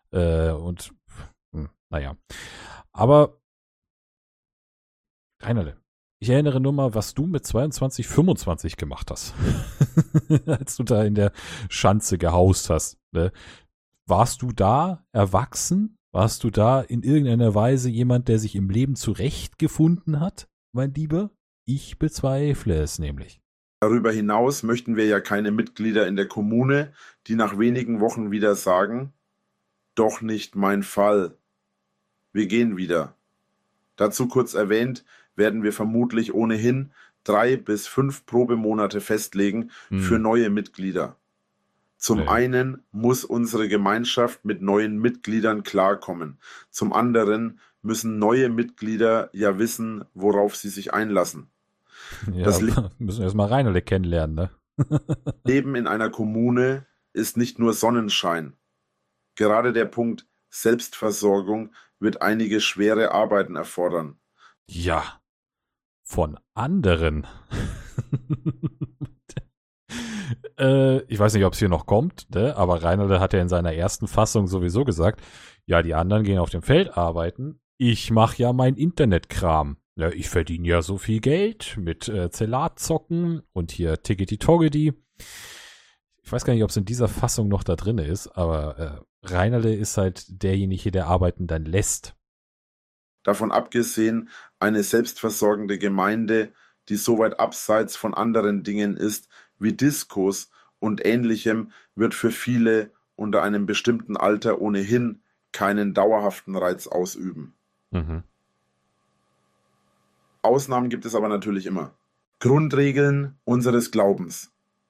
Naja. Aber, Reinerle, ich erinnere nur mal, was du mit 22, 25 gemacht hast. Als du da in der Schanze gehaust hast. Ne? Warst du da erwachsen? Warst du da in irgendeiner Weise jemand, der sich im Leben zurechtgefunden hat, mein Lieber? Ich bezweifle es nämlich. Darüber hinaus möchten wir ja keine Mitglieder in der Kommune, die nach wenigen Wochen wieder sagen, doch nicht mein Fall. Wir gehen wieder. Dazu kurz erwähnt, werden wir vermutlich ohnehin 3 bis 5 Probemonate festlegen für neue Mitglieder. Zum einen muss unsere Gemeinschaft mit neuen Mitgliedern klarkommen. Zum anderen müssen neue Mitglieder ja wissen, worauf sie sich einlassen. Ja, wir müssen erstmal Reinerle kennenlernen, ne? Leben in einer Kommune ist nicht nur Sonnenschein. Gerade der Punkt Selbstversorgung wird einige schwere Arbeiten erfordern. Ja, von anderen. Ich weiß nicht, ob es hier noch kommt, ne? Aber Reinerle hat ja in seiner ersten Fassung sowieso gesagt, ja, die anderen gehen auf dem Feld arbeiten. Ich mache ja mein Internetkram. Ja, ich verdiene ja so viel Geld mit Zellatzocken und hier Tiggity-Toggedy. Ich weiß gar nicht, ob es in dieser Fassung noch da drin ist, aber Reinerle ist halt derjenige, der Arbeiten dann lässt. Davon abgesehen, eine selbstversorgende Gemeinde, die so weit abseits von anderen Dingen ist, wie Diskos und Ähnlichem, wird für viele unter einem bestimmten Alter ohnehin keinen dauerhaften Reiz ausüben. Ausnahmen gibt es aber natürlich immer. Grundregeln unseres Glaubens.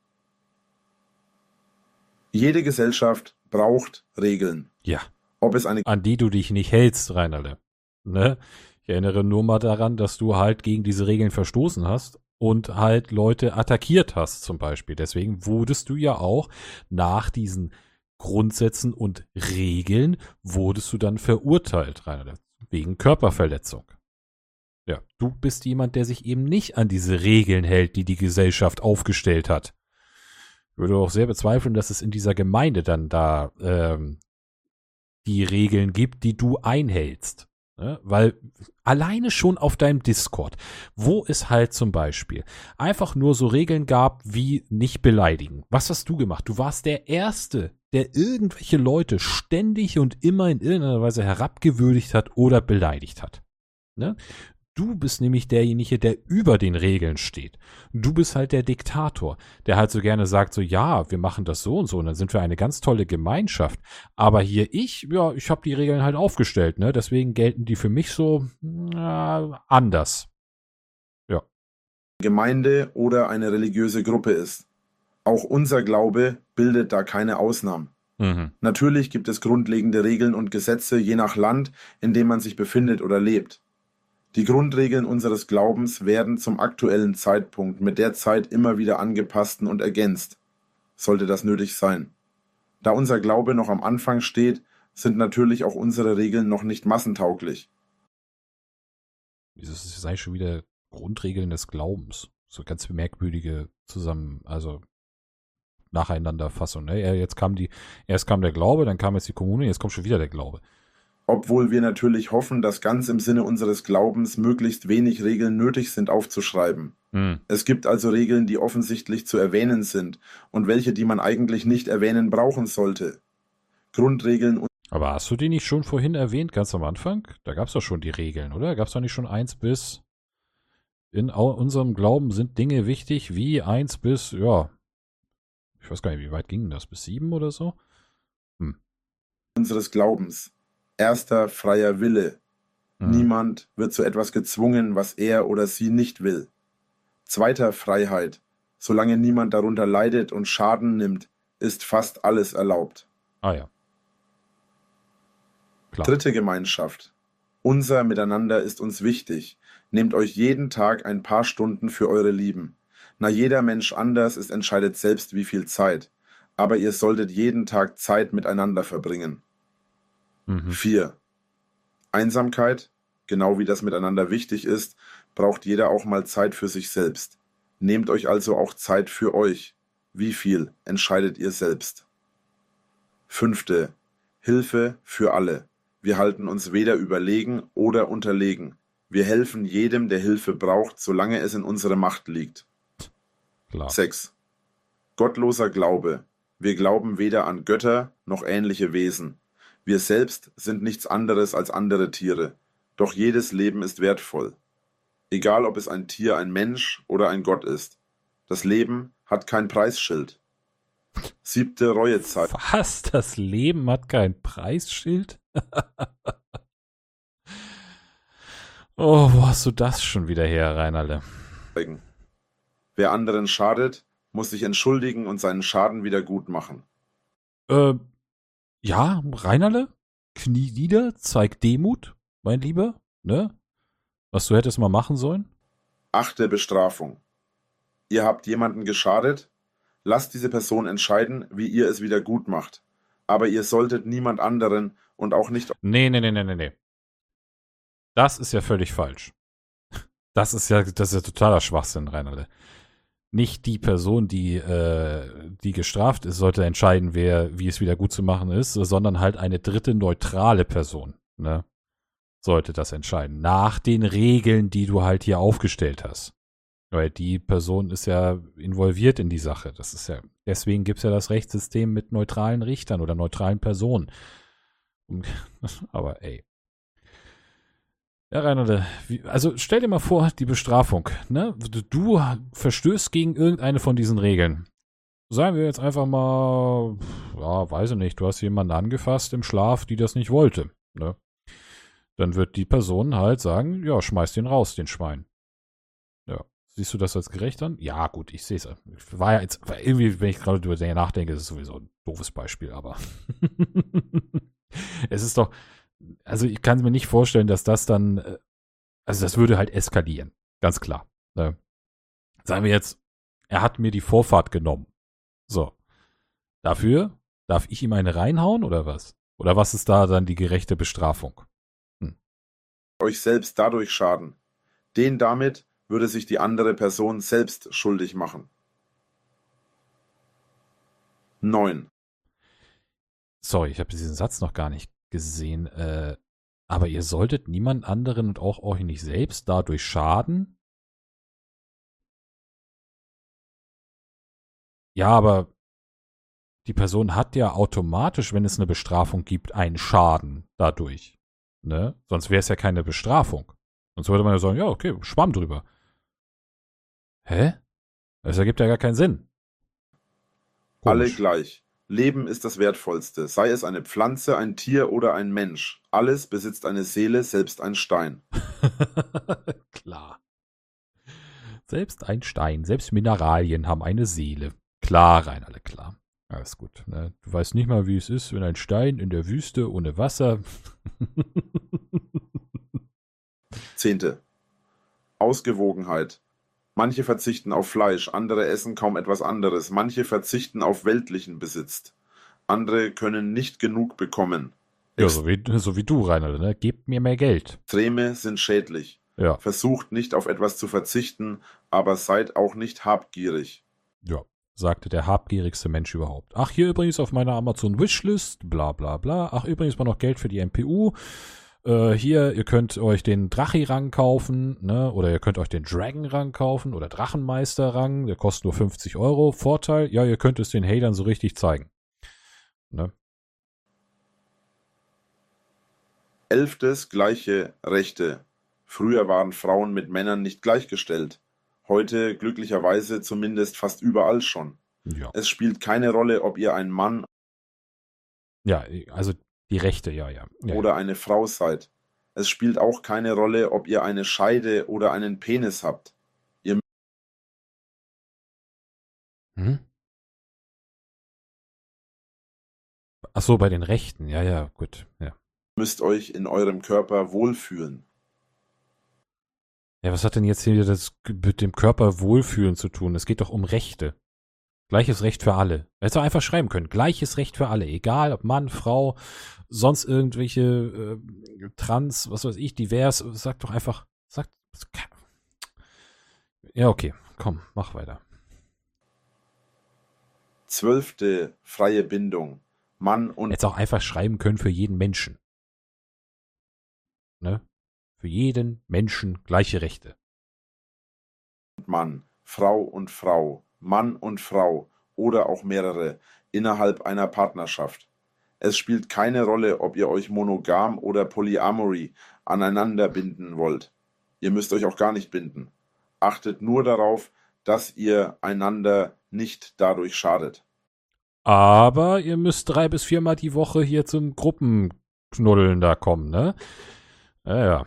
Jede Gesellschaft braucht Regeln. Ja. An die du dich nicht hältst, Reinerle. Ne? Ich erinnere nur mal daran, dass du halt gegen diese Regeln verstoßen hast und halt Leute attackiert hast zum Beispiel. Deswegen wurdest du ja auch nach diesen Grundsätzen und Regeln wurdest du dann verurteilt, Reinerle, wegen Körperverletzung. Ja, du bist jemand, der sich eben nicht an diese Regeln hält, die die Gesellschaft aufgestellt hat. Ich würde auch sehr bezweifeln, dass es in dieser Gemeinde dann da die Regeln gibt, die du einhältst. Ne? Weil alleine schon auf deinem Discord, wo es halt zum Beispiel einfach nur so Regeln gab, wie nicht beleidigen. Was hast du gemacht? Du warst der Erste, der irgendwelche Leute ständig und immer in irgendeiner Weise herabgewürdigt hat oder beleidigt hat. Ne? Du bist nämlich derjenige, der über den Regeln steht. Du bist halt der Diktator, der halt so gerne sagt, so ja, wir machen das so und dann sind wir eine ganz tolle Gemeinschaft. Aber hier ich habe die Regeln halt aufgestellt, ne? Deswegen gelten die für mich so anders. Ja. Gemeinde oder eine religiöse Gruppe ist. Auch unser Glaube bildet da keine Ausnahmen. Natürlich gibt es grundlegende Regeln und Gesetze je nach Land, in dem man sich befindet oder lebt. Die Grundregeln unseres Glaubens werden zum aktuellen Zeitpunkt mit der Zeit immer wieder angepasst und ergänzt, sollte das nötig sein. Da unser Glaube noch am Anfang steht, sind natürlich auch unsere Regeln noch nicht massentauglich. Das ist eigentlich schon wieder Grundregeln des Glaubens. So ganz merkwürdige Nacheinanderfassung. Ne? Erst kam der Glaube, dann kam jetzt die Kommune, jetzt kommt schon wieder der Glaube. Obwohl wir natürlich hoffen, dass ganz im Sinne unseres Glaubens möglichst wenig Regeln nötig sind aufzuschreiben. Es gibt also Regeln, die offensichtlich zu erwähnen sind und welche, die man eigentlich nicht erwähnen brauchen sollte. Grundregeln. Aber hast du die nicht schon vorhin erwähnt, ganz am Anfang? Da gab es doch schon die Regeln, oder? Gab es doch nicht schon 1 bis, in unserem Glauben sind Dinge wichtig, wie 1 bis, ja, ich weiß gar nicht, wie weit ging das? Bis 7 oder so? Unseres Glaubens. Erster freier Wille. Niemand wird zu etwas gezwungen, was er oder sie nicht will. Zweiter Freiheit. Solange niemand darunter leidet und Schaden nimmt, ist fast alles erlaubt. Ah ja. Klar. Dritte Gemeinschaft. Unser Miteinander ist uns wichtig. Nehmt euch jeden Tag ein paar Stunden für eure Lieben. Na, jeder Mensch anders ist, entscheidet selbst, wie viel Zeit. Aber ihr solltet jeden Tag Zeit miteinander verbringen. 4. Einsamkeit, genau wie das Miteinander wichtig ist, braucht jeder auch mal Zeit für sich selbst. Nehmt euch also auch Zeit für euch. Wie viel, entscheidet ihr selbst. 5. Hilfe für alle. Wir halten uns weder überlegen oder unterlegen. Wir helfen jedem, der Hilfe braucht, solange es in unserer Macht liegt. Klar. 6. Gottloser Glaube. Wir glauben weder an Götter noch ähnliche Wesen. Wir selbst sind nichts anderes als andere Tiere. Doch jedes Leben ist wertvoll. Egal, ob es ein Tier, ein Mensch oder ein Gott ist. Das Leben hat kein Preisschild. 7. Reuezeit. Was? Das Leben hat kein Preisschild? Oh, wo hast du das schon wieder her, Reinerle? Wer anderen schadet, muss sich entschuldigen und seinen Schaden wieder gut machen. Ja, Reinerle, Knie nieder, zeig Demut, mein Lieber, ne? Was du hättest mal machen sollen? 8. Bestrafung. Ihr habt jemanden geschadet? Lasst diese Person entscheiden, wie ihr es wieder gut macht. Aber ihr solltet niemand anderen und auch nicht... Nee. Das ist ja völlig falsch. Das ist ja totaler Schwachsinn, Reinerle. Nicht die Person, die gestraft ist, sollte entscheiden, wie es wieder gut zu machen ist, sondern halt eine dritte neutrale Person, ne? Sollte das entscheiden. Nach den Regeln, die du halt hier aufgestellt hast. Weil die Person ist ja involviert in die Sache. Das ist ja, deswegen gibt es ja das Rechtssystem mit neutralen Richtern oder neutralen Personen. Aber ey. Ja, Reinhard, also stell dir mal vor, die Bestrafung, ne? Du verstößt gegen irgendeine von diesen Regeln. Sagen wir jetzt einfach mal, ja, weiß ich nicht, du hast jemanden angefasst im Schlaf, die das nicht wollte, ne? Dann wird die Person halt sagen, ja, schmeiß den raus, den Schwein. Ja. Siehst du das als gerecht an? Ja, gut, ich sehe es. War ja jetzt, irgendwie, wenn ich gerade über den nachdenke, ist es sowieso ein doofes Beispiel, aber es ist doch, also ich kann mir nicht vorstellen, dass das dann, also das würde halt eskalieren, ganz klar. Ne? Sagen wir jetzt, er hat mir die Vorfahrt genommen. So. Dafür darf ich ihm eine reinhauen oder was? Oder was ist da dann die gerechte Bestrafung? Euch selbst dadurch schaden. Den damit würde sich die andere Person selbst schuldig machen. 9. Sorry, ich habe diesen Satz noch gar nicht gesehen. Aber ihr solltet niemand anderen und auch euch nicht selbst dadurch schaden? Ja, aber die Person hat ja automatisch, wenn es eine Bestrafung gibt, einen Schaden dadurch. Ne? Sonst wäre es ja keine Bestrafung. Sonst würde man ja sagen, ja, okay, schwamm drüber. Hä? Das ergibt ja gar keinen Sinn. Komisch. Alle gleich. Leben ist das Wertvollste, sei es eine Pflanze, ein Tier oder ein Mensch. Alles besitzt eine Seele, selbst ein Stein. Klar. Selbst ein Stein, selbst Mineralien haben eine Seele. Klar, Reinhard, klar. Alles gut. Ne? Du weißt nicht mal, wie es ist, wenn ein Stein in der Wüste ohne Wasser... 10. Ausgewogenheit. Manche verzichten auf Fleisch, andere essen kaum etwas anderes. Manche verzichten auf weltlichen Besitz. Andere können nicht genug bekommen. Ja, so wie du, Reinhard, ne? Gebt mir mehr Geld. Extreme sind schädlich. Ja. Versucht nicht auf etwas zu verzichten, aber seid auch nicht habgierig. Ja, sagte der habgierigste Mensch überhaupt. Ach, hier übrigens auf meiner Amazon-Wishlist, bla bla bla. Ach, übrigens mal noch Geld für die MPU. Hier, ihr könnt euch den Drachi-Rang kaufen, ne? Oder ihr könnt euch den Dragon-Rang kaufen oder Drachenmeister-Rang. Der kostet nur 50 Euro. Vorteil, ja, ihr könnt es den Hatern so richtig zeigen. Ne? 11. Gleiche Rechte. Früher waren Frauen mit Männern nicht gleichgestellt. Heute glücklicherweise zumindest fast überall schon. Ja. Es spielt keine Rolle, ob ihr ein Mann Ja, also die Rechte, ja. oder eine Frau seid. Es spielt auch keine Rolle, ob ihr eine Scheide oder einen Penis habt. Hm? Ach so, bei den Rechten, ja, gut, ja. Müsst euch in eurem Körper wohlfühlen. Ja, was hat denn jetzt hier das mit dem Körper wohlfühlen zu tun? Es geht doch um Rechte. Gleiches Recht für alle. Er hätte doch einfach schreiben können. Gleiches Recht für alle. Egal, ob Mann, Frau, sonst irgendwelche Trans, was weiß ich, divers. Sag doch einfach. Ja, okay. Komm, mach weiter. 12. Freie Bindung. Mann und Hätte auch einfach schreiben können für jeden Menschen. Ne? Für jeden Menschen gleiche Rechte. Mann, Frau und Frau, Mann und Frau oder auch mehrere innerhalb einer Partnerschaft. Es spielt keine Rolle, ob ihr euch monogam oder Polyamory aneinander binden wollt. Ihr müsst euch auch gar nicht binden. Achtet nur darauf, dass ihr einander nicht dadurch schadet. Aber ihr müsst 3 bis 4 Mal die Woche hier zum Gruppenknuddeln da kommen, ne? Ja.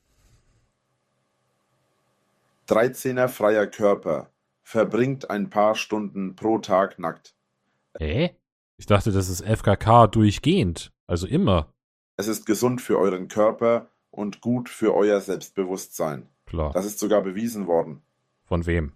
13. freier Körper. Verbringt ein paar Stunden pro Tag nackt. Hä? Ich dachte, das ist FKK durchgehend. Also immer. Es ist gesund für euren Körper und gut für euer Selbstbewusstsein. Klar. Das ist sogar bewiesen worden. Von wem?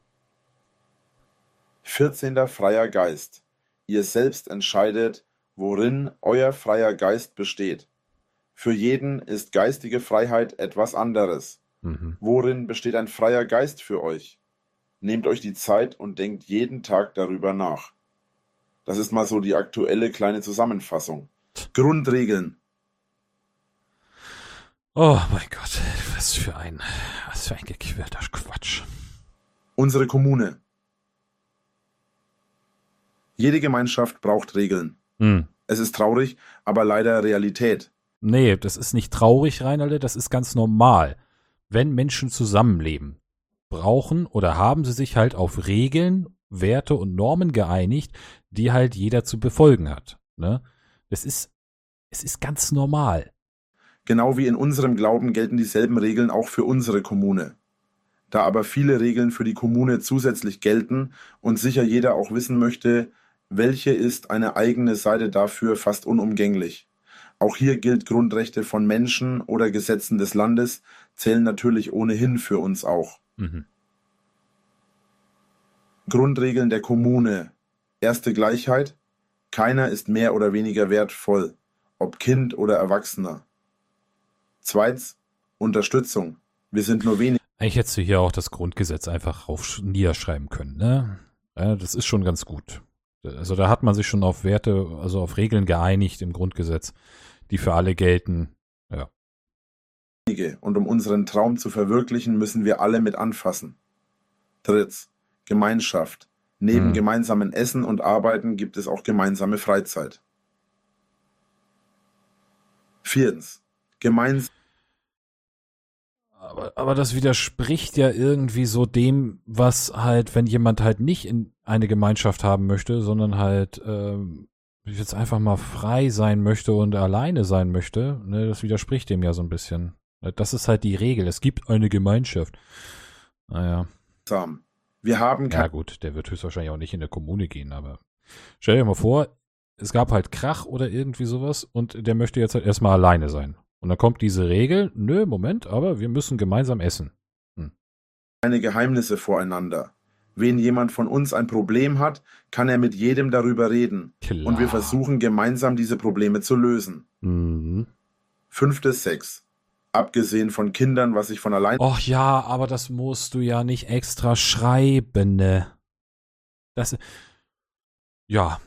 14. freier Geist. Ihr selbst entscheidet, worin euer freier Geist besteht. Für jeden ist geistige Freiheit etwas anderes. Mhm. Worin besteht ein freier Geist für euch? Nehmt euch die Zeit und denkt jeden Tag darüber nach. Das ist mal so die aktuelle kleine Zusammenfassung. Grundregeln. Oh mein Gott, was für ein gequälter Quatsch. Unsere Kommune. Jede Gemeinschaft braucht Regeln. Es ist traurig, aber leider Realität. Nee, das ist nicht traurig, Reinalde, das ist ganz normal. Wenn Menschen zusammenleben, brauchen oder haben sie sich halt auf Regeln, Werte und Normen geeinigt, die halt jeder zu befolgen hat. Ne? Es ist ganz normal. Genau wie in unserem Glauben gelten dieselben Regeln auch für unsere Kommune. Da aber viele Regeln für die Kommune zusätzlich gelten und sicher jeder auch wissen möchte, welche ist eine eigene Seite dafür fast unumgänglich. Auch hier gilt, Grundrechte von Menschen oder Gesetzen des Landes zählen natürlich ohnehin für uns auch. Mhm. Grundregeln der Kommune. Erste Gleichheit. Keiner ist mehr oder weniger wertvoll, ob Kind oder Erwachsener. Zweitens, Unterstützung. Wir sind nur wenig. Eigentlich hättest du hier auch das Grundgesetz einfach niederschreiben können, ne? Ja, das ist schon ganz gut. Also da hat man sich schon auf Werte, also auf Regeln geeinigt im Grundgesetz, die für alle gelten. Ja. Und um unseren Traum zu verwirklichen, müssen wir alle mit anfassen. Drittens, Gemeinschaft. Neben gemeinsamen Essen und Arbeiten gibt es auch gemeinsame Freizeit. Viertens, gemeinsam. Aber das widerspricht ja irgendwie so dem, was halt, wenn jemand halt nicht in eine Gemeinschaft haben möchte, sondern halt jetzt einfach mal frei sein möchte und alleine sein möchte, ne, das widerspricht dem ja so ein bisschen. Das ist halt die Regel. Es gibt eine Gemeinschaft. Naja. Wir haben Ja gut, der wird höchstwahrscheinlich auch nicht in der Kommune gehen, aber stell dir mal vor, es gab halt Krach oder irgendwie sowas und der möchte jetzt halt erstmal alleine sein. Und dann kommt diese Regel, nö, Moment, aber wir müssen gemeinsam essen. keine Geheimnisse voreinander. Wenn jemand von uns ein Problem hat, kann er mit jedem darüber reden. Klar. Und wir versuchen gemeinsam diese Probleme zu lösen. Mhm. 5. Sex. Abgesehen von Kindern, was ich von allein. Och ja, aber das musst du ja nicht extra schreiben, ne? Ja.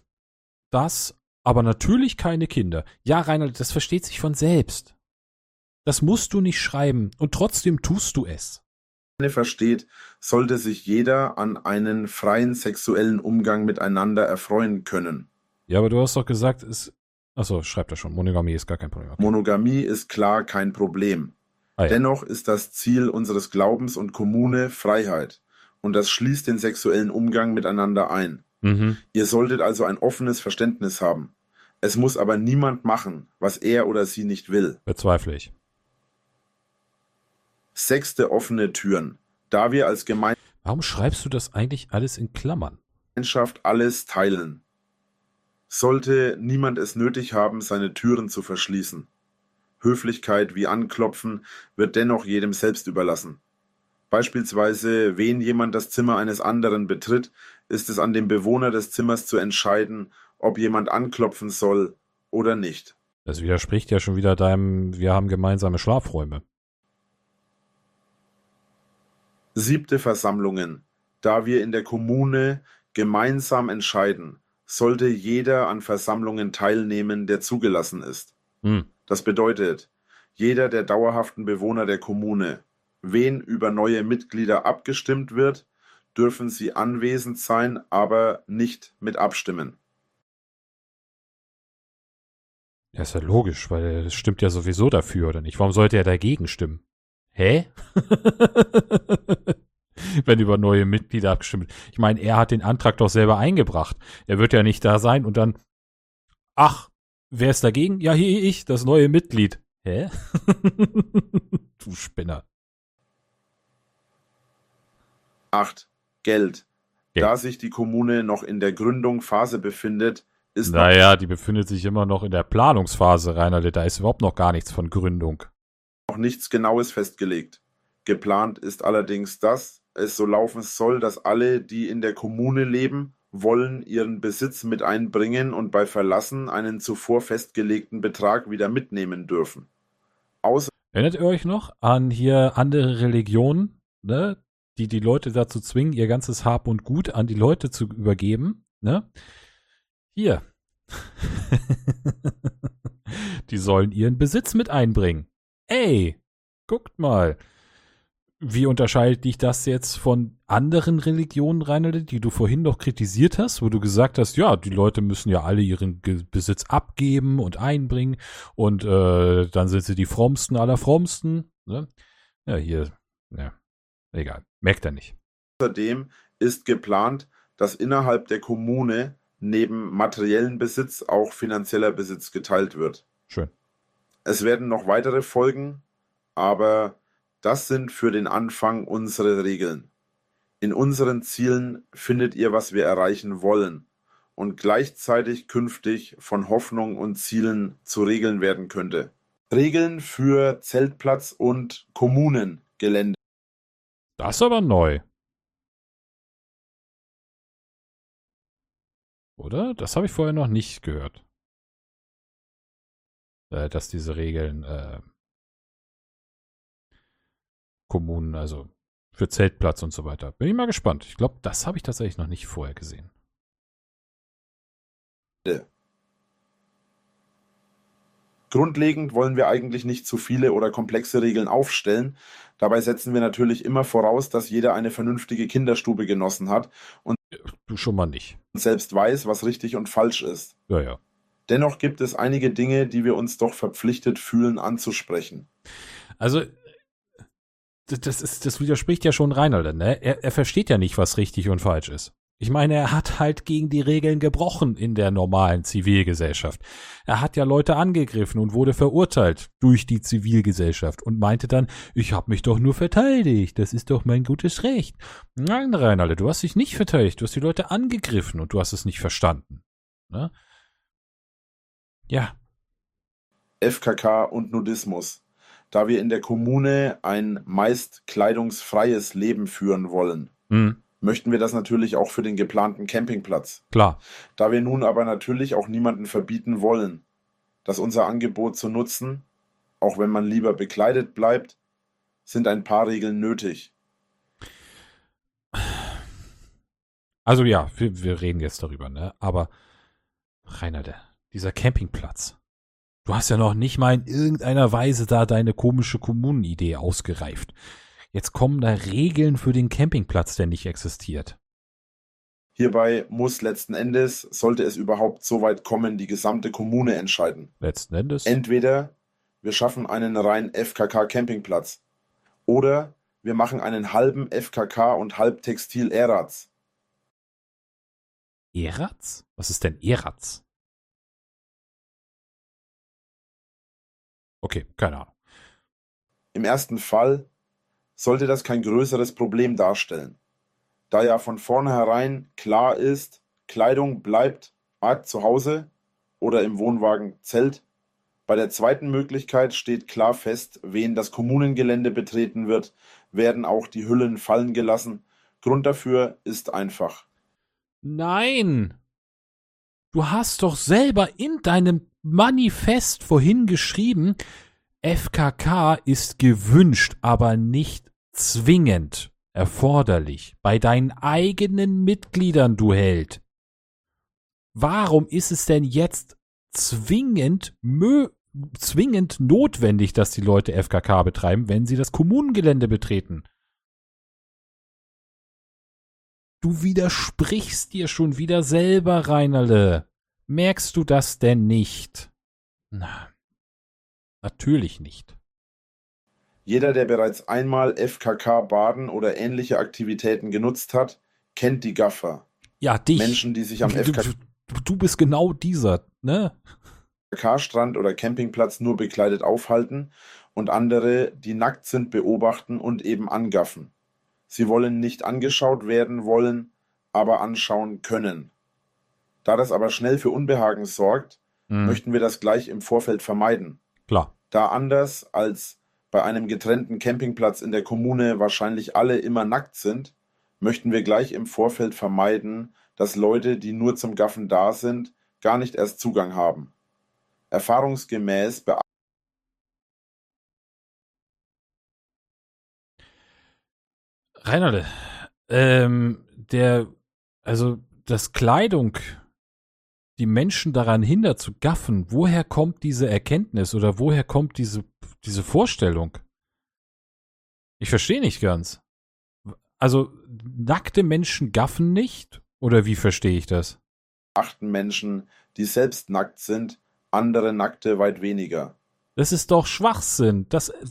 Aber natürlich keine Kinder. Ja, Reinhard, das versteht sich von selbst. Das musst du nicht schreiben und trotzdem tust du es. Versteht, sollte sich jeder an einen freien sexuellen Umgang miteinander erfreuen können. Ja, aber du hast doch gesagt, es Achso, schreibt er schon. Monogamie ist gar kein Problem. Okay. Monogamie ist klar kein Problem. Ah, ja. Dennoch ist das Ziel unseres Glaubens und Kommune Freiheit. Und das schließt den sexuellen Umgang miteinander ein. Mhm. Ihr solltet also ein offenes Verständnis haben. Es muss aber niemand machen, was er oder sie nicht will. Bezweifle ich. 6. offene Türen. Da wir als Warum schreibst du das eigentlich alles in Klammern? Gemeinschaft alles teilen, sollte niemand es nötig haben, seine Türen zu verschließen. Höflichkeit wie Anklopfen wird dennoch jedem selbst überlassen. Beispielsweise, wen jemand das Zimmer eines anderen betritt, ist es an dem Bewohner des Zimmers zu entscheiden, ob jemand anklopfen soll oder nicht. Das widerspricht ja schon wieder deinem, wir haben gemeinsame Schlafräume. 7. Versammlungen. Da wir in der Kommune gemeinsam entscheiden, sollte jeder an Versammlungen teilnehmen, der zugelassen ist. Das bedeutet, jeder der dauerhaften Bewohner der Kommune. Wen über neue Mitglieder abgestimmt wird, dürfen sie anwesend sein, aber nicht mit abstimmen. Ja, ist ja logisch, weil es stimmt ja sowieso dafür, oder nicht? Warum sollte er dagegen stimmen? Hä? Wenn über neue Mitglieder abgestimmt wird. Ich meine, er hat den Antrag doch selber eingebracht. Er wird ja nicht da sein und dann, ach, wer ist dagegen? Ja, hier ich, das neue Mitglied. Hä? Du Spinner. 8. Geld. Da sich die Kommune noch in der Gründungsphase befindet, ist Naja, die befindet sich immer noch in der Planungsphase, Reinhard. Da ist überhaupt noch gar nichts von Gründung. noch nichts Genaues festgelegt. Geplant ist allerdings, dass es so laufen soll, dass alle, die in der Kommune leben, wollen, ihren Besitz mit einbringen und bei Verlassen einen zuvor festgelegten Betrag wieder mitnehmen dürfen. Erinnert ihr euch noch an hier andere Religionen, ne, die die Leute dazu zwingen, ihr ganzes Hab und Gut an die Leute zu übergeben, ne? Hier. Die sollen ihren Besitz mit einbringen. Ey, guckt mal. Wie unterscheidet dich das jetzt von anderen Religionen, Reinhard, die du vorhin noch kritisiert hast, wo du gesagt hast, ja, die Leute müssen ja alle ihren Besitz abgeben und einbringen und dann sind sie die Frommsten aller Frommsten. Ne? Ja, hier, ja, egal, merkt er nicht. Außerdem ist geplant, dass innerhalb der Kommune neben materiellen Besitz auch finanzieller Besitz geteilt wird. Schön. Es werden noch weitere folgen, aber das sind für den Anfang unsere Regeln. In unseren Zielen findet ihr, was wir erreichen wollen und gleichzeitig künftig von Hoffnung und Zielen zu Regeln werden könnte. Regeln für Zeltplatz und Kommunengelände. Das ist aber neu. Oder? Das habe ich vorher noch nicht gehört. Dass diese Regeln Kommunen, also für Zeltplatz und so weiter. Bin ich mal gespannt. Ich glaube, das habe ich tatsächlich noch nicht vorher gesehen. Grundlegend wollen wir eigentlich nicht zu viele oder komplexe Regeln aufstellen. Dabei setzen wir natürlich immer voraus, dass jeder eine vernünftige Kinderstube genossen hat und Du schon mal nicht. selbst weiß, was richtig und falsch ist. Ja, ja. Dennoch gibt es einige Dinge, die wir uns doch verpflichtet fühlen anzusprechen. Also, das widerspricht ja schon Reinhard, ne? Er versteht ja nicht, was richtig und falsch ist. Ich meine, er hat halt gegen die Regeln gebrochen in der normalen Zivilgesellschaft. Er hat ja Leute angegriffen und wurde verurteilt durch die Zivilgesellschaft und meinte dann, ich habe mich doch nur verteidigt, das ist doch mein gutes Recht. Nein, Reinhard, du hast dich nicht verteidigt, du hast die Leute angegriffen und du hast es nicht verstanden. Ne? Ja. FKK und Nudismus. Da wir in der Kommune ein meist kleidungsfreies Leben führen wollen, möchten wir das natürlich auch für den geplanten Campingplatz. Klar. Da wir nun aber natürlich auch niemanden verbieten wollen, dass unser Angebot zu nutzen, auch wenn man lieber bekleidet bleibt, sind ein paar Regeln nötig. Also ja, wir reden jetzt darüber, ne? Aber Reinhard, dieser Campingplatz. Du hast ja noch nicht mal in irgendeiner Weise da deine komische Kommunenidee ausgereift. Jetzt kommen da Regeln für den Campingplatz, der nicht existiert. Hierbei muss letzten Endes, sollte es überhaupt so weit kommen, die gesamte Kommune entscheiden. Letzten Endes. Entweder wir schaffen einen reinen FKK-Campingplatz oder wir machen einen halben FKK und halb Textil-Eratz. Eratz? Was ist denn Eratz? Okay, keine Ahnung. Im ersten Fall sollte das kein größeres Problem darstellen, da ja von vornherein klar ist, Kleidung bleibt zu Hause oder im Wohnwagen Zelt. Bei der zweiten Möglichkeit steht klar fest, wen das Kommunengelände betreten wird, werden auch die Hüllen fallen gelassen. Grund dafür ist einfach. Nein! Du hast doch selber in deinem Manifest vorhin geschrieben, FKK ist gewünscht, aber nicht zwingend erforderlich bei deinen eigenen Mitgliedern, du Held. Warum ist es denn jetzt zwingend notwendig, dass die Leute FKK betreiben, wenn sie das Kommunengelände betreten? Du widersprichst dir schon wieder selber, Reinerle. Merkst du das denn nicht? Na, natürlich nicht. Jeder, der bereits einmal FKK-Baden oder ähnliche Aktivitäten genutzt hat, kennt die Gaffer. Ja, dich. Menschen, die sich am Du bist genau dieser, ne? FKK-Strand oder Campingplatz nur bekleidet aufhalten und andere, die nackt sind, beobachten und eben angaffen. Sie wollen nicht angeschaut werden wollen, aber anschauen können. Da das aber schnell für Unbehagen sorgt, möchten wir das gleich im Vorfeld vermeiden. Klar. Da anders als bei einem getrennten Campingplatz in der Kommune wahrscheinlich alle immer nackt sind, möchten wir gleich im Vorfeld vermeiden, dass Leute, die nur zum Gaffen da sind, gar nicht erst Zugang haben. Erfahrungsgemäß Reinerle, dass Kleidung die Menschen daran hindert zu gaffen, woher kommt diese Erkenntnis oder woher kommt diese Vorstellung? Ich verstehe nicht ganz. Also, nackte Menschen gaffen nicht? Oder wie verstehe ich das? beachten Menschen, die selbst nackt sind, andere Nackte weit weniger. Das ist doch Schwachsinn.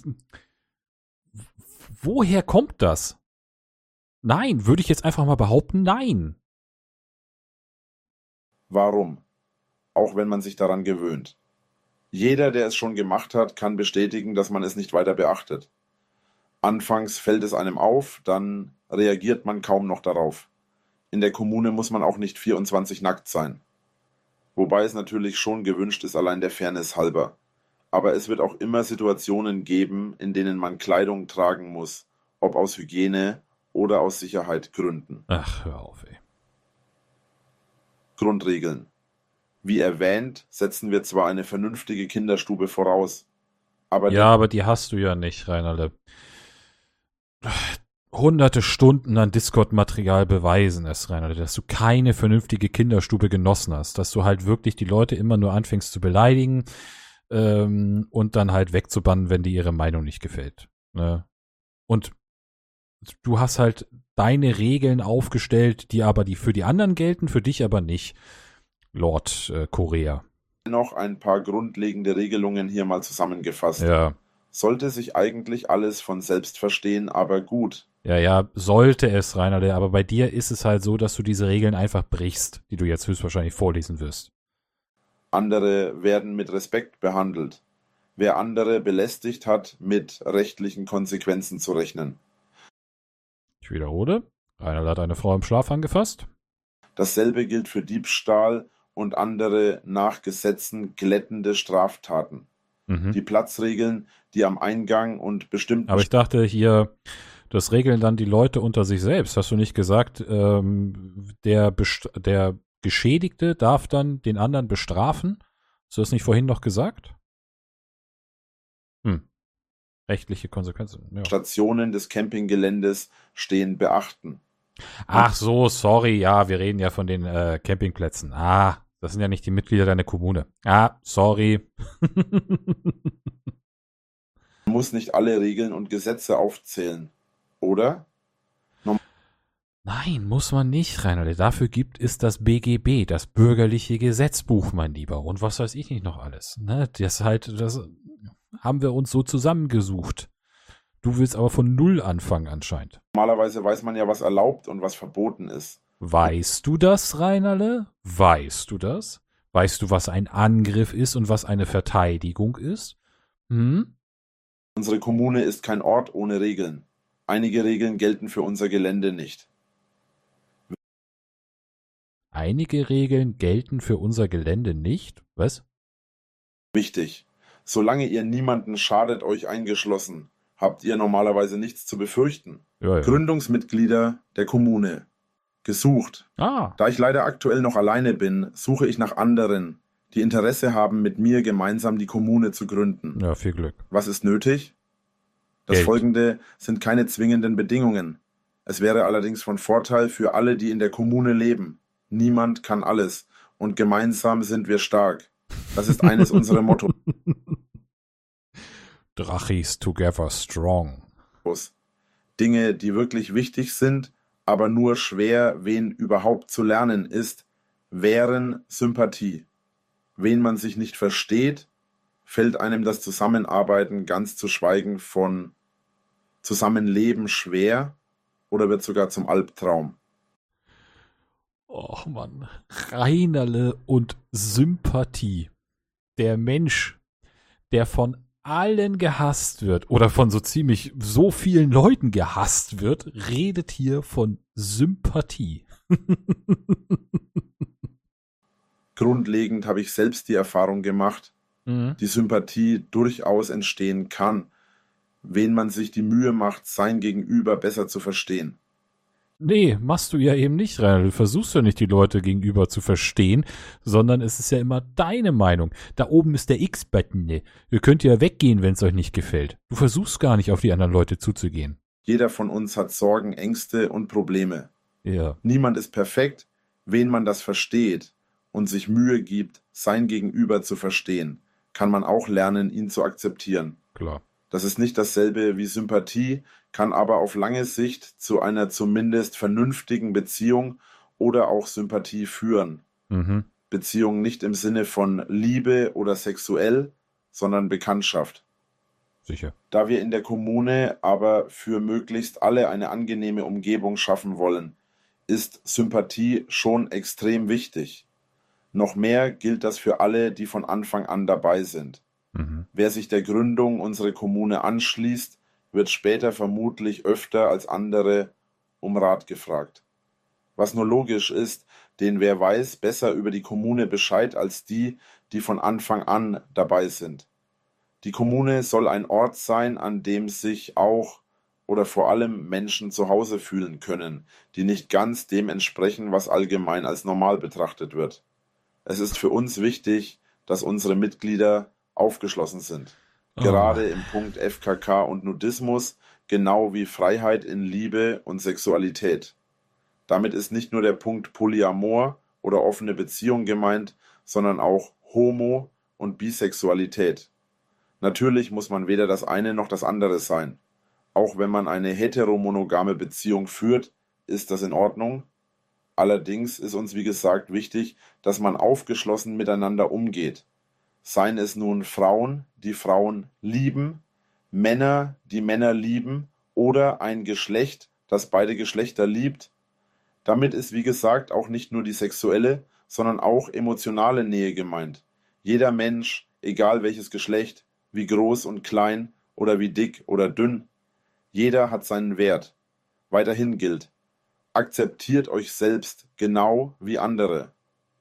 Woher kommt das? Nein, würde ich jetzt einfach mal behaupten, nein. Warum? Auch wenn man sich daran gewöhnt. Jeder, der es schon gemacht hat, kann bestätigen, dass man es nicht weiter beachtet. Anfangs fällt es einem auf, dann reagiert man kaum noch darauf. In der Kommune muss man auch nicht 24 nackt sein. Wobei es natürlich schon gewünscht ist, allein der Fairness halber. Aber es wird auch immer Situationen geben, in denen man Kleidung tragen muss, ob aus Hygiene oder aus Sicherheitsgründen. Ach, hör auf, ey. Grundregeln. Wie erwähnt, setzen wir zwar eine vernünftige Kinderstube voraus, aber die hast du ja nicht, Reinerle. Hunderte Stunden an Discord-Material beweisen es, Reinerle, dass du keine vernünftige Kinderstube genossen hast, dass du halt wirklich die Leute immer nur anfängst zu beleidigen und dann halt wegzubannen, wenn dir ihre Meinung nicht gefällt. Ne? Und du hast halt deine Regeln aufgestellt, die für die anderen gelten, für dich aber nicht, Lord Korea. noch ein paar grundlegende Regelungen hier mal zusammengefasst. Ja. Sollte sich eigentlich alles von selbst verstehen, aber gut. Ja, sollte es, Rainer, aber bei dir ist es halt so, dass du diese Regeln einfach brichst, die du jetzt höchstwahrscheinlich vorlesen wirst. Andere werden mit Respekt behandelt. Wer andere belästigt, hat mit rechtlichen Konsequenzen zu rechnen. Ich wiederhole, Rainer hat eine Frau im Schlaf angefasst. Dasselbe gilt für Diebstahl und andere nach Gesetzen glättende Straftaten. Die Platzregeln, die am Eingang und bestimmten... Aber ich dachte hier, das regeln dann die Leute unter sich selbst. Hast du nicht gesagt, der Geschädigte darf dann den anderen bestrafen? Hast du das nicht vorhin noch gesagt? Rechtliche Konsequenzen. Ja. Stationen des Campinggeländes stehen beachten. Ach so, sorry, ja, wir reden ja von den Campingplätzen. Das sind ja nicht die Mitglieder deiner Kommune. Sorry. Man muss nicht alle Regeln und Gesetze aufzählen, oder? Nein, muss man nicht, Reinhard. Dafür gibt es das BGB, das Bürgerliche Gesetzbuch, mein Lieber. Und was weiß ich nicht noch alles. Ne? Das haben wir uns so zusammengesucht. Du willst aber von Null anfangen anscheinend. Normalerweise weiß man ja, was erlaubt und was verboten ist. Weißt du das, Reinerle? Weißt du das? Weißt du, was ein Angriff ist und was eine Verteidigung ist? Hm? Unsere Kommune ist kein Ort ohne Regeln. Einige Regeln gelten für unser Gelände nicht. Einige Regeln gelten für unser Gelände nicht? Was? Wichtig. Solange ihr niemanden schadet, euch eingeschlossen, habt ihr normalerweise nichts zu befürchten. Ja. Gründungsmitglieder der Kommune. Gesucht. Ah. Da ich leider aktuell noch alleine bin, suche ich nach anderen, die Interesse haben, mit mir gemeinsam die Kommune zu gründen. Ja, viel Glück. Was ist nötig? Das Geld. Folgende sind keine zwingenden Bedingungen. Es wäre allerdings von Vorteil für alle, die in der Kommune leben. Niemand kann alles und gemeinsam sind wir stark. Das ist eines unserer Mottos. Drachis together strong. Dinge, die wirklich wichtig sind, aber nur schwer, wen überhaupt zu lernen ist, wären Sympathie. Wen man sich nicht versteht, fällt einem das Zusammenarbeiten ganz zu schweigen von Zusammenleben schwer oder wird sogar zum Albtraum. Och Mann, Reinerle und Sympathie. Der Mensch, der von allen gehasst wird oder von so vielen Leuten gehasst wird, redet hier von Sympathie. Grundlegend habe ich selbst die Erfahrung gemacht, die Sympathie durchaus entstehen kann, wenn man sich die Mühe macht, sein Gegenüber besser zu verstehen. Nee, machst du ja eben nicht, Rainer. Du versuchst ja nicht, die Leute gegenüber zu verstehen, sondern es ist ja immer deine Meinung. Da oben ist der X-Button. Ihr könnt ja weggehen, wenn es euch nicht gefällt. Du versuchst gar nicht, auf die anderen Leute zuzugehen. Jeder von uns hat Sorgen, Ängste und Probleme. Ja. Niemand ist perfekt, wen man das versteht und sich Mühe gibt, sein Gegenüber zu verstehen, kann man auch lernen, ihn zu akzeptieren. Klar. Das ist nicht dasselbe wie Sympathie, kann aber auf lange Sicht zu einer zumindest vernünftigen Beziehung oder auch Sympathie führen. Beziehung nicht im Sinne von Liebe oder sexuell, sondern Bekanntschaft. Sicher. Da wir in der Kommune aber für möglichst alle eine angenehme Umgebung schaffen wollen, ist Sympathie schon extrem wichtig. Noch mehr gilt das für alle, die von Anfang an dabei sind. Wer sich der Gründung unserer Kommune anschließt, wird später vermutlich öfter als andere um Rat gefragt. Was nur logisch ist, denn wer weiß besser über die Kommune Bescheid als die, die von Anfang an dabei sind. Die Kommune soll ein Ort sein, an dem sich auch oder vor allem Menschen zu Hause fühlen können, die nicht ganz dem entsprechen, was allgemein als normal betrachtet wird. Es ist für uns wichtig, dass unsere Mitglieder aufgeschlossen sind. Gerade im Punkt FKK und Nudismus, genau wie Freiheit in Liebe und Sexualität. Damit ist nicht nur der Punkt Polyamor oder offene Beziehung gemeint, sondern auch Homo- und Bisexualität. Natürlich muss man weder das eine noch das andere sein. Auch wenn man eine heteromonogame Beziehung führt, ist das in Ordnung. Allerdings ist uns wie gesagt wichtig, dass man aufgeschlossen miteinander umgeht. Seien es nun Frauen, die Frauen lieben, Männer, die Männer lieben oder ein Geschlecht, das beide Geschlechter liebt. Damit ist wie gesagt auch nicht nur die sexuelle, sondern auch emotionale Nähe gemeint. Jeder Mensch, egal welches Geschlecht, wie groß und klein oder wie dick oder dünn, jeder hat seinen Wert. Weiterhin gilt: Akzeptiert euch selbst genau wie andere.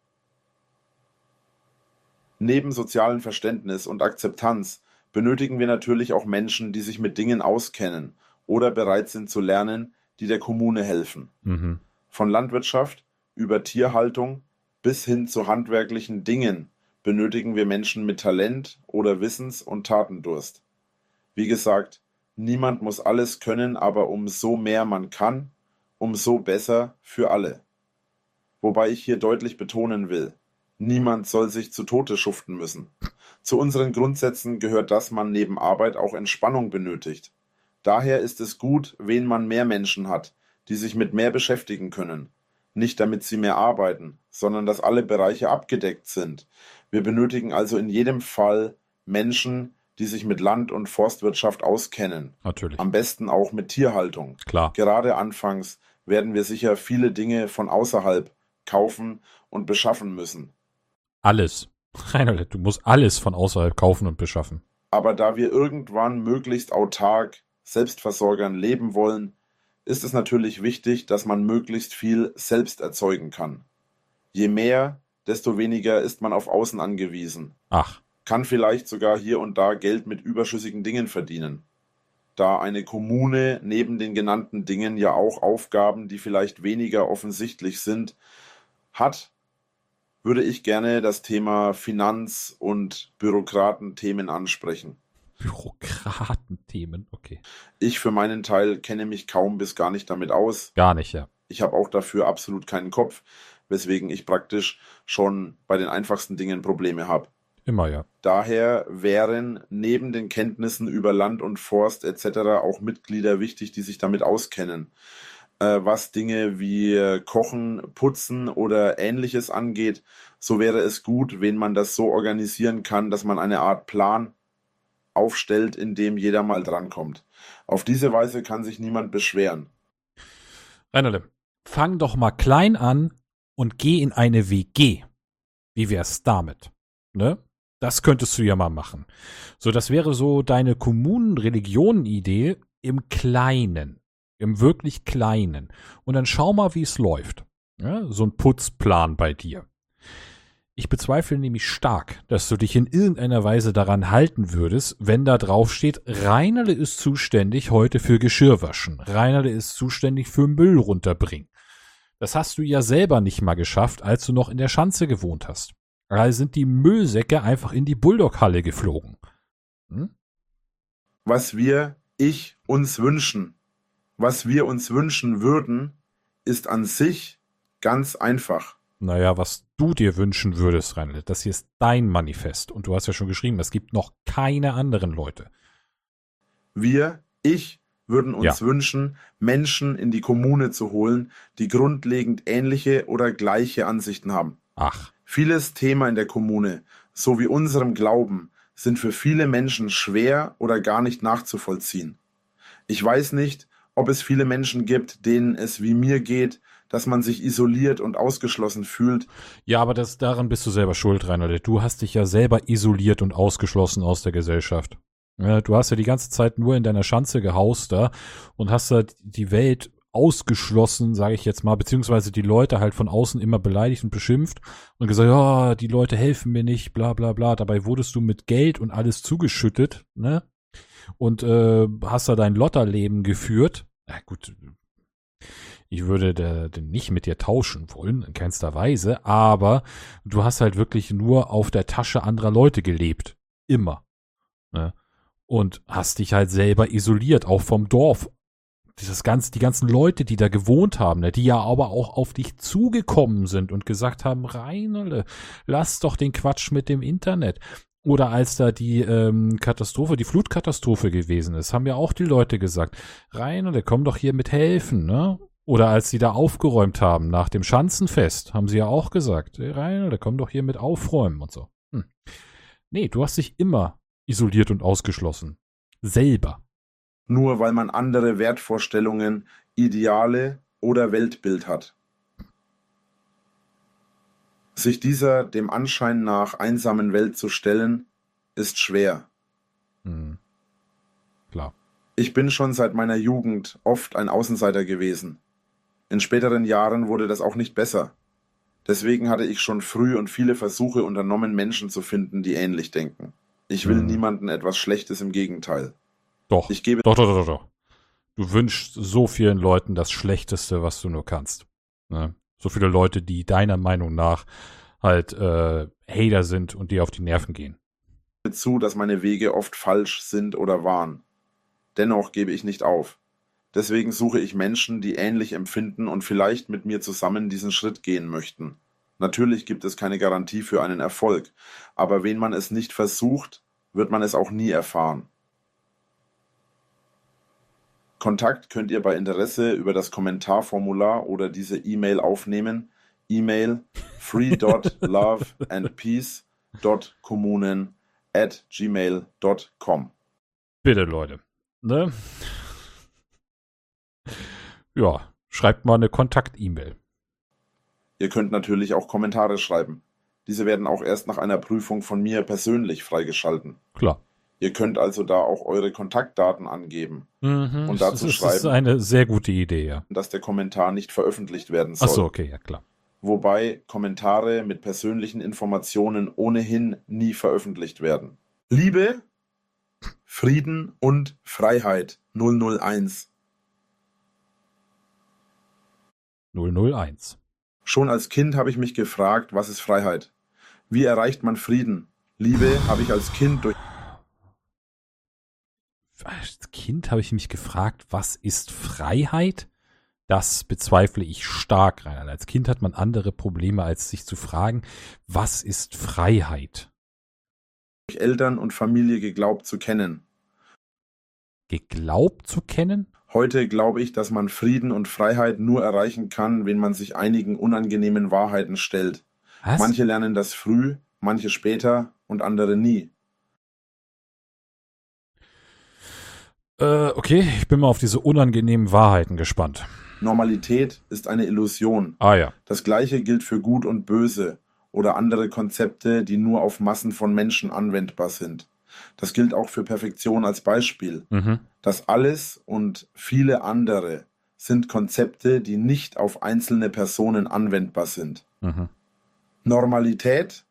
Neben sozialem Verständnis und Akzeptanz benötigen wir natürlich auch Menschen, die sich mit Dingen auskennen oder bereit sind zu lernen, die der Kommune helfen. Von Landwirtschaft über Tierhaltung bis hin zu handwerklichen Dingen benötigen wir Menschen mit Talent oder Wissens- und Tatendurst. Wie gesagt, niemand muss alles können, aber umso mehr man kann, umso besser für alle. Wobei ich hier deutlich betonen will: Niemand soll sich zu Tode schuften müssen. Zu unseren Grundsätzen gehört, dass man neben Arbeit auch Entspannung benötigt. Daher ist es gut, wenn man mehr Menschen hat, die sich mit mehr beschäftigen können. Nicht damit sie mehr arbeiten, sondern dass alle Bereiche abgedeckt sind. Wir benötigen also in jedem Fall Menschen, die sich mit Land- und Forstwirtschaft auskennen. Natürlich. Am besten auch mit Tierhaltung. Klar. Gerade anfangs werden wir sicher viele Dinge von außerhalb kaufen und beschaffen müssen. Alles. Reinhold, du musst alles von außerhalb kaufen und beschaffen. Aber da wir irgendwann möglichst autark, Selbstversorgern leben wollen, ist es natürlich wichtig, dass man möglichst viel selbst erzeugen kann. Je mehr, desto weniger ist man auf Außen angewiesen. Ach, Kann vielleicht sogar hier und da Geld mit überschüssigen Dingen verdienen. Da eine Kommune neben den genannten Dingen ja auch Aufgaben, die vielleicht weniger offensichtlich sind, hat, würde ich gerne das Thema Finanz- und Bürokratenthemen ansprechen. Bürokratenthemen, okay. Ich für meinen Teil kenne mich kaum bis gar nicht damit aus. Gar nicht, ja. Ich habe auch dafür absolut keinen Kopf, weswegen ich praktisch schon bei den einfachsten Dingen Probleme habe. Immer, ja. Daher wären neben den Kenntnissen über Land und Forst etc. auch Mitglieder wichtig, die sich damit auskennen. Was Dinge wie Kochen, Putzen oder Ähnliches angeht, so wäre es gut, wenn man das so organisieren kann, dass man eine Art Plan aufstellt, in dem jeder mal drankommt. Auf diese Weise kann sich niemand beschweren. Reinhold, fang doch mal klein an und geh in eine WG. Wie wär's damit? Ne? Das könntest du ja mal machen. So, das wäre so deine Kommunen-Religionen-Idee im Kleinen. Im wirklich Kleinen. Und dann schau mal, wie es läuft. Ja, so ein Putzplan bei dir. Ich bezweifle nämlich stark, dass du dich in irgendeiner Weise daran halten würdest, wenn da drauf steht, Reinerle ist zuständig heute für Geschirrwaschen. Reinerle ist zuständig für Müll runterbringen. Das hast du ja selber nicht mal geschafft, als du noch in der Schanze gewohnt hast. Da sind die Müllsäcke einfach in die Bulldog-Halle geflogen. Was wir uns wünschen würden, ist an sich ganz einfach. Naja, was du dir wünschen würdest, Reinhold, das hier ist dein Manifest. Und du hast ja schon geschrieben, es gibt noch keine anderen Leute. Ich würden uns wünschen, Menschen in die Kommune zu holen, die grundlegend ähnliche oder gleiche Ansichten haben. Ach. Vieles Thema in der Kommune, so wie unserem Glauben, sind für viele Menschen schwer oder gar nicht nachzuvollziehen. Ich weiß nicht, ob es viele Menschen gibt, denen es wie mir geht, dass man sich isoliert und ausgeschlossen fühlt. Ja, aber daran bist du selber schuld, Reinhold. Du hast dich ja selber isoliert und ausgeschlossen aus der Gesellschaft. Ja, du hast ja die ganze Zeit nur in deiner Schanze gehaust da und hast da die Welt ausgeschlossen, sage ich jetzt mal, beziehungsweise die Leute halt von außen immer beleidigt und beschimpft und gesagt, ja, die Leute helfen mir nicht, bla bla bla. Dabei wurdest du mit Geld und alles zugeschüttet, ne? Und hast da dein Lotterleben geführt. Na gut, ich würde nicht mit dir tauschen wollen, in keinster Weise, aber du hast halt wirklich nur auf der Tasche anderer Leute gelebt. Immer. Ne? Und hast dich halt selber isoliert, auch vom Dorf. Die ganzen Leute, die da gewohnt haben, ne, die ja aber auch auf dich zugekommen sind und gesagt haben, Reinhold, lass doch den Quatsch mit dem Internet. Oder als da die die Flutkatastrophe gewesen ist, haben ja auch die Leute gesagt, Reinhold, komm doch hier mit helfen, ne? Oder als sie da aufgeräumt haben nach dem Schanzenfest, haben sie ja auch gesagt, Reinhold, komm doch hier mit aufräumen und so. Nee, du hast dich immer isoliert und ausgeschlossen. Selber. Nur weil man andere Wertvorstellungen, Ideale oder Weltbild hat. Sich dieser dem Anschein nach einsamen Welt zu stellen, ist schwer. Klar. Ich bin schon seit meiner Jugend oft ein Außenseiter gewesen. In späteren Jahren wurde das auch nicht besser. Deswegen hatte ich schon früh und viele Versuche unternommen, Menschen zu finden, die ähnlich denken. Ich will niemandem etwas Schlechtes, im Gegenteil. Doch. Doch. Du wünschst so vielen Leuten das Schlechteste, was du nur kannst. Ne? So viele Leute, die deiner Meinung nach halt Hater sind und dir auf die Nerven gehen. Ich gebe zu, dass meine Wege oft falsch sind oder waren. Dennoch gebe ich nicht auf. Deswegen suche ich Menschen, die ähnlich empfinden und vielleicht mit mir zusammen diesen Schritt gehen möchten. Natürlich gibt es keine Garantie für einen Erfolg, aber wenn man es nicht versucht, wird man es auch nie erfahren. Kontakt könnt ihr bei Interesse über das Kommentarformular oder diese E-Mail aufnehmen. E-Mail free.loveandpeace.kommunen@gmail.com. Bitte, Leute. Ne? Ja, schreibt mal eine Kontakt-E-Mail. Ihr könnt natürlich auch Kommentare schreiben. Diese werden auch erst nach einer Prüfung von mir persönlich freigeschalten. Klar. Ihr könnt also da auch eure Kontaktdaten angeben und dazu das schreiben, ist eine sehr gute Idee, ja. dass der Kommentar nicht veröffentlicht werden soll. Achso, okay, ja klar. Wobei Kommentare mit persönlichen Informationen ohnehin nie veröffentlicht werden. Liebe, Frieden und Freiheit 001. 001. Schon als Kind habe ich mich gefragt, was ist Freiheit? Wie erreicht man Frieden? Liebe habe ich als Kind durch... Als Kind habe ich mich gefragt, was ist Freiheit? Das bezweifle ich stark rein. Als Kind hat man andere Probleme, als sich zu fragen, was ist Freiheit? durch Eltern und Familie geglaubt zu kennen. Geglaubt zu kennen? Heute glaube ich, dass man Frieden und Freiheit nur erreichen kann, wenn man sich einigen unangenehmen Wahrheiten stellt. Was? Manche lernen das früh, manche später und andere nie. Okay, ich bin mal auf diese unangenehmen Wahrheiten gespannt. Normalität ist eine Illusion. Ah ja. Das Gleiche gilt für Gut und Böse oder andere Konzepte, die nur auf Massen von Menschen anwendbar sind. Das gilt auch für Perfektion als Beispiel. Das alles und viele andere sind Konzepte, die nicht auf einzelne Personen anwendbar sind. Normalität?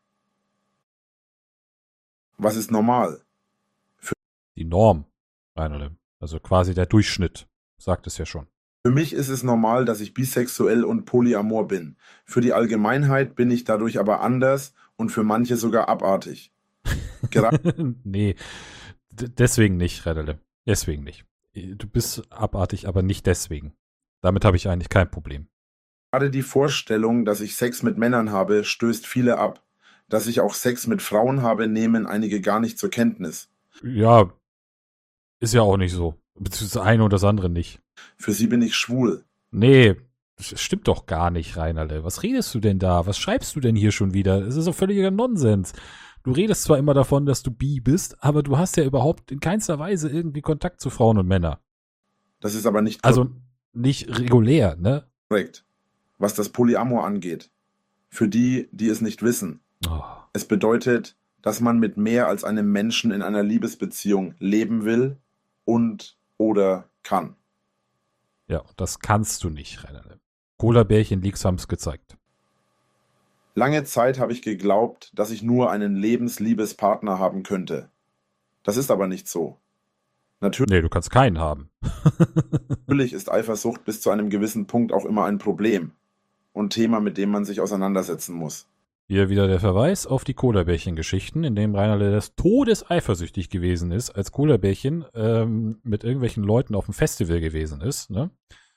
Was ist normal? Die Norm, Reinhold. Also quasi der Durchschnitt, sagt es ja schon. Für mich ist es normal, dass ich bisexuell und polyamor bin. Für die Allgemeinheit bin ich dadurch aber anders und für manche sogar abartig. Nee, deswegen nicht, Redele. Deswegen nicht. Du bist abartig, aber nicht deswegen. Damit habe ich eigentlich kein Problem. Gerade die Vorstellung, dass ich Sex mit Männern habe, stößt viele ab. Dass ich auch Sex mit Frauen habe, nehmen einige gar nicht zur Kenntnis. Ja, ist ja auch nicht so. Beziehungsweise das eine und das andere nicht. Für sie bin ich schwul. Nee, das stimmt doch gar nicht, Reinerle. Was redest du denn da? Was schreibst du denn hier schon wieder? Das ist doch völliger Nonsens. Du redest zwar immer davon, dass du bi bist, aber du hast ja überhaupt in keinster Weise irgendwie Kontakt zu Frauen und Männern. Das ist aber nicht Also nicht regulär, ne? korrekt, was das Polyamor angeht. Für die, die es nicht wissen. Oh. Es bedeutet, dass man mit mehr als einem Menschen in einer Liebesbeziehung leben will und oder kann. Ja, das kannst du nicht, Reinerle. Cola-Bärchen Leaks haben es gezeigt. Lange Zeit habe ich geglaubt, dass ich nur einen Lebensliebespartner haben könnte. Das ist aber nicht so. Nee, du kannst keinen haben. Natürlich ist Eifersucht bis zu einem gewissen Punkt auch immer ein Problem und Thema, mit dem man sich auseinandersetzen muss. Hier wieder der Verweis auf die Cola-Bärchen-Geschichten, in dem Reinerle des Todes eifersüchtig gewesen ist, als Cola-Bärchen mit irgendwelchen Leuten auf dem Festival gewesen ist, ne?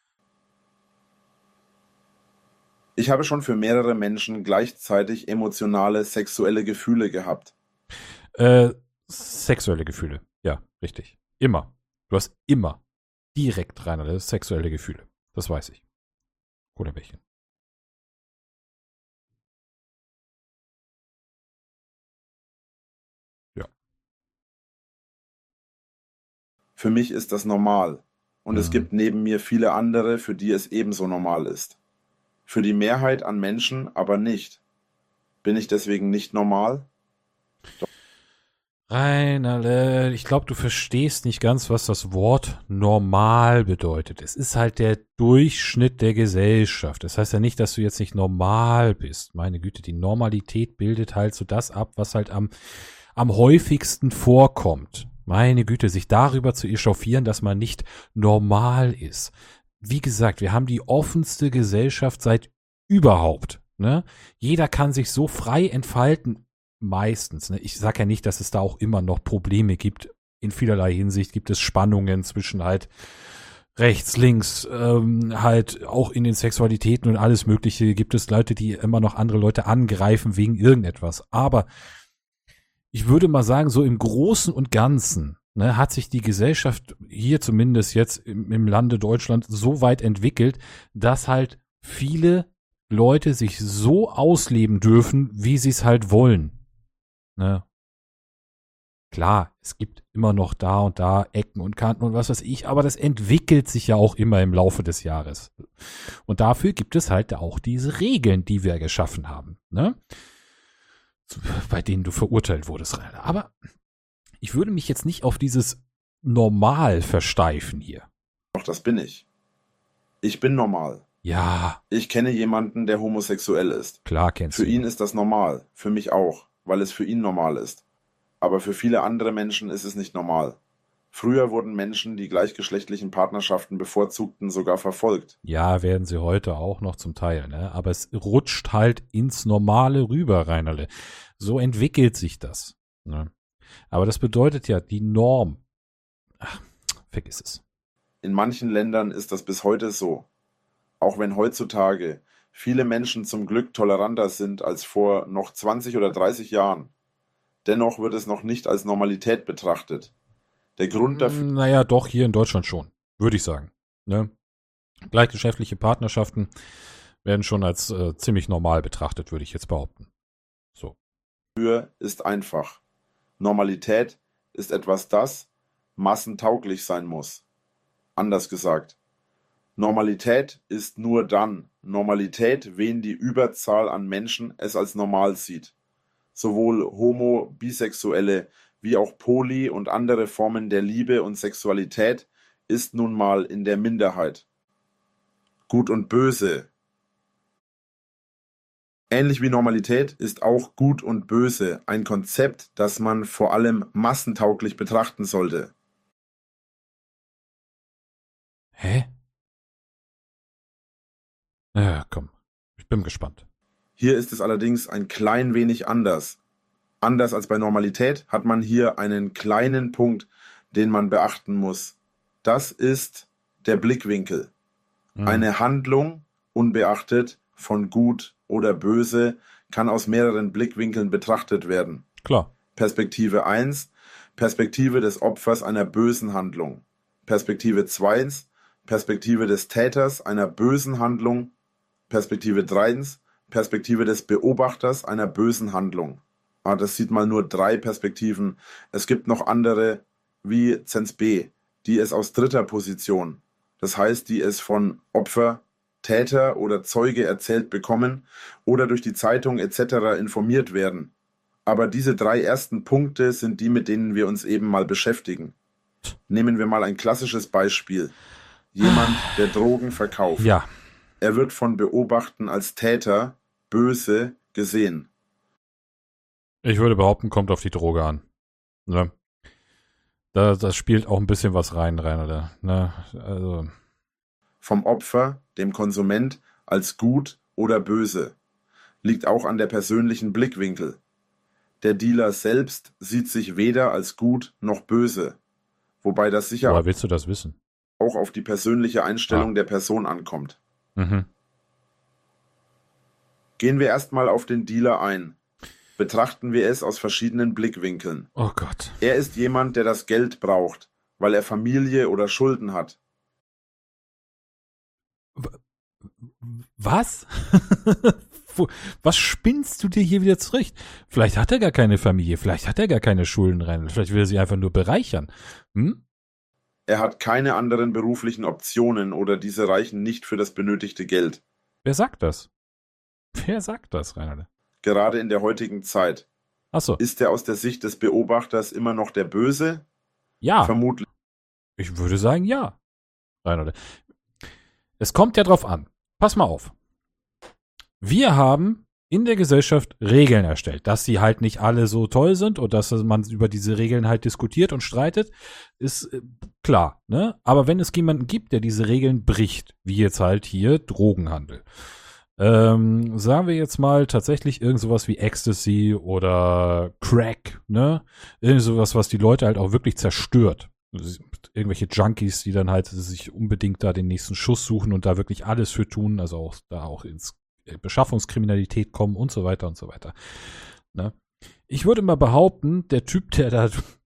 Ich habe schon für mehrere Menschen gleichzeitig emotionale, sexuelle Gefühle gehabt. Sexuelle Gefühle, ja, richtig. Immer. Du hast immer direkt Reinerle sexuelle Gefühle. Das weiß ich. Cola-Bärchen. Ja. Für mich ist das normal. Und es gibt neben mir viele andere, für die es ebenso normal ist. Für die Mehrheit an Menschen aber nicht. Bin ich deswegen nicht normal? Reinerle, ich glaube, du verstehst nicht ganz, was das Wort normal bedeutet. Es ist halt der Durchschnitt der Gesellschaft. Das heißt ja nicht, dass du jetzt nicht normal bist. Meine Güte, die Normalität bildet halt so das ab, was halt am häufigsten vorkommt. Meine Güte, sich darüber zu echauffieren, dass man nicht normal ist. Wie gesagt, wir haben die offenste Gesellschaft seit überhaupt. Ne? Jeder kann sich so frei entfalten, meistens. Ne? Ich sage ja nicht, dass es da auch immer noch Probleme gibt. In vielerlei Hinsicht gibt es Spannungen zwischen halt rechts, links, halt auch in den Sexualitäten und alles Mögliche gibt es Leute, die immer noch andere Leute angreifen wegen irgendetwas. Aber ich würde mal sagen, so im Großen und Ganzen ne, hat sich die Gesellschaft hier zumindest jetzt im Lande Deutschland so weit entwickelt, dass halt viele Leute sich so ausleben dürfen, wie sie es halt wollen. Ne? Klar, es gibt immer noch da und da Ecken und Kanten und was weiß ich, aber das entwickelt sich ja auch immer im Laufe des Jahres. Und dafür gibt es halt auch diese Regeln, die wir geschaffen haben, ne? Bei denen du verurteilt wurdest, Rainer. Aber ich würde mich jetzt nicht auf dieses Normal versteifen hier. Doch, das bin ich. Ich bin normal. Ja, Ich kenne jemanden, der homosexuell ist. klar kennst Für du ihn ist das normal, für mich auch, weil es für ihn normal ist. Aber für viele andere Menschen ist es nicht normal. Früher wurden Menschen, die gleichgeschlechtlichen Partnerschaften bevorzugten, sogar verfolgt. Ja, werden sie heute auch noch zum Teil, ne? Aber es rutscht halt ins Normale rüber, Reinerle. So entwickelt sich das. Ne? Aber das bedeutet ja, die Norm. Ach, vergiss es. In manchen Ländern ist das bis heute so. Auch wenn heutzutage viele Menschen zum Glück toleranter sind als vor noch 20 oder 30 Jahren. Dennoch wird es noch nicht als Normalität betrachtet. Der Grund dafür. Naja, doch, hier in Deutschland schon, würde ich sagen. Ne? Gleichgeschlechtliche Partnerschaften werden schon als ziemlich normal betrachtet, würde ich jetzt behaupten. So. Ist einfach. Normalität ist etwas, das massentauglich sein muss. Anders gesagt. Normalität ist nur dann Normalität, wen die Überzahl an Menschen es als normal sieht. Sowohl Homo-, Bisexuelle wie auch Poly- und andere Formen der Liebe und Sexualität ist nun mal in der Minderheit. Gut und Böse. Ähnlich wie Normalität ist auch Gut und Böse ein Konzept, das man vor allem massentauglich betrachten sollte. Hä? Ja, komm. Ich bin gespannt. Hier ist es allerdings ein klein wenig anders. Anders als bei Normalität hat man hier einen kleinen Punkt, den man beachten muss. Das ist der Blickwinkel. Eine Handlung, unbeachtet von gut oder böse, kann aus mehreren Blickwinkeln betrachtet werden. Klar. Perspektive 1, Perspektive des Opfers einer bösen Handlung. Perspektive 2, Perspektive des Täters einer bösen Handlung. Perspektive 3, Perspektive des Beobachters einer bösen Handlung. Das sieht mal nur 3 Perspektiven. Es gibt noch andere, wie Zens B, die es aus dritter Position, das heißt, die es von Opfer, Täter oder Zeuge erzählt bekommen oder durch die Zeitung etc. informiert werden. Aber diese 3 ersten Punkte sind die, mit denen wir uns eben mal beschäftigen. Nehmen wir mal ein klassisches Beispiel. Jemand, der Drogen verkauft. Ja. Er wird von Beobachten als Täter, böse, gesehen. Ich würde behaupten, kommt auf die Droge an. Ne? Das spielt auch ein bisschen was rein, oder? Ne? Also. Vom Opfer, dem Konsument, als gut oder böse. Liegt auch an der persönlichen Blickwinkel. Der Dealer selbst sieht sich weder als gut noch böse. Wobei das sicher Woher willst du das wissen? Auch auf die persönliche Einstellung der Person ankommt. Mhm. Gehen wir erstmal auf den Dealer ein. Betrachten wir es aus verschiedenen Blickwinkeln. Oh Gott. Er ist jemand, der das Geld braucht, weil er Familie oder Schulden hat. Was? Was spinnst du dir hier wieder zurecht? Vielleicht hat er gar keine Familie, vielleicht hat er gar keine Schulden rein, vielleicht will er sich einfach nur bereichern. Hm? Er hat keine anderen beruflichen Optionen oder diese reichen nicht für das benötigte Geld. Wer sagt das? Wer sagt das, Reinhard? Gerade in der heutigen Zeit. Ach so. Ist er aus der Sicht des Beobachters immer noch der Böse? Ja. Vermutlich. Ich würde sagen, ja. Reinhard. Es kommt ja drauf an. Pass mal auf. Wir haben in der Gesellschaft Regeln erstellt. Dass sie halt nicht alle so toll sind und dass man über diese Regeln halt diskutiert und streitet, ist klar. Ne? Aber wenn es jemanden gibt, der diese Regeln bricht, wie jetzt halt hier Drogenhandel, sagen wir jetzt mal tatsächlich irgend sowas wie Ecstasy oder Crack, ne? Irgend sowas, was die Leute halt auch wirklich zerstört. Irgendwelche Junkies, die dann halt sich unbedingt da den nächsten Schuss suchen und da wirklich alles für tun, also auch da auch ins Beschaffungskriminalität kommen und so weiter und so weiter. Ne? Ich würde mal behaupten, der Typ, der da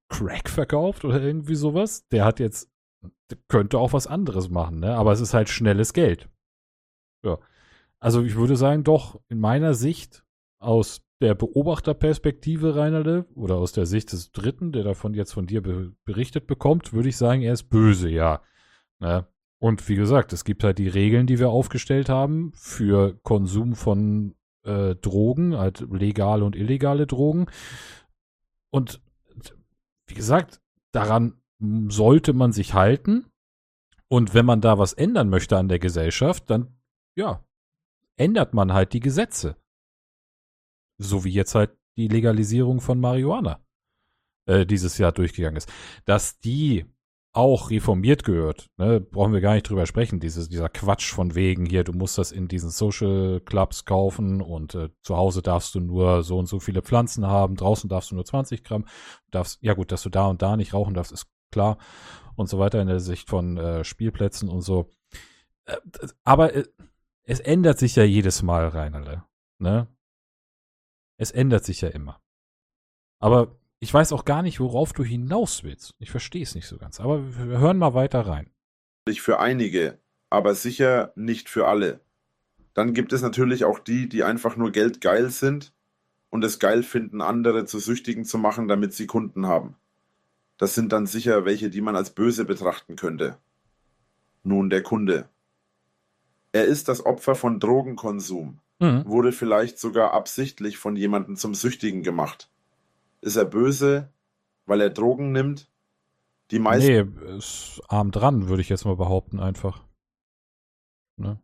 Crack verkauft oder irgendwie sowas. Der könnte auch was anderes machen, ne? Aber es ist halt schnelles Geld. Ja. Also ich würde sagen, doch, in meiner Sicht, aus der Beobachterperspektive, Reinerle, oder aus der Sicht des Dritten, der davon jetzt von dir berichtet bekommt, würde ich sagen, er ist böse, ja. Ne? Und wie gesagt, es gibt halt die Regeln, die wir aufgestellt haben für Konsum von Drogen, halt legale und illegale Drogen. Und wie gesagt, daran sollte man sich halten. Und wenn man da was ändern möchte an der Gesellschaft, dann, ja, ändert man halt die Gesetze. So wie jetzt halt die Legalisierung von Marihuana dieses Jahr durchgegangen ist. Dass die auch reformiert gehört, ne, brauchen wir gar nicht drüber sprechen. Dieser Quatsch von wegen hier, du musst das in diesen Social Clubs kaufen und zu Hause darfst du nur so und so viele Pflanzen haben, draußen darfst du nur 20 Gramm. Ja gut, dass du da und da nicht rauchen darfst, ist klar. Und so weiter in der Sicht von Spielplätzen und so. Aber es ändert sich ja jedes Mal, Reinerle. Ne? Es ändert sich ja immer. Aber ich weiß auch gar nicht, worauf du hinaus willst. Ich verstehe es nicht so ganz. Aber wir hören mal weiter rein. Für einige, aber sicher nicht für alle. Dann gibt es natürlich auch die, die einfach nur geldgeil sind und es geil finden, andere zu Süchtigen zu machen, damit sie Kunden haben. Das sind dann sicher welche, die man als böse betrachten könnte. Nun der Kunde. Er ist das Opfer von Drogenkonsum, wurde vielleicht sogar absichtlich von jemandem zum Süchtigen gemacht. Ist er böse, weil er Drogen nimmt? Die meisten. Nee, ist arm dran, würde ich jetzt mal behaupten, einfach. Ne?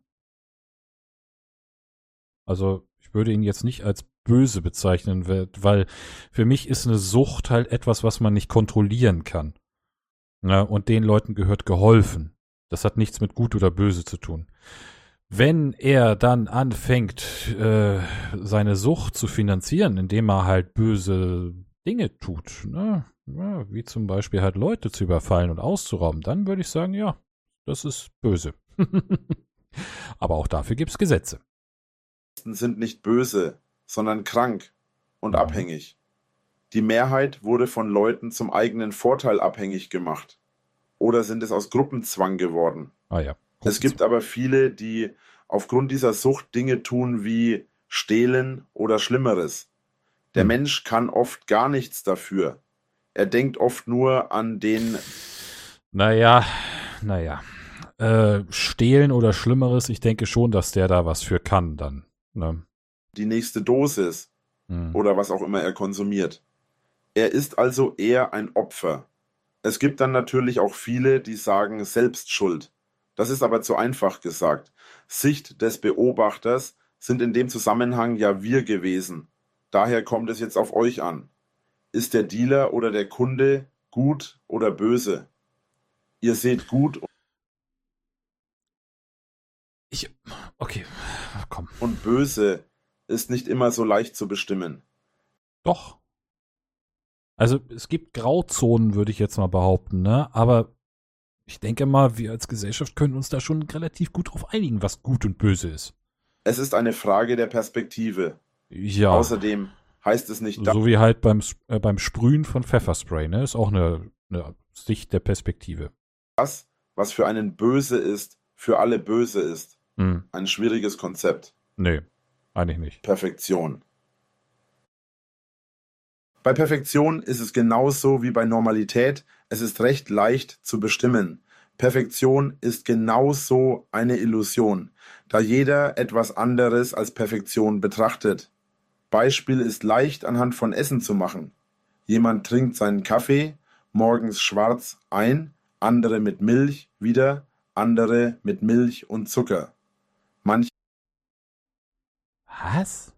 Also, ich würde ihn jetzt nicht als böse bezeichnen, weil für mich ist eine Sucht halt etwas, was man nicht kontrollieren kann. Ne? Und den Leuten gehört geholfen. Das hat nichts mit gut oder böse zu tun. Wenn er dann anfängt, seine Sucht zu finanzieren, indem er halt böse Dinge tut, ne? Ja, wie zum Beispiel halt Leute zu überfallen und auszurauben, dann würde ich sagen, ja, das ist böse. Aber auch dafür gibt es Gesetze. Sind nicht böse, sondern krank und abhängig. Die Mehrheit wurde von Leuten zum eigenen Vorteil abhängig gemacht. Oder sind es aus Gruppenzwang geworden? Ah ja. Es gibt aber viele, die aufgrund dieser Sucht Dinge tun wie stehlen oder Schlimmeres. Der Mensch kann oft gar nichts dafür. Er denkt oft nur an den... Naja. Stehlen oder Schlimmeres, ich denke schon, dass der da was für kann dann. Ne? Die nächste Dosis oder was auch immer er konsumiert. Er ist also eher ein Opfer. Es gibt dann natürlich auch viele, die sagen Selbstschuld. Das ist aber zu einfach gesagt. Sicht des Beobachters sind in dem Zusammenhang ja wir gewesen. Daher kommt es jetzt auf euch an. Ist der Dealer oder der Kunde gut oder böse? Ihr seht gut Okay, komm. und böse ist nicht immer so leicht zu bestimmen. Doch. Also es gibt Grauzonen, würde ich jetzt mal behaupten, ne? Aber ich denke mal, wir als Gesellschaft können uns da schon relativ gut drauf einigen, was gut und böse ist. Es ist eine Frage der Perspektive. Ja. Außerdem heißt es nicht... So wie halt beim Sprühen von Pfefferspray, ne? Ist auch eine Sicht der Perspektive. Das, was für einen böse ist, für alle böse ist. Ein schwieriges Konzept. Nee, eigentlich nicht. Perfektion. Bei Perfektion ist es genauso wie bei Normalität. Es ist recht leicht zu bestimmen. Perfektion ist genauso eine Illusion, da jeder etwas anderes als Perfektion betrachtet. Beispiel ist leicht anhand von Essen zu machen. Jemand trinkt seinen Kaffee, morgens schwarz ein, andere mit Milch wieder, andere mit Milch und Zucker. Manche. Was?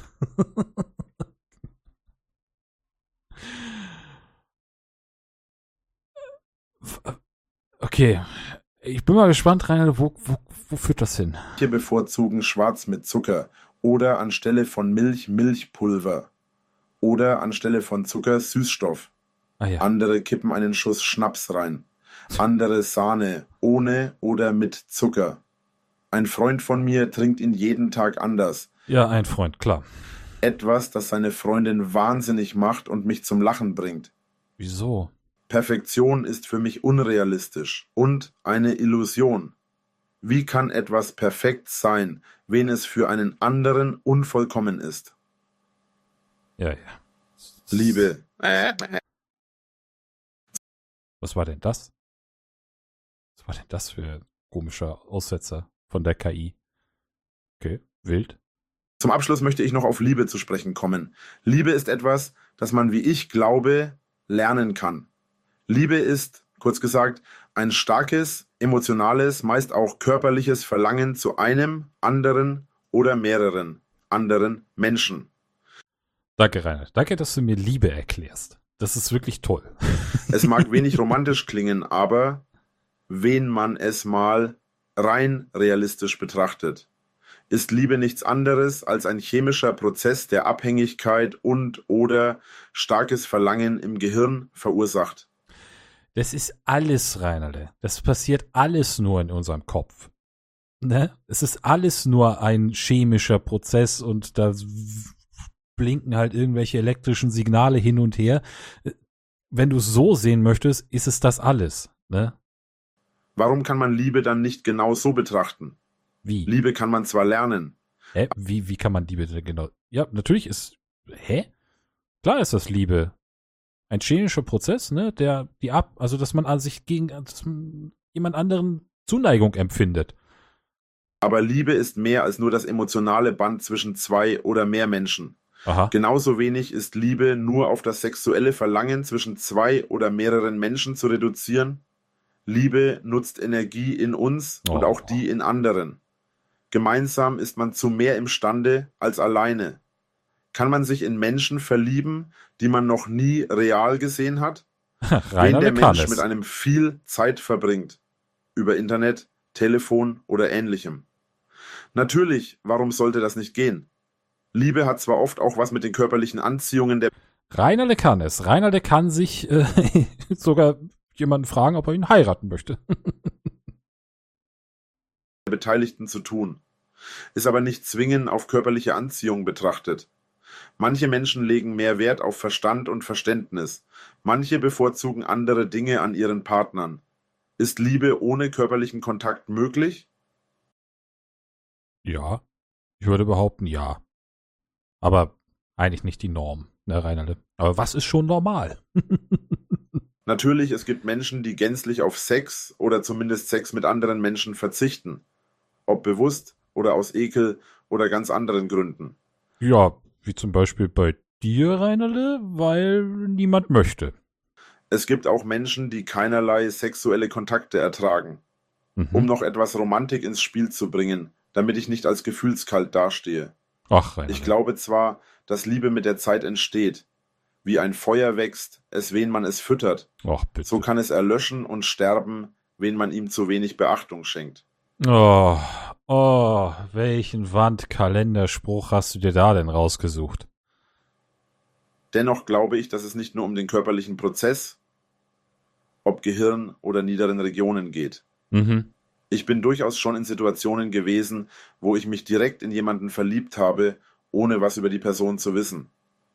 Okay, ich bin mal gespannt, Rainer, wo führt das hin? Manche bevorzugen schwarz mit Zucker oder anstelle von Milch Milchpulver oder anstelle von Zucker Süßstoff. Ah, ja. Andere kippen einen Schuss Schnaps rein. Andere Sahne ohne oder mit Zucker. Ein Freund von mir trinkt ihn jeden Tag anders. Ja, ein Freund, klar. Etwas, das seine Freundin wahnsinnig macht und mich zum Lachen bringt. Wieso? Perfektion ist für mich unrealistisch und eine Illusion. Wie kann etwas perfekt sein, wenn es für einen anderen unvollkommen ist? Ja. Liebe. Was war denn das? Was war denn das für ein komischer Aussetzer von der KI? Okay, wild. Zum Abschluss möchte ich noch auf Liebe zu sprechen kommen. Liebe ist etwas, das man, wie ich glaube, lernen kann. Liebe ist, kurz gesagt, ein starkes, emotionales, meist auch körperliches Verlangen zu einem, anderen oder mehreren anderen Menschen. Danke, Rainer. Danke, dass du mir Liebe erklärst. Das ist wirklich toll. Es mag wenig romantisch klingen, aber wenn man es mal rein realistisch betrachtet, ist Liebe nichts anderes als ein chemischer Prozess, der Abhängigkeit und/oder starkes Verlangen im Gehirn verursacht. Das ist alles, Rainerle. Das passiert alles nur in unserem Kopf. Ne? Es ist alles nur ein chemischer Prozess und da blinken halt irgendwelche elektrischen Signale hin und her. Wenn du es so sehen möchtest, ist es das alles. Ne? Warum kann man Liebe dann nicht genau so betrachten? Wie? Liebe kann man zwar lernen. Hä? Wie kann man Liebe denn genau? Ja, natürlich ist. Hä? Klar ist das Liebe. Ein chemischer Prozess, ne, also dass man an sich dass man jemand anderen Zuneigung empfindet. Aber Liebe ist mehr als nur das emotionale Band zwischen zwei oder mehr Menschen. Aha. Genauso wenig ist Liebe nur auf das sexuelle Verlangen zwischen zwei oder mehreren Menschen zu reduzieren. Liebe nutzt Energie in uns und auch die in anderen. Gemeinsam ist man zu mehr imstande als alleine. Kann man sich in Menschen verlieben, die man noch nie real gesehen hat? Wenn der Mensch mit einem viel Zeit verbringt, über Internet, Telefon oder ähnlichem. Natürlich, warum sollte das nicht gehen? Liebe hat zwar oft auch was mit den körperlichen Anziehungen der Rainerle kann es. Rainerle kann sich sogar jemanden fragen, ob er ihn heiraten möchte. Beteiligten zu tun, ist aber nicht zwingend auf körperliche Anziehung betrachtet. Manche Menschen legen mehr Wert auf Verstand und Verständnis. Manche bevorzugen andere Dinge an ihren Partnern. Ist Liebe ohne körperlichen Kontakt möglich? Ja, ich würde behaupten, ja. Aber eigentlich nicht die Norm, ne, Rainerle. Aber was ist schon normal? Natürlich, es gibt Menschen, die gänzlich auf Sex oder zumindest Sex mit anderen Menschen verzichten. Ob bewusst oder aus Ekel oder ganz anderen Gründen. Ja, wie zum Beispiel bei dir, Rainerle, weil niemand möchte. Es gibt auch Menschen, die keinerlei sexuelle Kontakte ertragen, um noch etwas Romantik ins Spiel zu bringen, damit ich nicht als gefühlskalt dastehe. Ach, Rainerle. Ich glaube zwar, dass Liebe mit der Zeit entsteht. Wie ein Feuer wächst, wen man es füttert. Ach, bitte. So kann es erlöschen und sterben, wen man ihm zu wenig Beachtung schenkt. Welchen Wandkalenderspruch hast du dir da denn rausgesucht? Dennoch glaube ich, dass es nicht nur um den körperlichen Prozess, ob Gehirn oder niederen Regionen geht. Ich bin durchaus schon in Situationen gewesen, wo ich mich direkt in jemanden verliebt habe, ohne was über die Person zu wissen.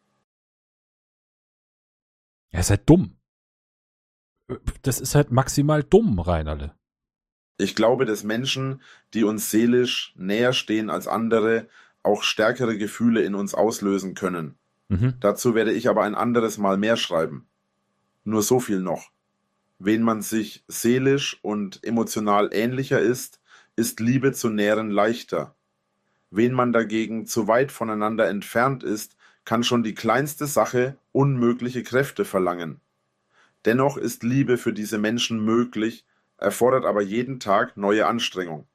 Er ist halt dumm. Das ist halt maximal dumm, Rainerle. Ich glaube, dass Menschen, die uns seelisch näher stehen als andere, auch stärkere Gefühle in uns auslösen können. Dazu werde ich aber ein anderes Mal mehr schreiben. Nur so viel noch. Wenn man sich seelisch und emotional ähnlicher ist Liebe zu nähren leichter. Wenn man dagegen zu weit voneinander entfernt ist, kann schon die kleinste Sache unmögliche Kräfte verlangen. Dennoch ist Liebe für diese Menschen möglich, erfordert aber jeden Tag neue Anstrengung.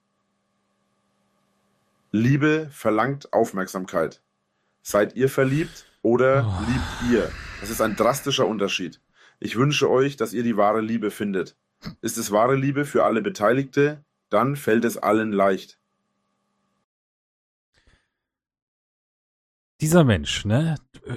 Liebe verlangt Aufmerksamkeit. Seid ihr verliebt oder liebt ihr? Das ist ein drastischer Unterschied. Ich wünsche euch, dass ihr die wahre Liebe findet. Ist es wahre Liebe für alle Beteiligte, dann fällt es allen leicht. Dieser Mensch, ne?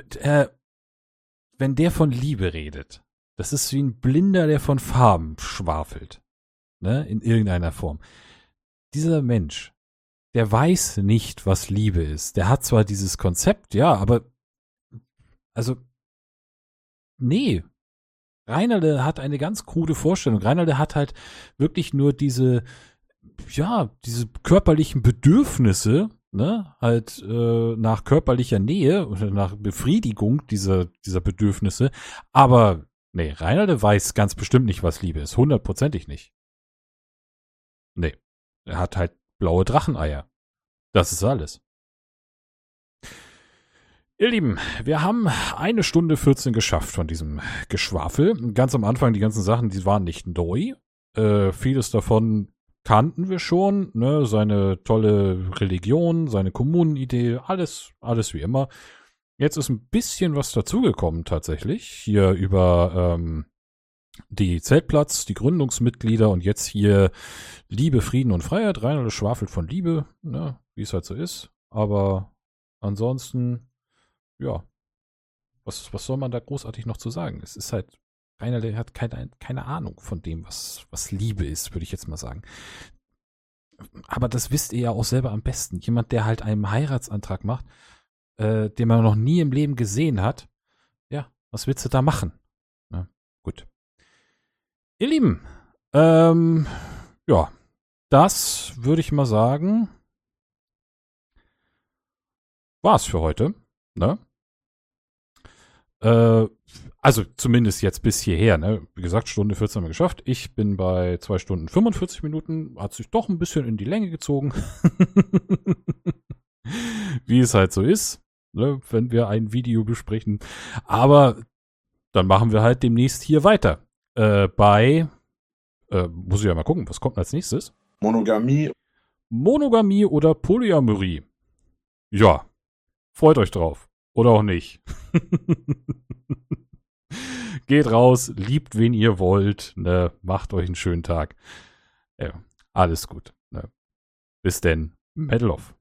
Wenn der von Liebe redet, das ist wie ein Blinder, der von Farben schwafelt. Ne? In irgendeiner Form. Dieser Mensch, der weiß nicht, was Liebe ist. Der hat zwar dieses Konzept, ja, aber also nee, Reinerle hat eine ganz krude Vorstellung. Reinerle hat halt wirklich nur diese körperlichen Bedürfnisse, ne, halt nach körperlicher Nähe oder nach Befriedigung dieser Bedürfnisse. Aber nee, Reinerle weiß ganz bestimmt nicht, was Liebe ist. 100%ig nicht. Nee, er hat halt blaue Dracheneier. Das ist alles. Ihr Lieben, wir haben 1 Stunde 14 geschafft von diesem Geschwafel. Ganz am Anfang, die ganzen Sachen, die waren nicht neu. Vieles davon kannten wir schon, ne? Seine tolle Religion, seine Kommunenidee, alles wie immer. Jetzt ist ein bisschen was dazugekommen tatsächlich. Hier über die Zeltplatz, die Gründungsmitglieder und jetzt hier Liebe, Frieden und Freiheit. Reinerle schwafelt von Liebe, ne? Wie es halt so ist. Aber ansonsten, ja, was soll man da großartig noch zu sagen? Es ist halt, Reinerle hat keine Ahnung von dem, was Liebe ist, würde ich jetzt mal sagen. Aber das wisst ihr ja auch selber am besten. Jemand, der halt einen Heiratsantrag macht, den man noch nie im Leben gesehen hat, ja, was willst du da machen? Ja, gut. Ihr Lieben, ja, das würde ich mal sagen, war's für heute, ne? Also zumindest jetzt bis hierher, ne? Wie gesagt, 1 Stunde 14 haben wir geschafft. Ich bin bei 2 Stunden 45 Minuten. Hat sich doch ein bisschen in die Länge gezogen. Wie es halt so ist, ne? Wenn wir ein Video besprechen. Aber dann machen wir halt demnächst hier weiter. Muss ich ja mal gucken, was kommt als nächstes? Monogamie Oder Polyamorie. Ja, freut euch drauf. Oder auch nicht. Geht raus, liebt, wen ihr wollt. Ne? Macht euch einen schönen Tag. Ja, alles gut. Ne? Bis denn. Metal off.